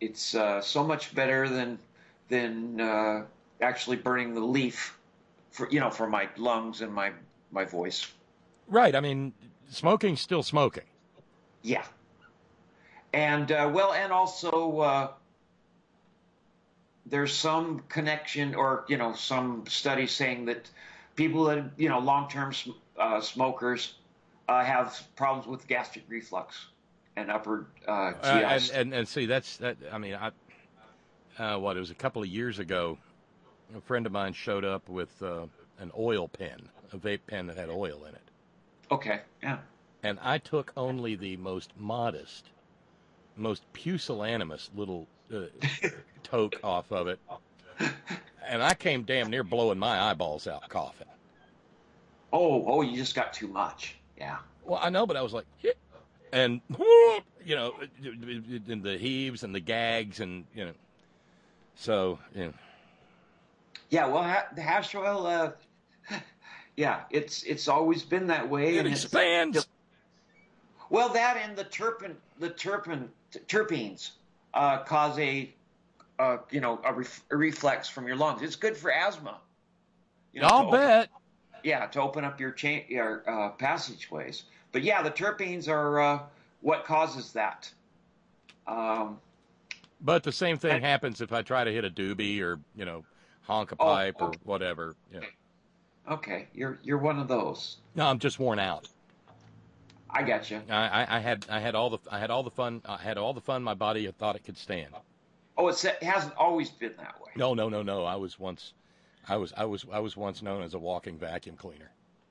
it's uh, so much better than than uh, actually burning the leaf for you know for my lungs and my my voice. Right. I mean, smoking's still smoking. Yeah. And uh, well, and also uh, there's some connection, or you know, some studies saying that people that you know long-term uh, smokers uh, have problems with gastric reflux and upper uh, G I. Uh, and, and and see, that's that. I mean, I uh, what it was a couple of years ago. A friend of mine showed up with uh, an oil pen, a vape pen that had oil in it. Okay. Yeah. And I took only the most modest, most pusillanimous little uh, toke off of it, and I came damn near blowing my eyeballs out coughing. Oh, oh, you just got too much. Yeah. Well, I know, but I was like, "Hit," and you know, and the heaves and the gags, and you know, so you know. Yeah, well, ha- the hash oil, uh, yeah, it's it's always been that way. It and expands. It's, well, that and the terpen, the terpen, terpenes uh, cause a, uh, you know, a, ref- a reflex from your lungs. It's good for asthma. You know, I'll to bet. Open, yeah, to open up your cha- your uh, passageways. But yeah, the terpenes are uh, what causes that. Um, but the same thing happens if I try to hit a doobie or you know. honk a pipe oh, okay. or whatever. Yeah. Okay, you're you're one of those. No, I'm just worn out. I got you. I, I, I had I had all the I had all the fun I had all the fun my body thought it could stand. Oh, it's, it hasn't always been that way. No, no, no, no. I was once, I was I was I was once known as a walking vacuum cleaner.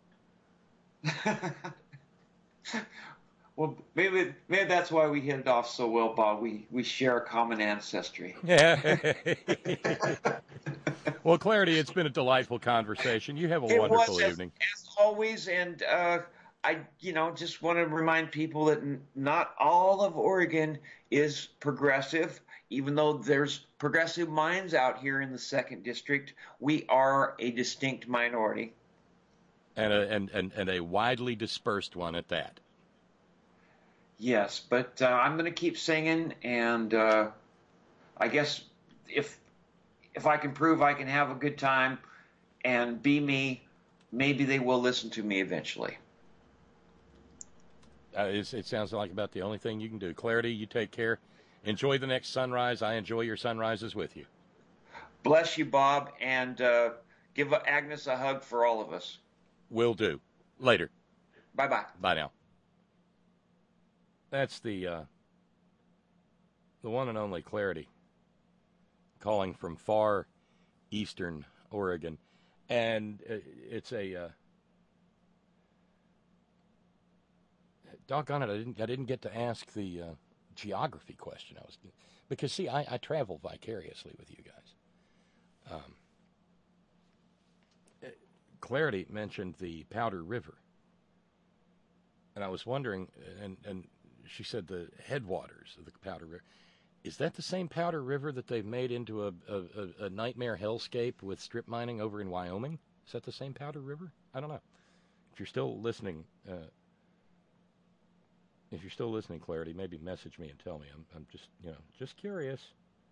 Well, maybe maybe that's why we hit it off so well, Bob. We we share a common ancestry. Yeah. Well, Clarity, it's been a delightful conversation. You have a it wonderful was, evening. As, as always, and uh, I, you know, just want to remind people that n- not all of Oregon is progressive. Even though there's progressive minds out here in the second district, we are a distinct minority. And a, and, and, and a widely dispersed one at that. Yes, but uh, I'm going to keep singing, and uh, I guess if if I can prove I can have a good time and be me, maybe they will listen to me eventually. Uh, it's, it sounds like about the only thing you can do. Clarity, you take care. Enjoy the next sunrise. I enjoy your sunrises with you. Bless you, Bob, and uh, give Agnes a hug for all of us. Will do. Later. Bye-bye. Bye now. That's the uh, the one and only Clarity, calling from far eastern Oregon, and uh, it's a uh, doggone it. I didn't I didn't get to ask the uh, geography question. I was because see I, I travel vicariously with you guys. Um, Clarity mentioned the Powder River, and I was wondering, and and. She said the headwaters of the Powder River. Is that the same Powder River that they've made into a, a, a nightmare hellscape with strip mining over in Wyoming? Is that the same Powder River? I don't know. If you're still listening, uh, if you're still listening, Clarity, maybe message me and tell me. I'm, I'm just, you know, just curious.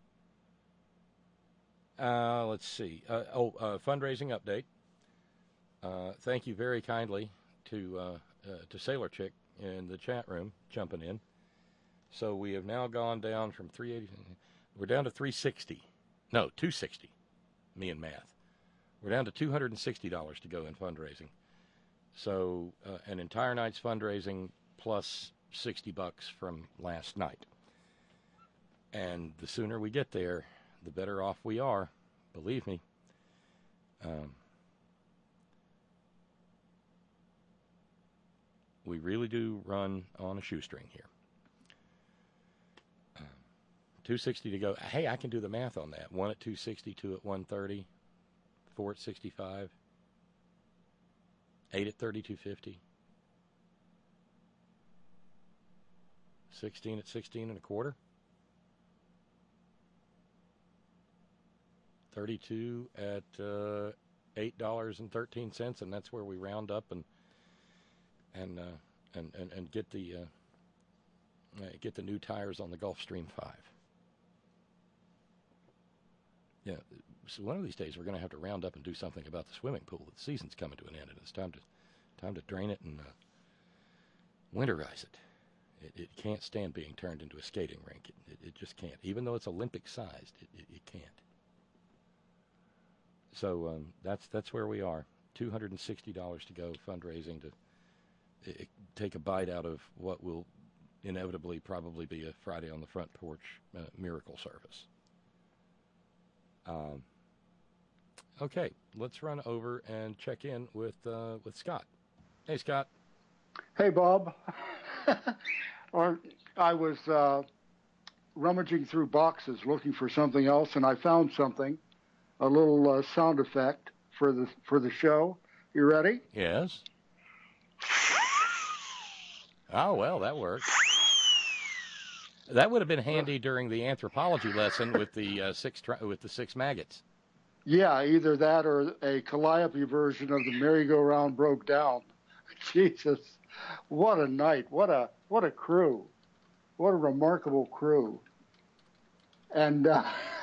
Uh, let's see. Uh, oh, uh, fundraising update. Uh, thank you very kindly to uh, uh, to Sailor Chick in the chat room, jumping in. So we have now gone down from three eighty. We're down to three sixty. No, two sixty. Me and math. We're down to two hundred sixty dollars to go in fundraising. So uh, an entire night's fundraising plus sixty bucks from last night. And the sooner we get there, the better off we are. Believe me. Um, We really do run on a shoestring here. Um, two sixty to go. Hey, I can do the math on that. One at two sixty, two at one thirty, four at sixty-five, eight at thirty-two fifty, sixteen at sixteen and a quarter, thirty-two at uh, eight dollars and thirteen cents, and that's where we round up and and uh, and, and and get the uh, uh, get the new tires on the Gulfstream five. yeah, so one of these days we're going to have to round up and do something about the swimming pool. The season's coming to an end, and it's time to time to drain it and uh, winterize it. it. It can't stand being turned into a skating rink. It, it, it just can't. Even though it's Olympic-sized, it, it, it can't. So um, that's that's where we are. two hundred sixty dollars to go fundraising to it, take a bite out of what will inevitably probably be a Friday on the Front Porch uh, miracle service. Um, okay, let's run over and check in with uh, with Scott. Hey, Scott. Hey, Bob. or I was uh, rummaging through boxes looking for something else, and I found something, a little uh, sound effect for the for the show. You ready? Yes. Oh, well, that worked. That would have been handy during the anthropology lesson with the uh, six tri- with the six maggots. Yeah, either that or a Calliope version of the merry-go-round broke down. Jesus, what a night! What a what a crew! What a remarkable crew! And uh,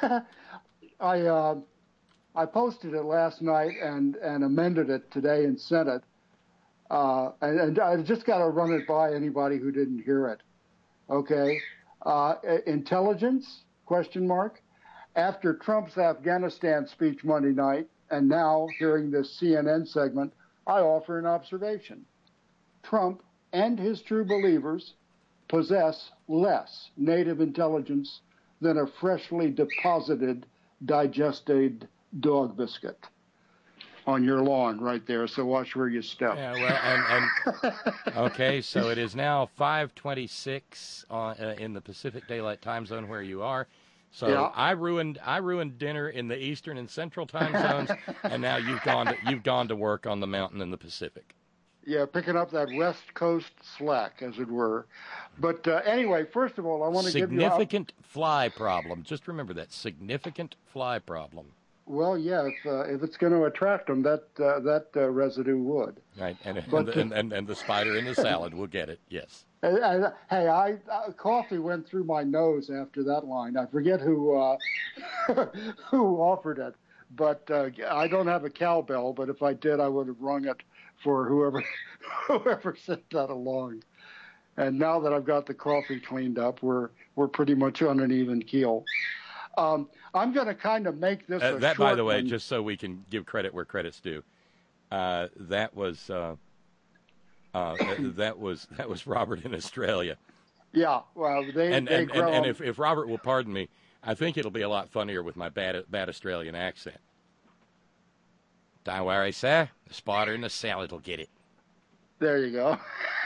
I uh, I posted it last night and and amended it today and sent it. Uh, and, and I just got to run it by anybody who didn't hear it. Okay. Uh, intelligence, question mark. After Trump's Afghanistan speech Monday night, and now hearing this C N N segment, I offer an observation. Trump and his true believers possess less native intelligence than a freshly deposited, digested dog biscuit on your lawn right there, so watch where you step. Yeah, well, and, and okay, so it is now five twenty-six uh, in the Pacific Daylight Time Zone where you are. So Yeah. I ruined I ruined dinner in the Eastern and Central Time Zones, and now you've gone to, you've gone to work on the mountain in the Pacific. Yeah, picking up that West Coast slack, as it were. But uh, anyway, first of all, I want to give you... Significant fly problem. Just remember that. Significant fly problem. Well, yeah, if, uh, if it's going to attract them, that uh, that uh, residue would. Right, and But, and, the, and, and and the spider in the salad will get it. Yes. And, and, hey, I uh, coffee went through my nose after that line. I forget who uh, who offered it, but uh, I don't have a cowbell. But if I did, I would have rung it for whoever whoever sent that along. And now that I've got the coffee cleaned up, we're we're pretty much on an even keel. Um, I'm going to kind of make this Uh, a that, short by the way, one. just so we can give credit where credit's due, uh, that was uh, uh, that was that was Robert in Australia. Yeah, well, they And they and, grow and, and 'em. if, if Robert will pardon me, I think it'll be a lot funnier with my bad bad Australian accent. Don't worry, sir. The spider in the salad will get it. There you go.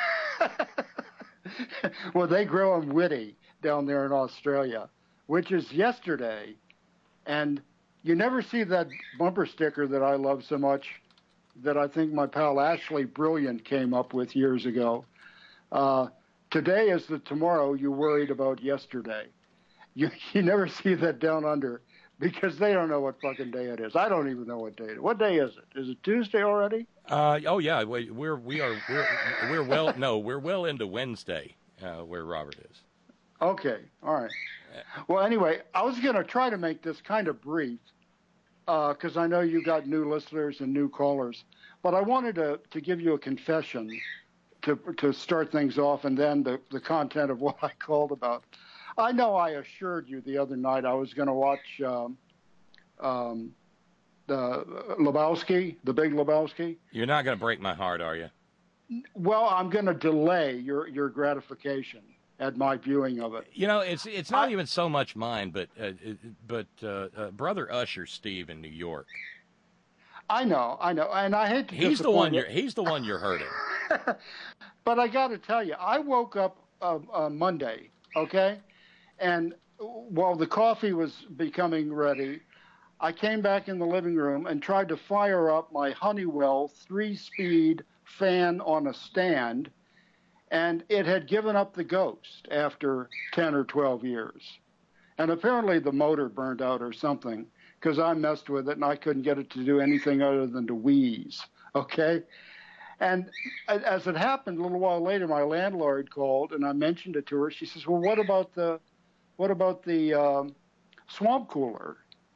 Well, they grow them witty down there in Australia, which is yesterday. And you never see that bumper sticker that I love so much that I think my pal Ashley Brilliant came up with years ago. Uh, today is the tomorrow you worried about yesterday. You, you never see that down under because they don't know what fucking day it is. I don't even know what day it is. What day is it? Is it Tuesday already? Uh, oh yeah, we, we're we are we're we're well no we're well into Wednesday uh, where Robert is. Okay, all right. Well, anyway, I was going to try to make this kind of brief because I know you got new listeners and new callers, but I wanted to, to give you a confession to to start things off and then the, the content of what I called about. I know I assured you the other night I was going to watch um, um, the Lebowski, the Big Lebowski. You're not going to break my heart, are you? Well, I'm going to delay your, your gratification at my viewing of it. You know, it's it's not I, even so much mine, but uh, but uh, uh, Brother Usher Steve in New York. I know, I know, and I hate to. He's the one. You're, he's the one you're hurting. But I got to tell you, I woke up uh, uh, Monday, okay, and while the coffee was becoming ready, I came back in the living room and tried to fire up my Honeywell three-speed fan on a stand. And it had given up the ghost after ten or twelve years. And apparently the motor burned out or something because I messed with it and I couldn't get it to do anything other than to wheeze, okay? And as it happened, a little while later, my landlord called and I mentioned it to her. She says, well, what about the, what about the um, swamp cooler?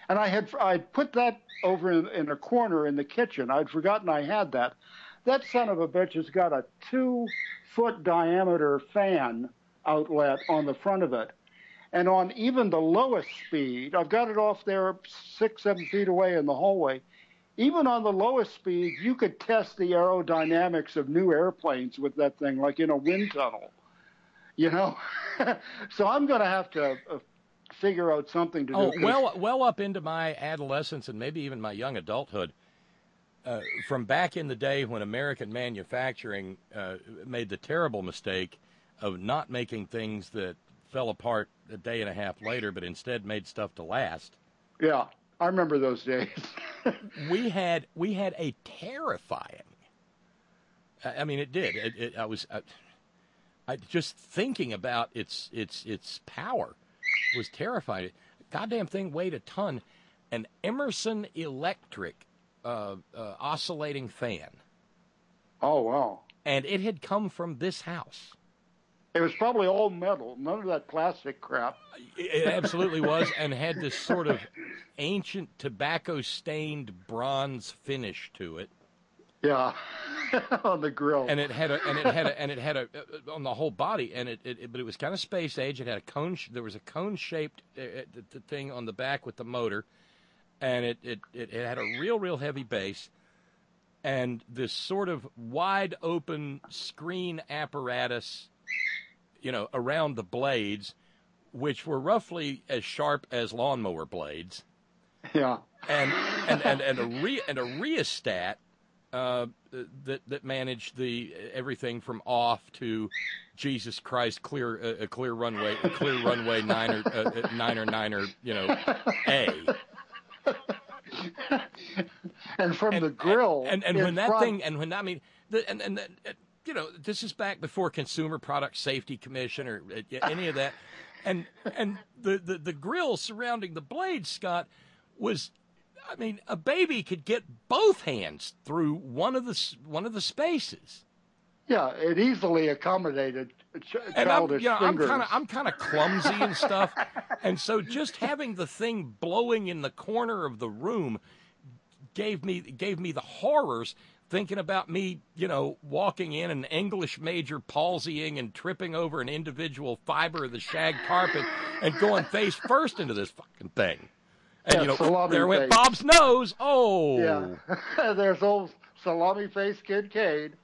And I had I'd put that over in, in a corner in the kitchen. I'd forgotten I had that. That son of a bitch has got a two-foot diameter fan outlet on the front of it. And on even the lowest speed, I've got it off there six, seven feet away in the hallway. Even on the lowest speed, you could test the aerodynamics of new airplanes with that thing, like in a wind tunnel. You know? So I'm going to have to uh, figure out something to oh, do. Well, well up into my adolescence and maybe even my young adulthood, uh, from back in the day when American manufacturing uh, made the terrible mistake of not making things that fell apart a day and a half later, but instead made stuff to last. Yeah, I remember those days. we had we had a terrifying. I mean, it did. It, it, I was. I, I just thinking about its its its power was terrifying. Goddamn thing weighed a ton. An Emerson Electric uh, uh, oscillating fan. Oh wow! And it had come from this house. It was probably all metal, none of that plastic crap. It absolutely was, and had this sort of ancient tobacco-stained bronze finish to it. Yeah, on the grill. And it had a, and it had a, and it had a uh, on the whole body, and it, it, it, but it was kind of space age. It had a cone. There was a cone-shaped uh, the thing on the back with the motor, and it, it it it had a real, real heavy base, and this sort of wide-open screen apparatus, you know, around the blades, which were roughly as sharp as lawnmower blades. Yeah. And and and, and a re, and a rheostat uh, that that managed the everything from off to Jesus Christ, clear uh, a clear runway, a clear runway niner uh, niner niner, you know, A. And from and, the grill. And and, and when that front... thing and when I mean the and and. and you know, this is back before Consumer Product Safety Commission or any of that. And and the, the, the grill surrounding the blade, Scott, was, I mean, a baby could get both hands through one of the one of the spaces. Yeah, it easily accommodated ch- and childish I'm, you know, fingers. I'm kind of I'm kind of clumsy and stuff, and so just having the thing blowing in the corner of the room gave me gave me the horrors. Thinking about me, you know, walking in an English major palsying and tripping over an individual fiber of the shag carpet and going face first into this fucking thing. And, yeah, you know, there went face. Bob's nose. Oh. Yeah. There's old salami face Kid Cade.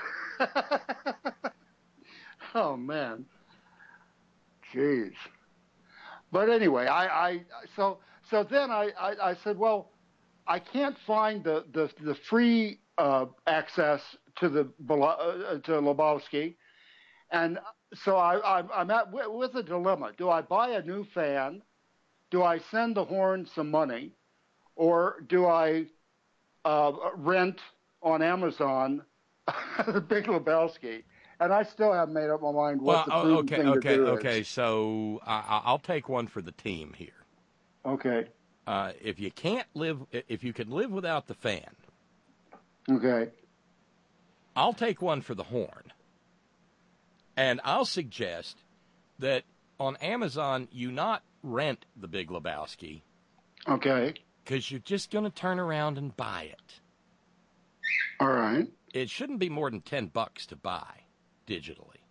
Oh, man. Jeez. But anyway, I, I so so then I, I, I said, well, I can't find the, the, the free Uh, access to the uh, to Lebowski, and so I, I, I'm at with a dilemma. Do I buy a new fan? Do I send the Horn some money, or do I uh, rent on Amazon the Big Lebowski? And I still haven't made up my mind what well, the oh, prudent okay, thing okay, to do okay. is. So I, I'll take one for the team here. Okay. Uh, if you can't live, if you can live without the fan. Okay. I'll take one for the Horn. And I'll suggest that on Amazon, you not rent the Big Lebowski. Okay. Because you're just going to turn around and buy it. All right. It shouldn't be more than ten bucks to buy digitally.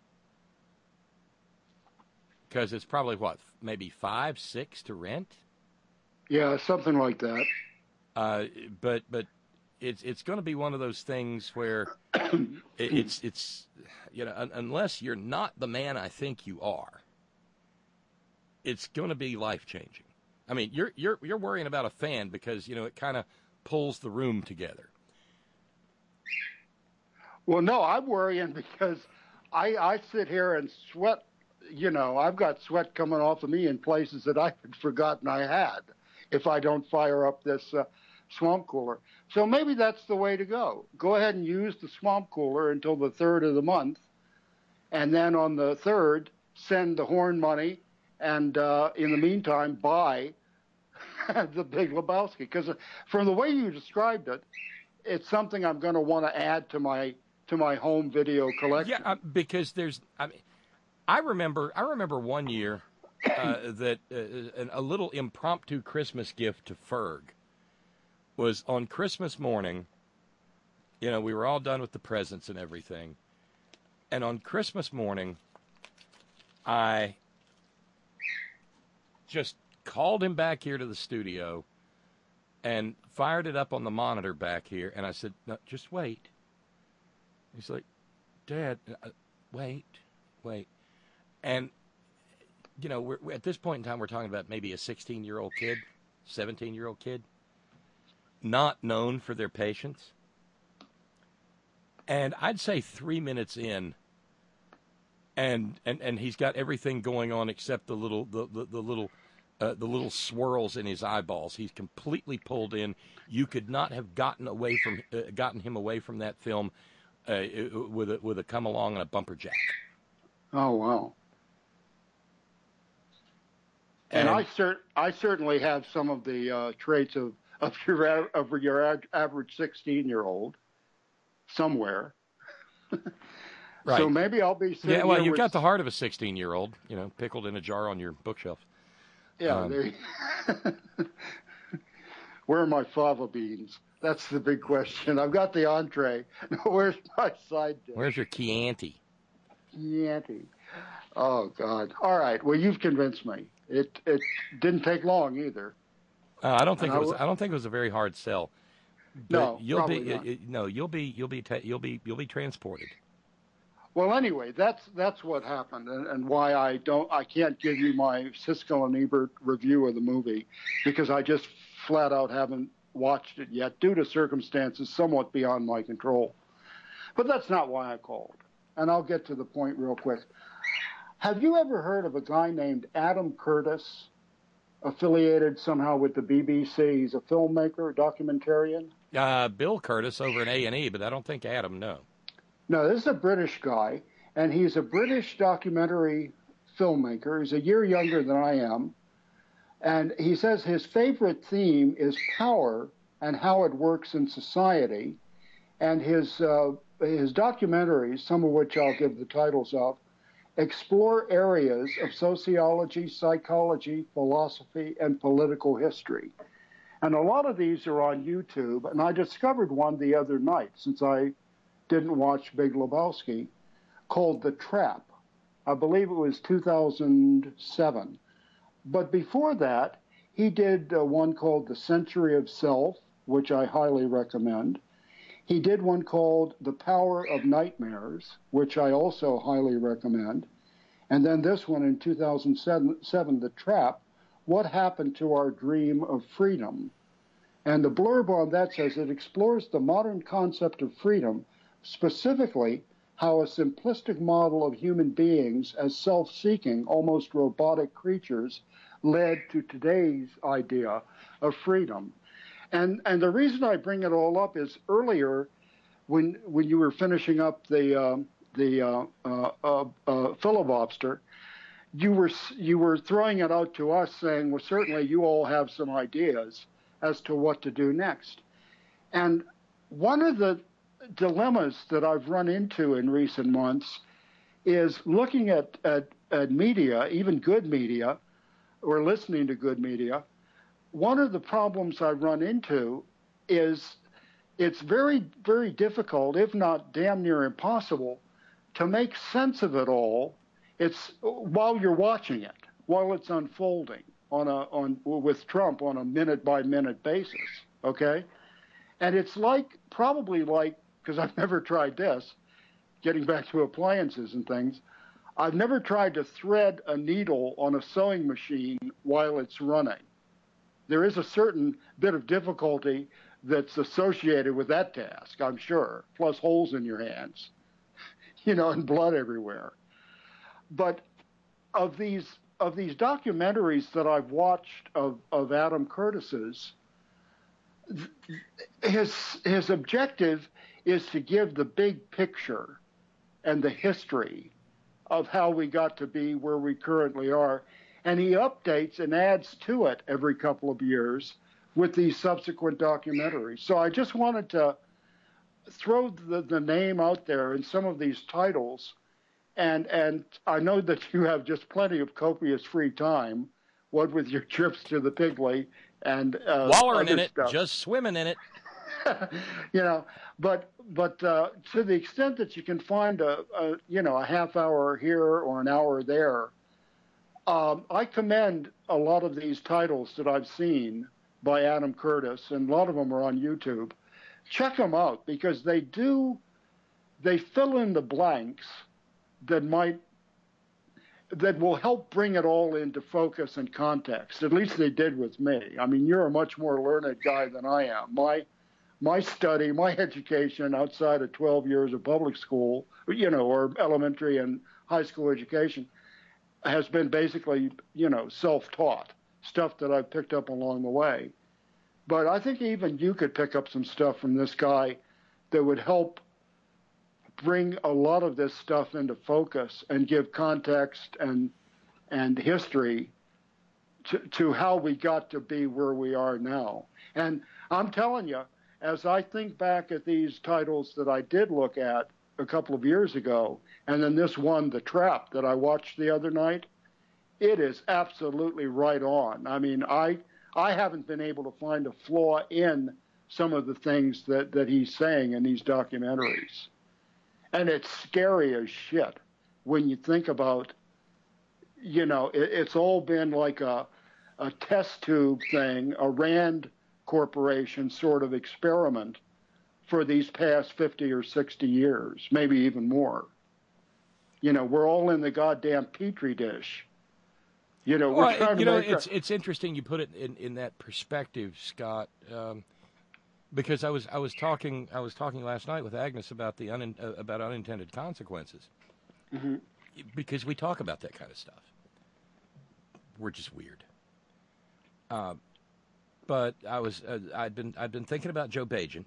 Because it's probably, what, maybe five, six to rent? Yeah, something like that. Uh, but, but, It's it's going to be one of those things where it, it's it's you know un, unless you're not the man I think you are, it's going to be life changing. I mean, you're you're you're worrying about a fan because you know it kind of pulls the room together. Well, no, I'm worrying because I I sit here and sweat. You know, I've got sweat coming off of me in places that I had forgotten I had if I don't fire up this uh, swamp cooler. So maybe that's the way to go. Go ahead and use the swamp cooler until the third of the month, and then on the third, send the Horn money, and uh, in the meantime, buy the Big Lebowski. Because from the way you described it, it's something I'm going to want to add to my to my home video collection. Yeah, uh, because there's. I mean, I remember. I remember one year uh, that uh, a little impromptu Christmas gift to Ferg was on Christmas morning. You know, we were all done with the presents and everything. And on Christmas morning, I just called him back here to the studio and fired it up on the monitor back here. And I said, no, just wait. He's like, Dad, uh, wait, wait. And, you know, we're, at this point in time, we're talking about maybe a sixteen-year-old kid, seventeen-year-old kid, not known for their patience. And I'd say three minutes in, and and, and he's got everything going on except the little the, the, the little uh, the little swirls in his eyeballs. He's completely pulled in. You could not have gotten away from uh, gotten him away from that film uh, with a, with a come along and a bumper jack. Oh wow! And, and I cert I certainly have some of the uh, traits of of your of your average sixteen year old somewhere. Right. So maybe I'll be sitting yeah. Well, here you've with... got the heart of a sixteen-year-old, you know, pickled in a jar on your bookshelf. Yeah. Um, there you... Where are my fava beans? That's the big question. I've got the entree. Where's my side dish? Where's your Chianti? Chianti. Oh God. All right. Well, you've convinced me. It it didn't take long either. Uh, I don't think And it was. I w- I don't think it was a very hard sell. But No, you'll probably be. not. Uh, no, you'll be. You'll be. Ta- you'll be. You'll be transported. Well, anyway, that's that's what happened, and, and why I don't, I can't give you my Siskel and Ebert review of the movie, because I just flat out haven't watched it yet, due to circumstances somewhat beyond my control. But that's not why I called, and I'll get to the point real quick. Have you ever heard of a guy named Adam Curtis, affiliated somehow with the B B C? He's a filmmaker, a documentarian. Uh, Bill Curtis over in A and E, but I don't think Adam. No. No, this is a British guy, and he's a British documentary filmmaker. He's a year younger than I am. And he says his favorite theme is power and how it works in society. And his, uh, his documentaries, some of which I'll give the titles of, explore areas of sociology, psychology, philosophy, and political history. And a lot of these are on YouTube. And I discovered one the other night, since I didn't watch Big Lebowski, called The Trap. I believe it was two thousand seven. But before that, he did uh, one called The Century of Self, which I highly recommend. He did one called The Power of Nightmares, which I also highly recommend. And then this one in two thousand seven, The Trap, What Happened to Our Dream of Freedom? And the blurb on that says it explores the modern concept of freedom, specifically how a simplistic model of human beings as self-seeking, almost robotic creatures led to today's idea of freedom. And and the reason I bring it all up is earlier, when when you were finishing up the uh, the uh, uh, uh, uh, filibuster, you were you were throwing it out to us, saying, well, certainly you all have some ideas as to what to do next. And one of the dilemmas that I've run into in recent months is looking at, at, at media, even good media, or listening to good media. One of the problems I run into is it's very, very difficult, if not damn near impossible, to make sense of it all. It's while you're watching it, while it's unfolding on a on with Trump on a minute by minute basis. Okay, and it's like probably like, because I've never tried this, getting back to appliances and things, I've never tried to thread a needle on a sewing machine while it's running. There is a certain bit of difficulty that's associated with that task, I'm sure, plus holes in your hands, you know, and blood everywhere. But of these of these documentaries that I've watched of, of Adam Curtis's, his his objective is to give the big picture and the history of how we got to be where we currently are. And he updates and adds to it every couple of years with these subsequent documentaries. So I just wanted to throw the, the name out there in some of these titles And and I know that you have just plenty of copious free time, what with your trips to the Piggly and uh, wallering in it, stuff. just swimming in it. You know, but but uh, to the extent that you can find a, a you know a half hour here or an hour there, um, I commend a lot of these titles that I've seen by Adam Curtis, and a lot of them are on YouTube. Check them out because they do they fill in the blanks that might that will help bring it all into focus and context. At least they did with me. I mean, you're a much more learned guy than I am. My my study, my education outside of twelve years of public school, you know, or elementary and high school education, has been basically, you know, self-taught stuff that I've picked up along the way. But I think even you could pick up some stuff from this guy that would help bring a lot of this stuff into focus and give context and and history to, to how we got to be where we are now. And I'm telling you, as I think back at these titles that I did look at a couple of years ago, and then this one, The Trap, that I watched the other night, it is absolutely right on. I mean, I I haven't been able to find a flaw in some of the things that, that he's saying in these documentaries. And it's scary as shit when you think about, you know, it, it's all been like a, a test tube thing, a Rand Corporation sort of experiment for these past fifty or sixty years, maybe even more. You know, we're all in the goddamn Petri dish. You know, well, we're trying you to know, make it's a, it's interesting you put it in, in that perspective, Scott. Um, Because I was I was talking I was talking last night with Agnes about the un, uh, about unintended consequences. Mm-hmm. Because we talk about that kind of stuff. We're just weird. Uh, but I was uh, I'd been I'd been thinking about Joe Bagent,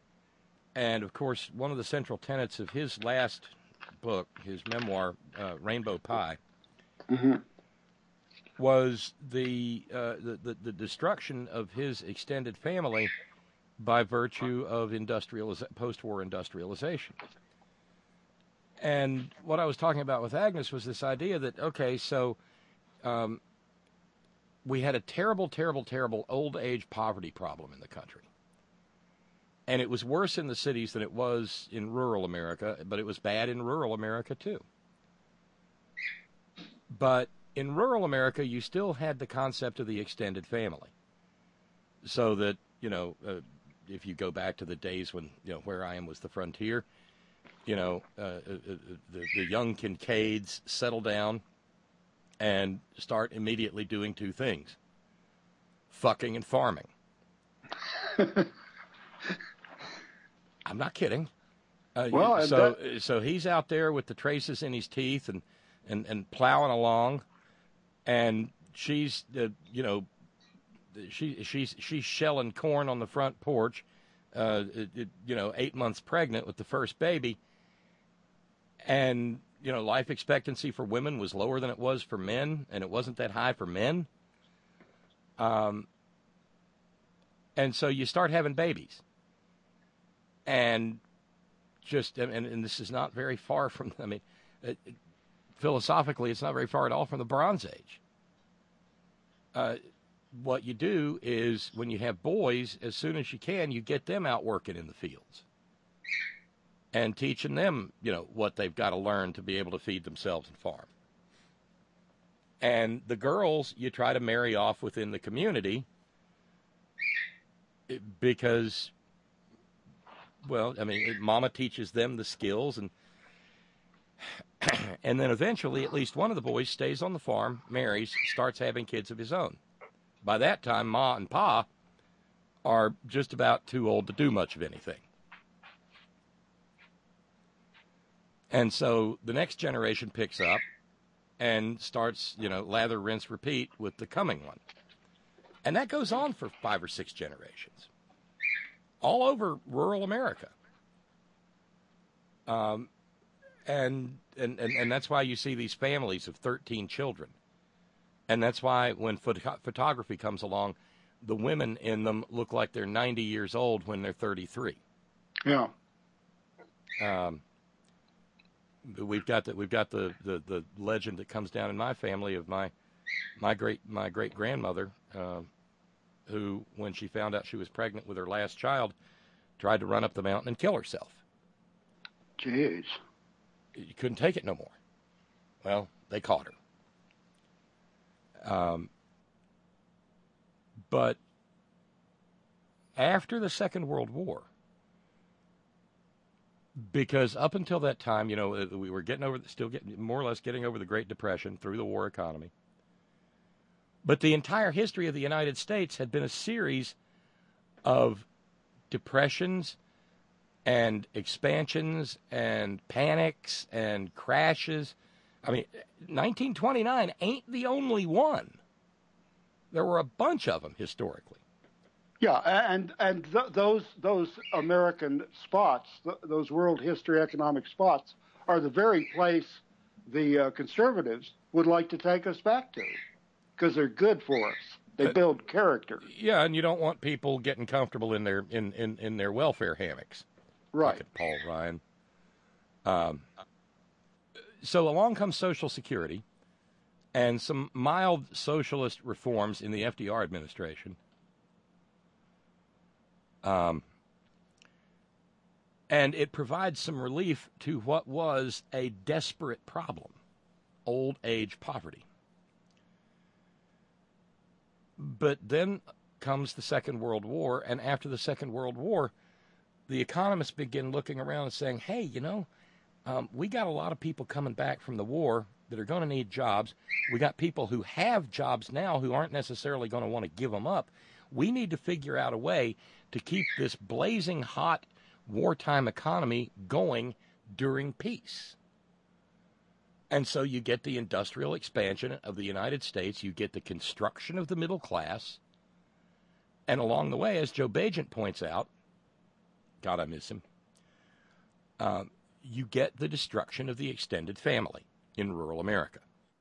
and of course one of the central tenets of his last book, his memoir, uh, Rainbow Pie, mm-hmm. was the, uh, the the the destruction of his extended family by virtue of industrializa- post-war industrialization. And what I was talking about with Agnes was this idea that, okay, so um, we had a terrible, terrible, terrible old age poverty problem in the country. And it was worse in the cities than it was in rural America, but it was bad in rural America too. But in rural America, you still had the concept of the extended family. So that, you know, uh, if you go back to the days when, you know, where I am was the frontier, you know, uh, uh, the, the young Kincaids settle down and start immediately doing two things, fucking and farming. I'm not kidding. Uh, well, so that... so he's out there with the traces in his teeth and, and, and plowing along, and she's, uh, you know, She she's she's shelling corn on the front porch, uh, it, it, you know, eight months pregnant with the first baby, and you know, life expectancy for women was lower than it was for men, and it wasn't that high for men. Um, and so you start having babies, and just and and this is not very far from. I mean, it, it, philosophically, it's not very far at all from the Bronze Age. Uh, What you do is when you have boys, as soon as you can, you get them out working in the fields and teaching them, you know, what they've got to learn to be able to feed themselves and farm. And the girls, you try to marry off within the community because, well, I mean, mama teaches them the skills, and and then eventually at least one of the boys stays on the farm, marries, starts having kids of his own. By that time, Ma and Pa are just about too old to do much of anything. And so the next generation picks up and starts, you know, lather, rinse, repeat with the coming one. And that goes on for five or six generations, all over rural America. Um, and, and, and, and that's why you see these families of thirteen children. And that's why when phot- photography comes along, the women in them look like they're ninety years old when they're thirty-three. Yeah. Um, we've got the, we've got the, the, the legend that comes down in my family of my my great my great grandmother, uh, who, when she found out she was pregnant with her last child, tried to run up the mountain and kill herself. Jeez. You couldn't take it no more. Well, they caught her. Um, but after the Second World War, because up until that time, you know, we were getting over, still getting more or less getting over the Great Depression through the war economy. But the entire history of the United States had been a series of depressions and expansions and panics and crashes. I mean, nineteen twenty-nine ain't the only one. There were a bunch of them historically. Yeah, and and th- those those American spots, th- those world history economic spots, are the very place the uh, conservatives would like to take us back to, because they're good for us. They uh, build character. Yeah, and you don't want people getting comfortable in their in, in, in their welfare hammocks. Right. Look at Paul Ryan. Um, so along comes Social Security and some mild socialist reforms in the F D R administration. Um, and it provides some relief to what was a desperate problem, old age poverty. But then comes the Second World War, and after the Second World War, the economists begin looking around and saying, hey, you know, um, we got a lot of people coming back from the war that are going to need jobs. We got people who have jobs now who aren't necessarily going to want to give them up. We need to figure out a way to keep this blazing hot wartime economy going during peace. And so you get the industrial expansion of the United States, you get the construction of the middle class, and along the way, as Joe Bagent points out, God, I miss him, uh, you get the destruction of the extended family in rural America.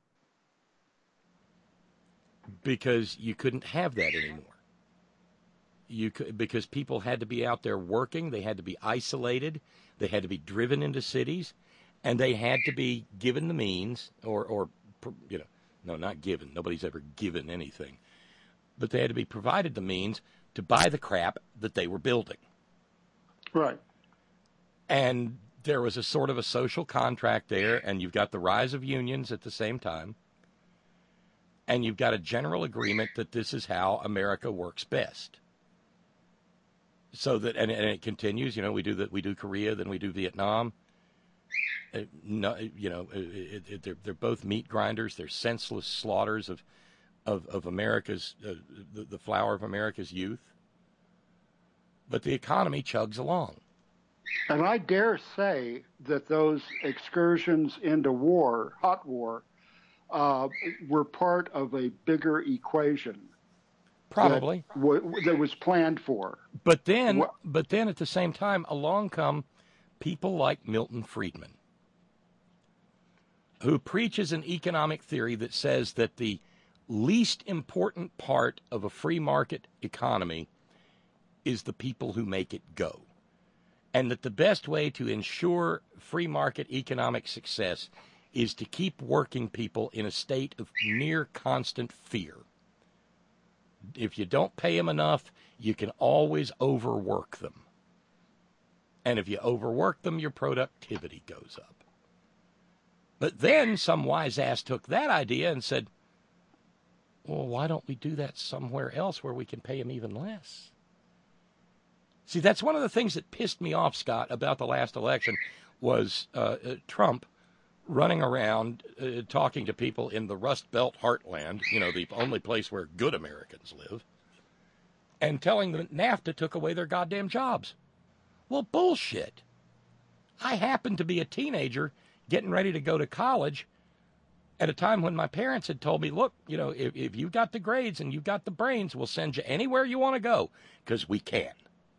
Because you couldn't have that anymore. You could, because people had to be out there working, they had to be isolated, they had to be driven into cities, and they had to be given the means, or, or you know, no, not given. Nobody's ever given anything. But they had to be provided the means to buy the crap that they were building. Right. And there was a sort of a social contract there, and you've got the rise of unions at the same time, and you've got a general agreement that this is how America works best. So that, and, and it continues, you know, we do that, we do Korea, then we do Vietnam. Uh, no, you know, it, it, they're, they're both meat grinders. They're senseless slaughters of, of, of America's, uh, the, the flower of America's youth. But the economy chugs along. And I dare say that those excursions into war, hot war, uh, were part of a bigger equation. Probably. That, w- that was planned for. But then, what? but then at the same time, along come people like Milton Friedman, who preaches an economic theory that says that the least important part of a free market economy is the people who make it go. And that the best way to ensure free market economic success is to keep working people in a state of near constant fear. If you don't pay them enough, you can always overwork them. And if you overwork them, your productivity goes up. But then some wise ass took that idea and said, well, why don't we do that somewhere else where we can pay them even less? See, that's one of the things that pissed me off, Scott, about the last election was uh, uh, Trump running around uh, talking to people in the Rust Belt heartland, you know, the only place where good Americans live, and telling them that NAFTA took away their goddamn jobs. Well, bullshit. I happened to be a teenager getting ready to go to college at a time when my parents had told me, look, you know, if, if you've got the grades and you've got the brains, we'll send you anywhere you want to go, because we can.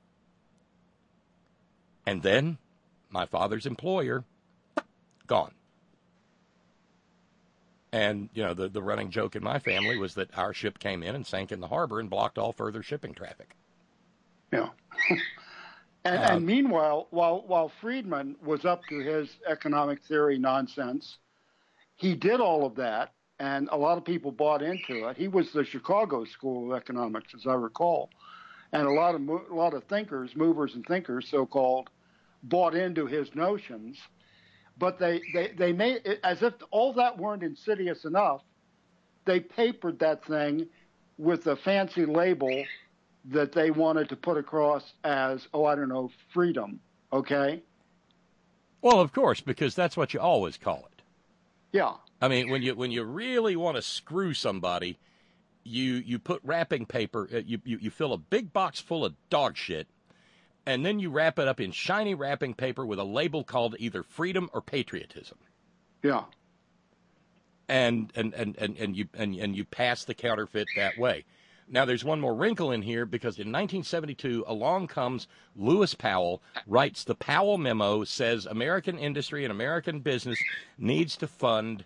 And then my father's employer, gone. And, you know, the, the running joke in my family was that our ship came in and sank in the harbor and blocked all further shipping traffic. Yeah. And, Uh, and meanwhile, while while Friedman was up to his economic theory nonsense, he did all of that, and a lot of people bought into it. He was the Chicago School of Economics, as I recall, and a lot of a lot of thinkers, movers and thinkers, so-called, bought into his notions. But they they they made it, as if all that weren't insidious enough, they papered that thing with a fancy label that they wanted to put across as, oh, I don't know, freedom, okay? Well, of course, because that's what you always call it. Yeah. I mean, when you when you really want to screw somebody, you you put wrapping paper, uh, you, you, you fill a big box full of dog shit, and then you wrap it up in shiny wrapping paper with a label called either freedom or patriotism. Yeah. And and, and, and, and you and, and you pass the counterfeit that way. Now, there's one more wrinkle in here, because in nineteen seventy-two, along comes Lewis Powell, writes the Powell Memo, says American industry and American business needs to fund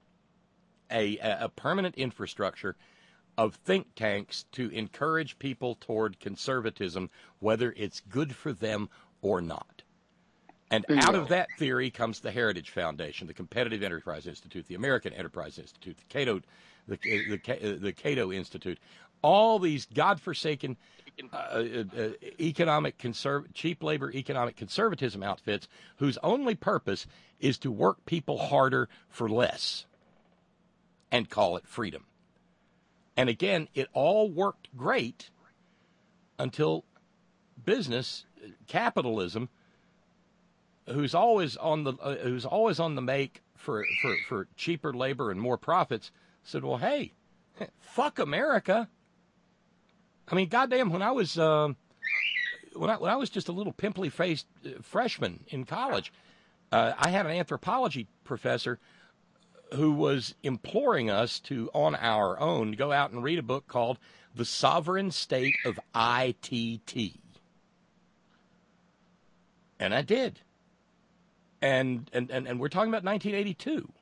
a, a permanent infrastructure of think tanks to encourage people toward conservatism, whether it's good for them or not. And out of that theory comes the Heritage Foundation, the Competitive Enterprise Institute, the American Enterprise Institute, the Cato, the, the, the Cato Institute. All these godforsaken uh, uh, economic conserv- cheap labor economic conservatism outfits whose only purpose is to work people harder for less and call it freedom. And again, it all worked great until business, capitalism, who's always on the uh, who's always on the make for, for, for cheaper labor and more profits, said, well, hey, fuck America. I mean, goddamn, when I was uh, when I when I was just a little pimply faced freshman in college, uh, I had an anthropology professor who was imploring us to, on our own, go out and read a book called The Sovereign State of I T T. And I did. And and, and, and we're talking about nineteen eighty-two.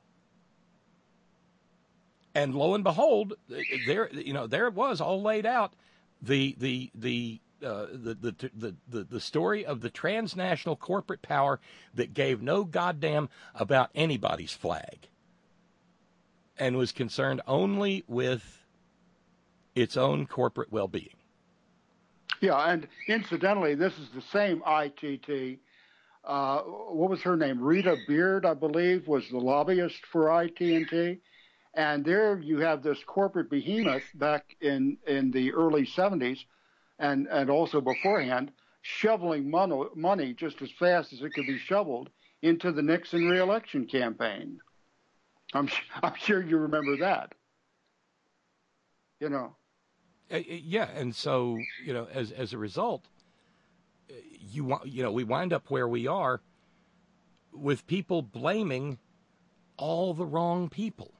And lo and behold, there you know there it was, all laid out. The the the, uh, the, the the the the story of the transnational corporate power that gave no goddamn about anybody's flag, and was concerned only with its own corporate well-being. Yeah, and incidentally, this is the same I T T. Uh, what was her name? Rita Beard, I believe, was the lobbyist for I T and T. And there you have this corporate behemoth back in, in the early seventies and, and also beforehand, shoveling money, money just as fast as it could be shoveled into the Nixon reelection campaign. I'm, I'm sure you remember that. You know. Uh, yeah, and so, you know, as as a result, you you know, we wind up where we are with people blaming all the wrong people.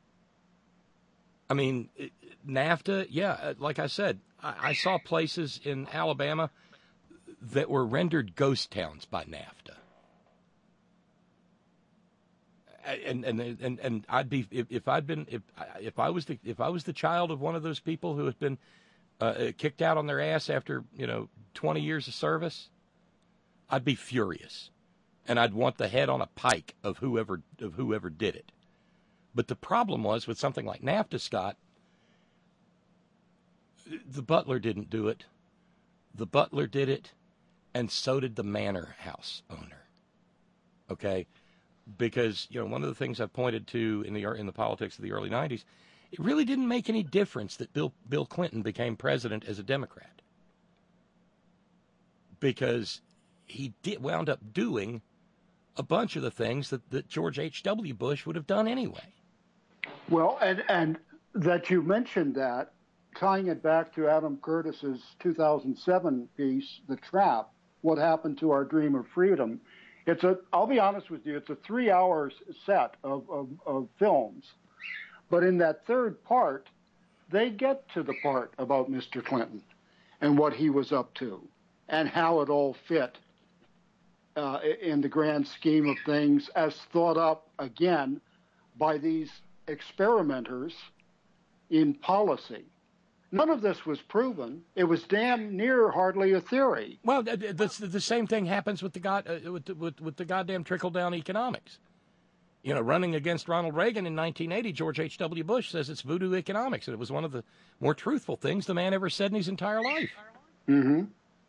I mean, NAFTA, yeah, like I said, I, I saw places in Alabama that were rendered ghost towns by NAFTA. And and and and I'd be if, if I'd been if if I was the if I was the child of one of those people who had been uh, kicked out on their ass after, you know, twenty years of service, I'd be furious, and I'd want the head on a pike of whoever of whoever did it. But the problem was with something like NAFTA, Scott, the butler didn't do it. The butler did it, and so did the manor house owner. Okay, because, you know, one of the things I pointed to in the in the politics of the early nineties, it really didn't make any difference that Bill Bill Clinton became president as a Democrat, because he did wound up doing a bunch of the things that, that George H W. Bush would have done anyway. Well, and, and that you mentioned that, tying it back to Adam Curtis's two thousand seven piece, The Trap, What Happened to Our Dream of Freedom. It's a, I'll be honest with you, it's a three hour set of, of, of films. But in that third part, they get to the part about Mister Clinton and what he was up to and how it all fit uh, in the grand scheme of things as thought up, again, by these experimenters in policy. None of this was proven. It was damn near hardly a theory. Well, the, the, the same thing happens with the god uh, with, the, with with the goddamn trickle down economics. You know, running against Ronald Reagan in nineteen eighty, George H W. Bush says it's voodoo economics, and it was one of the more truthful things the man ever said in his entire life. Mm-hmm.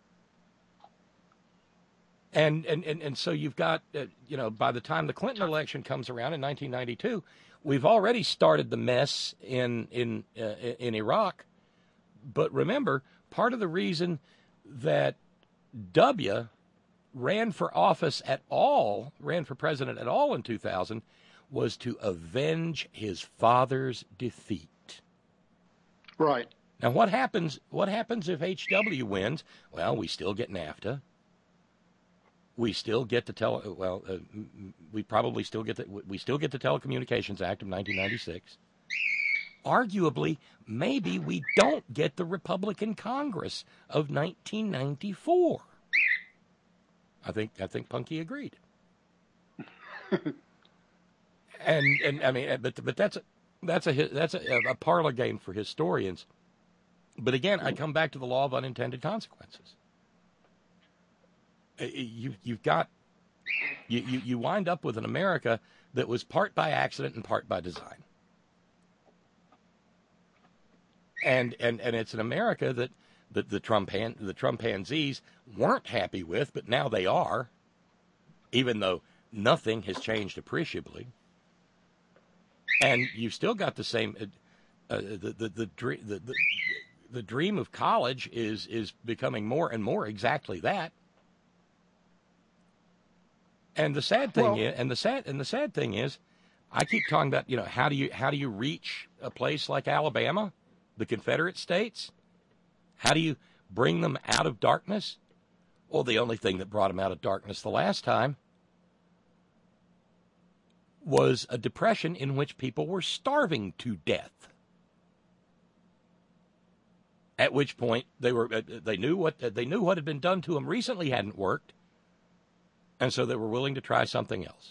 And, and, and, and so you've got, uh, you know, by the time the Clinton election comes around in nineteen ninety-two, we've already started the mess in in uh, in Iraq. But remember, part of the reason that W ran for office at all, ran for president at all in two thousand, was to avenge his father's defeat. Right. Now, what happens? What happens if H W wins? Well, we still get NAFTA. We still get the tele. Well, uh, we probably still get the. We still get the Telecommunications Act of nineteen ninety-six. Arguably, maybe we don't get the Republican Congress of nineteen ninety-four. I think I think Punky agreed. and and I mean, but but that's a, that's a that's a, a parlor game for historians. But again, I come back to the law of unintended consequences. You you've got you, you you wind up with an America that was part by accident and part by design. And and, and it's an America that, that the Trumpan the Trumpanzees weren't happy with, but now they are, even though nothing has changed appreciably. And you've still got the same uh, uh, the, the, the, the, the, the, the dream of college is is becoming more and more exactly that. And the sad thing well, is, and the sad and the sad thing is, I keep talking about, you know, how do you how do you reach a place like Alabama, the Confederate States? How do you bring them out of darkness? Well, the only thing that brought them out of darkness the last time was a depression in which people were starving to death. At which point they were they knew what they knew what had been done to them recently hadn't worked. And so they were willing to try something else.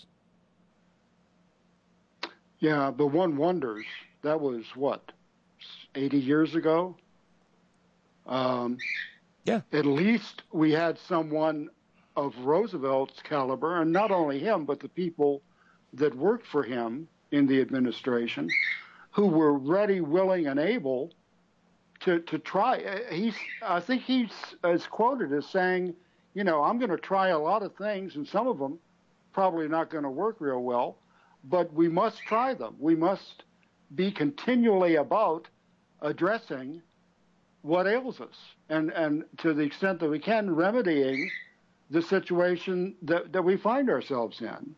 Yeah, but one wonders, that was what, eighty years ago? Um, yeah. At least we had someone of Roosevelt's caliber, and not only him, but the people that worked for him in the administration, who were ready, willing, and able to, to try. He's, I think he's is quoted as saying, you know, I'm going to try a lot of things, and some of them probably not going to work real well, but we must try them. We must be continually about addressing what ails us, and, and to the extent that we can, remedying the situation that, that we find ourselves in.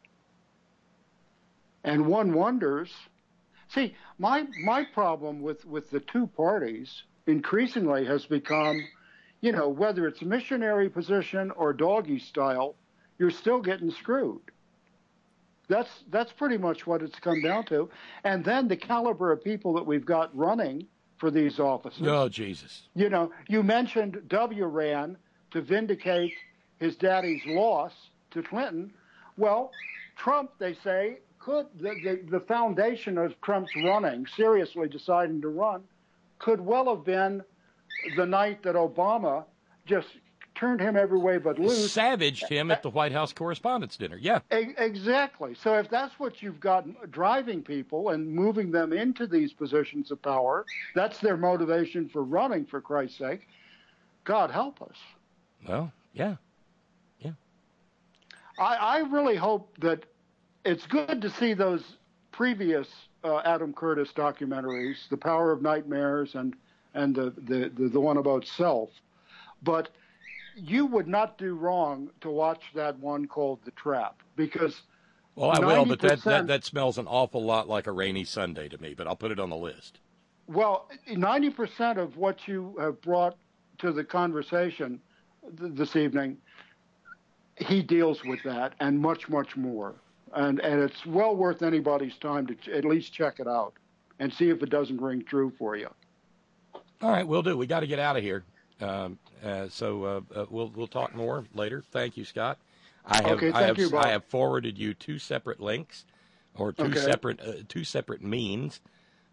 And one wonders, see, my, my problem with, with the two parties increasingly has become, you know, whether it's missionary position or doggy style, you're still getting screwed. That's that's pretty much what it's come down to. And then the caliber of people that we've got running for these offices. Oh, Jesus. You know, you mentioned W ran to vindicate his daddy's loss to Clinton. Well, Trump, they say, could the, the, the foundation of Trump's running, seriously deciding to run, could well have been the night that Obama just turned him every way but loose. Savaged him at the White House Correspondents' Dinner, yeah. Exactly. So if that's what you've got driving people and moving them into these positions of power, that's their motivation for running, for Christ's sake, God help us. Well, yeah, yeah. I, I really hope that it's good to see those previous uh, Adam Curtis documentaries, The Power of Nightmares and and the, the, the, the one about self. But you would not do wrong to watch that one called The Trap, because well, I will, but that, that, that smells an awful lot like a rainy Sunday to me, but I'll put it on the list. Well, ninety percent of what you have brought to the conversation th- this evening, he deals with that and much, much more. And, and it's well worth anybody's time to ch- at least check it out and see if it doesn't ring true for you. All right, we'll do. We got to get out of here. Um, uh, so uh, uh, we'll we'll talk more later. Thank you, Scott. I have okay, I have you, I have forwarded you two separate links, or two okay. separate uh, two separate means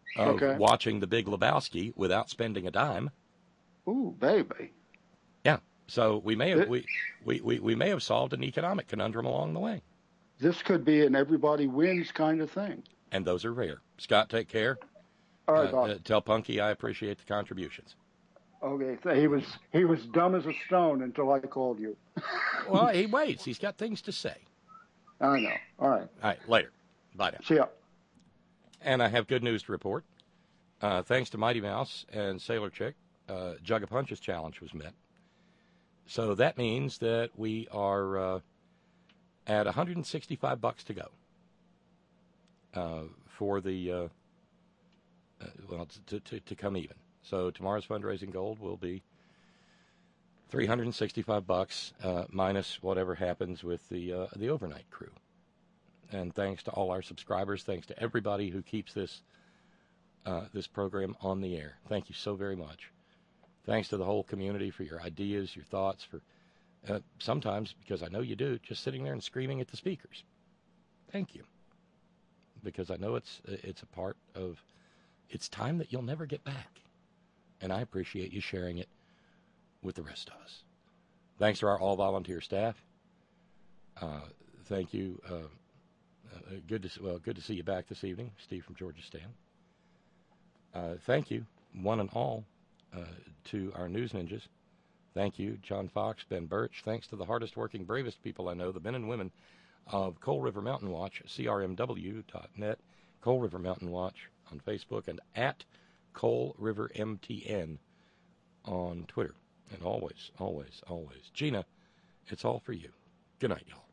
of Okay. watching The Big Lebowski without spending a dime. Ooh, baby. Yeah. So we may have we, we, we, we may have solved an economic conundrum along the way. This could be an everybody wins kind of thing. And those are rare. Scott, take care. All right, uh, Bob. uh, tell Punky I appreciate the contributions. Okay, so he was he was dumb as a stone until I called you. Well, he waits. He's got things to say. I know. All right. All right, later. Bye now. See ya. And I have good news to report. Uh, thanks to Mighty Mouse and Sailor Chick, uh, Jug of Punches challenge was met. So that means that we are uh, at one hundred sixty-five bucks to go uh, for the uh, uh, well to, to to come even. So tomorrow's fundraising goal will be three hundred sixty-five bucks uh, minus whatever happens with the uh, the overnight crew. And thanks to all our subscribers, thanks to everybody who keeps this uh, this program on the air. Thank you so very much. Thanks to the whole community for your ideas, your thoughts, for uh, sometimes, because I know you do, just sitting there and screaming at the speakers. Thank you. Because I know it's it's a part of, it's time that you'll never get back. And I appreciate you sharing it with the rest of us. Thanks to our all-volunteer staff. Uh, thank you. Uh, uh, good to well, good to see you back this evening, Steve from Georgia Stan. Uh, thank you, one and all, uh, to our news ninjas. Thank you, John Fox, Ben Birch. Thanks to the hardest-working, bravest people I know, the men and women of Coal River Mountain Watch, C R M W dot net, Coal River Mountain Watch on Facebook, and at Coal River M T N on Twitter. And always, always, always, Gina, it's all for you. Good night, y'all.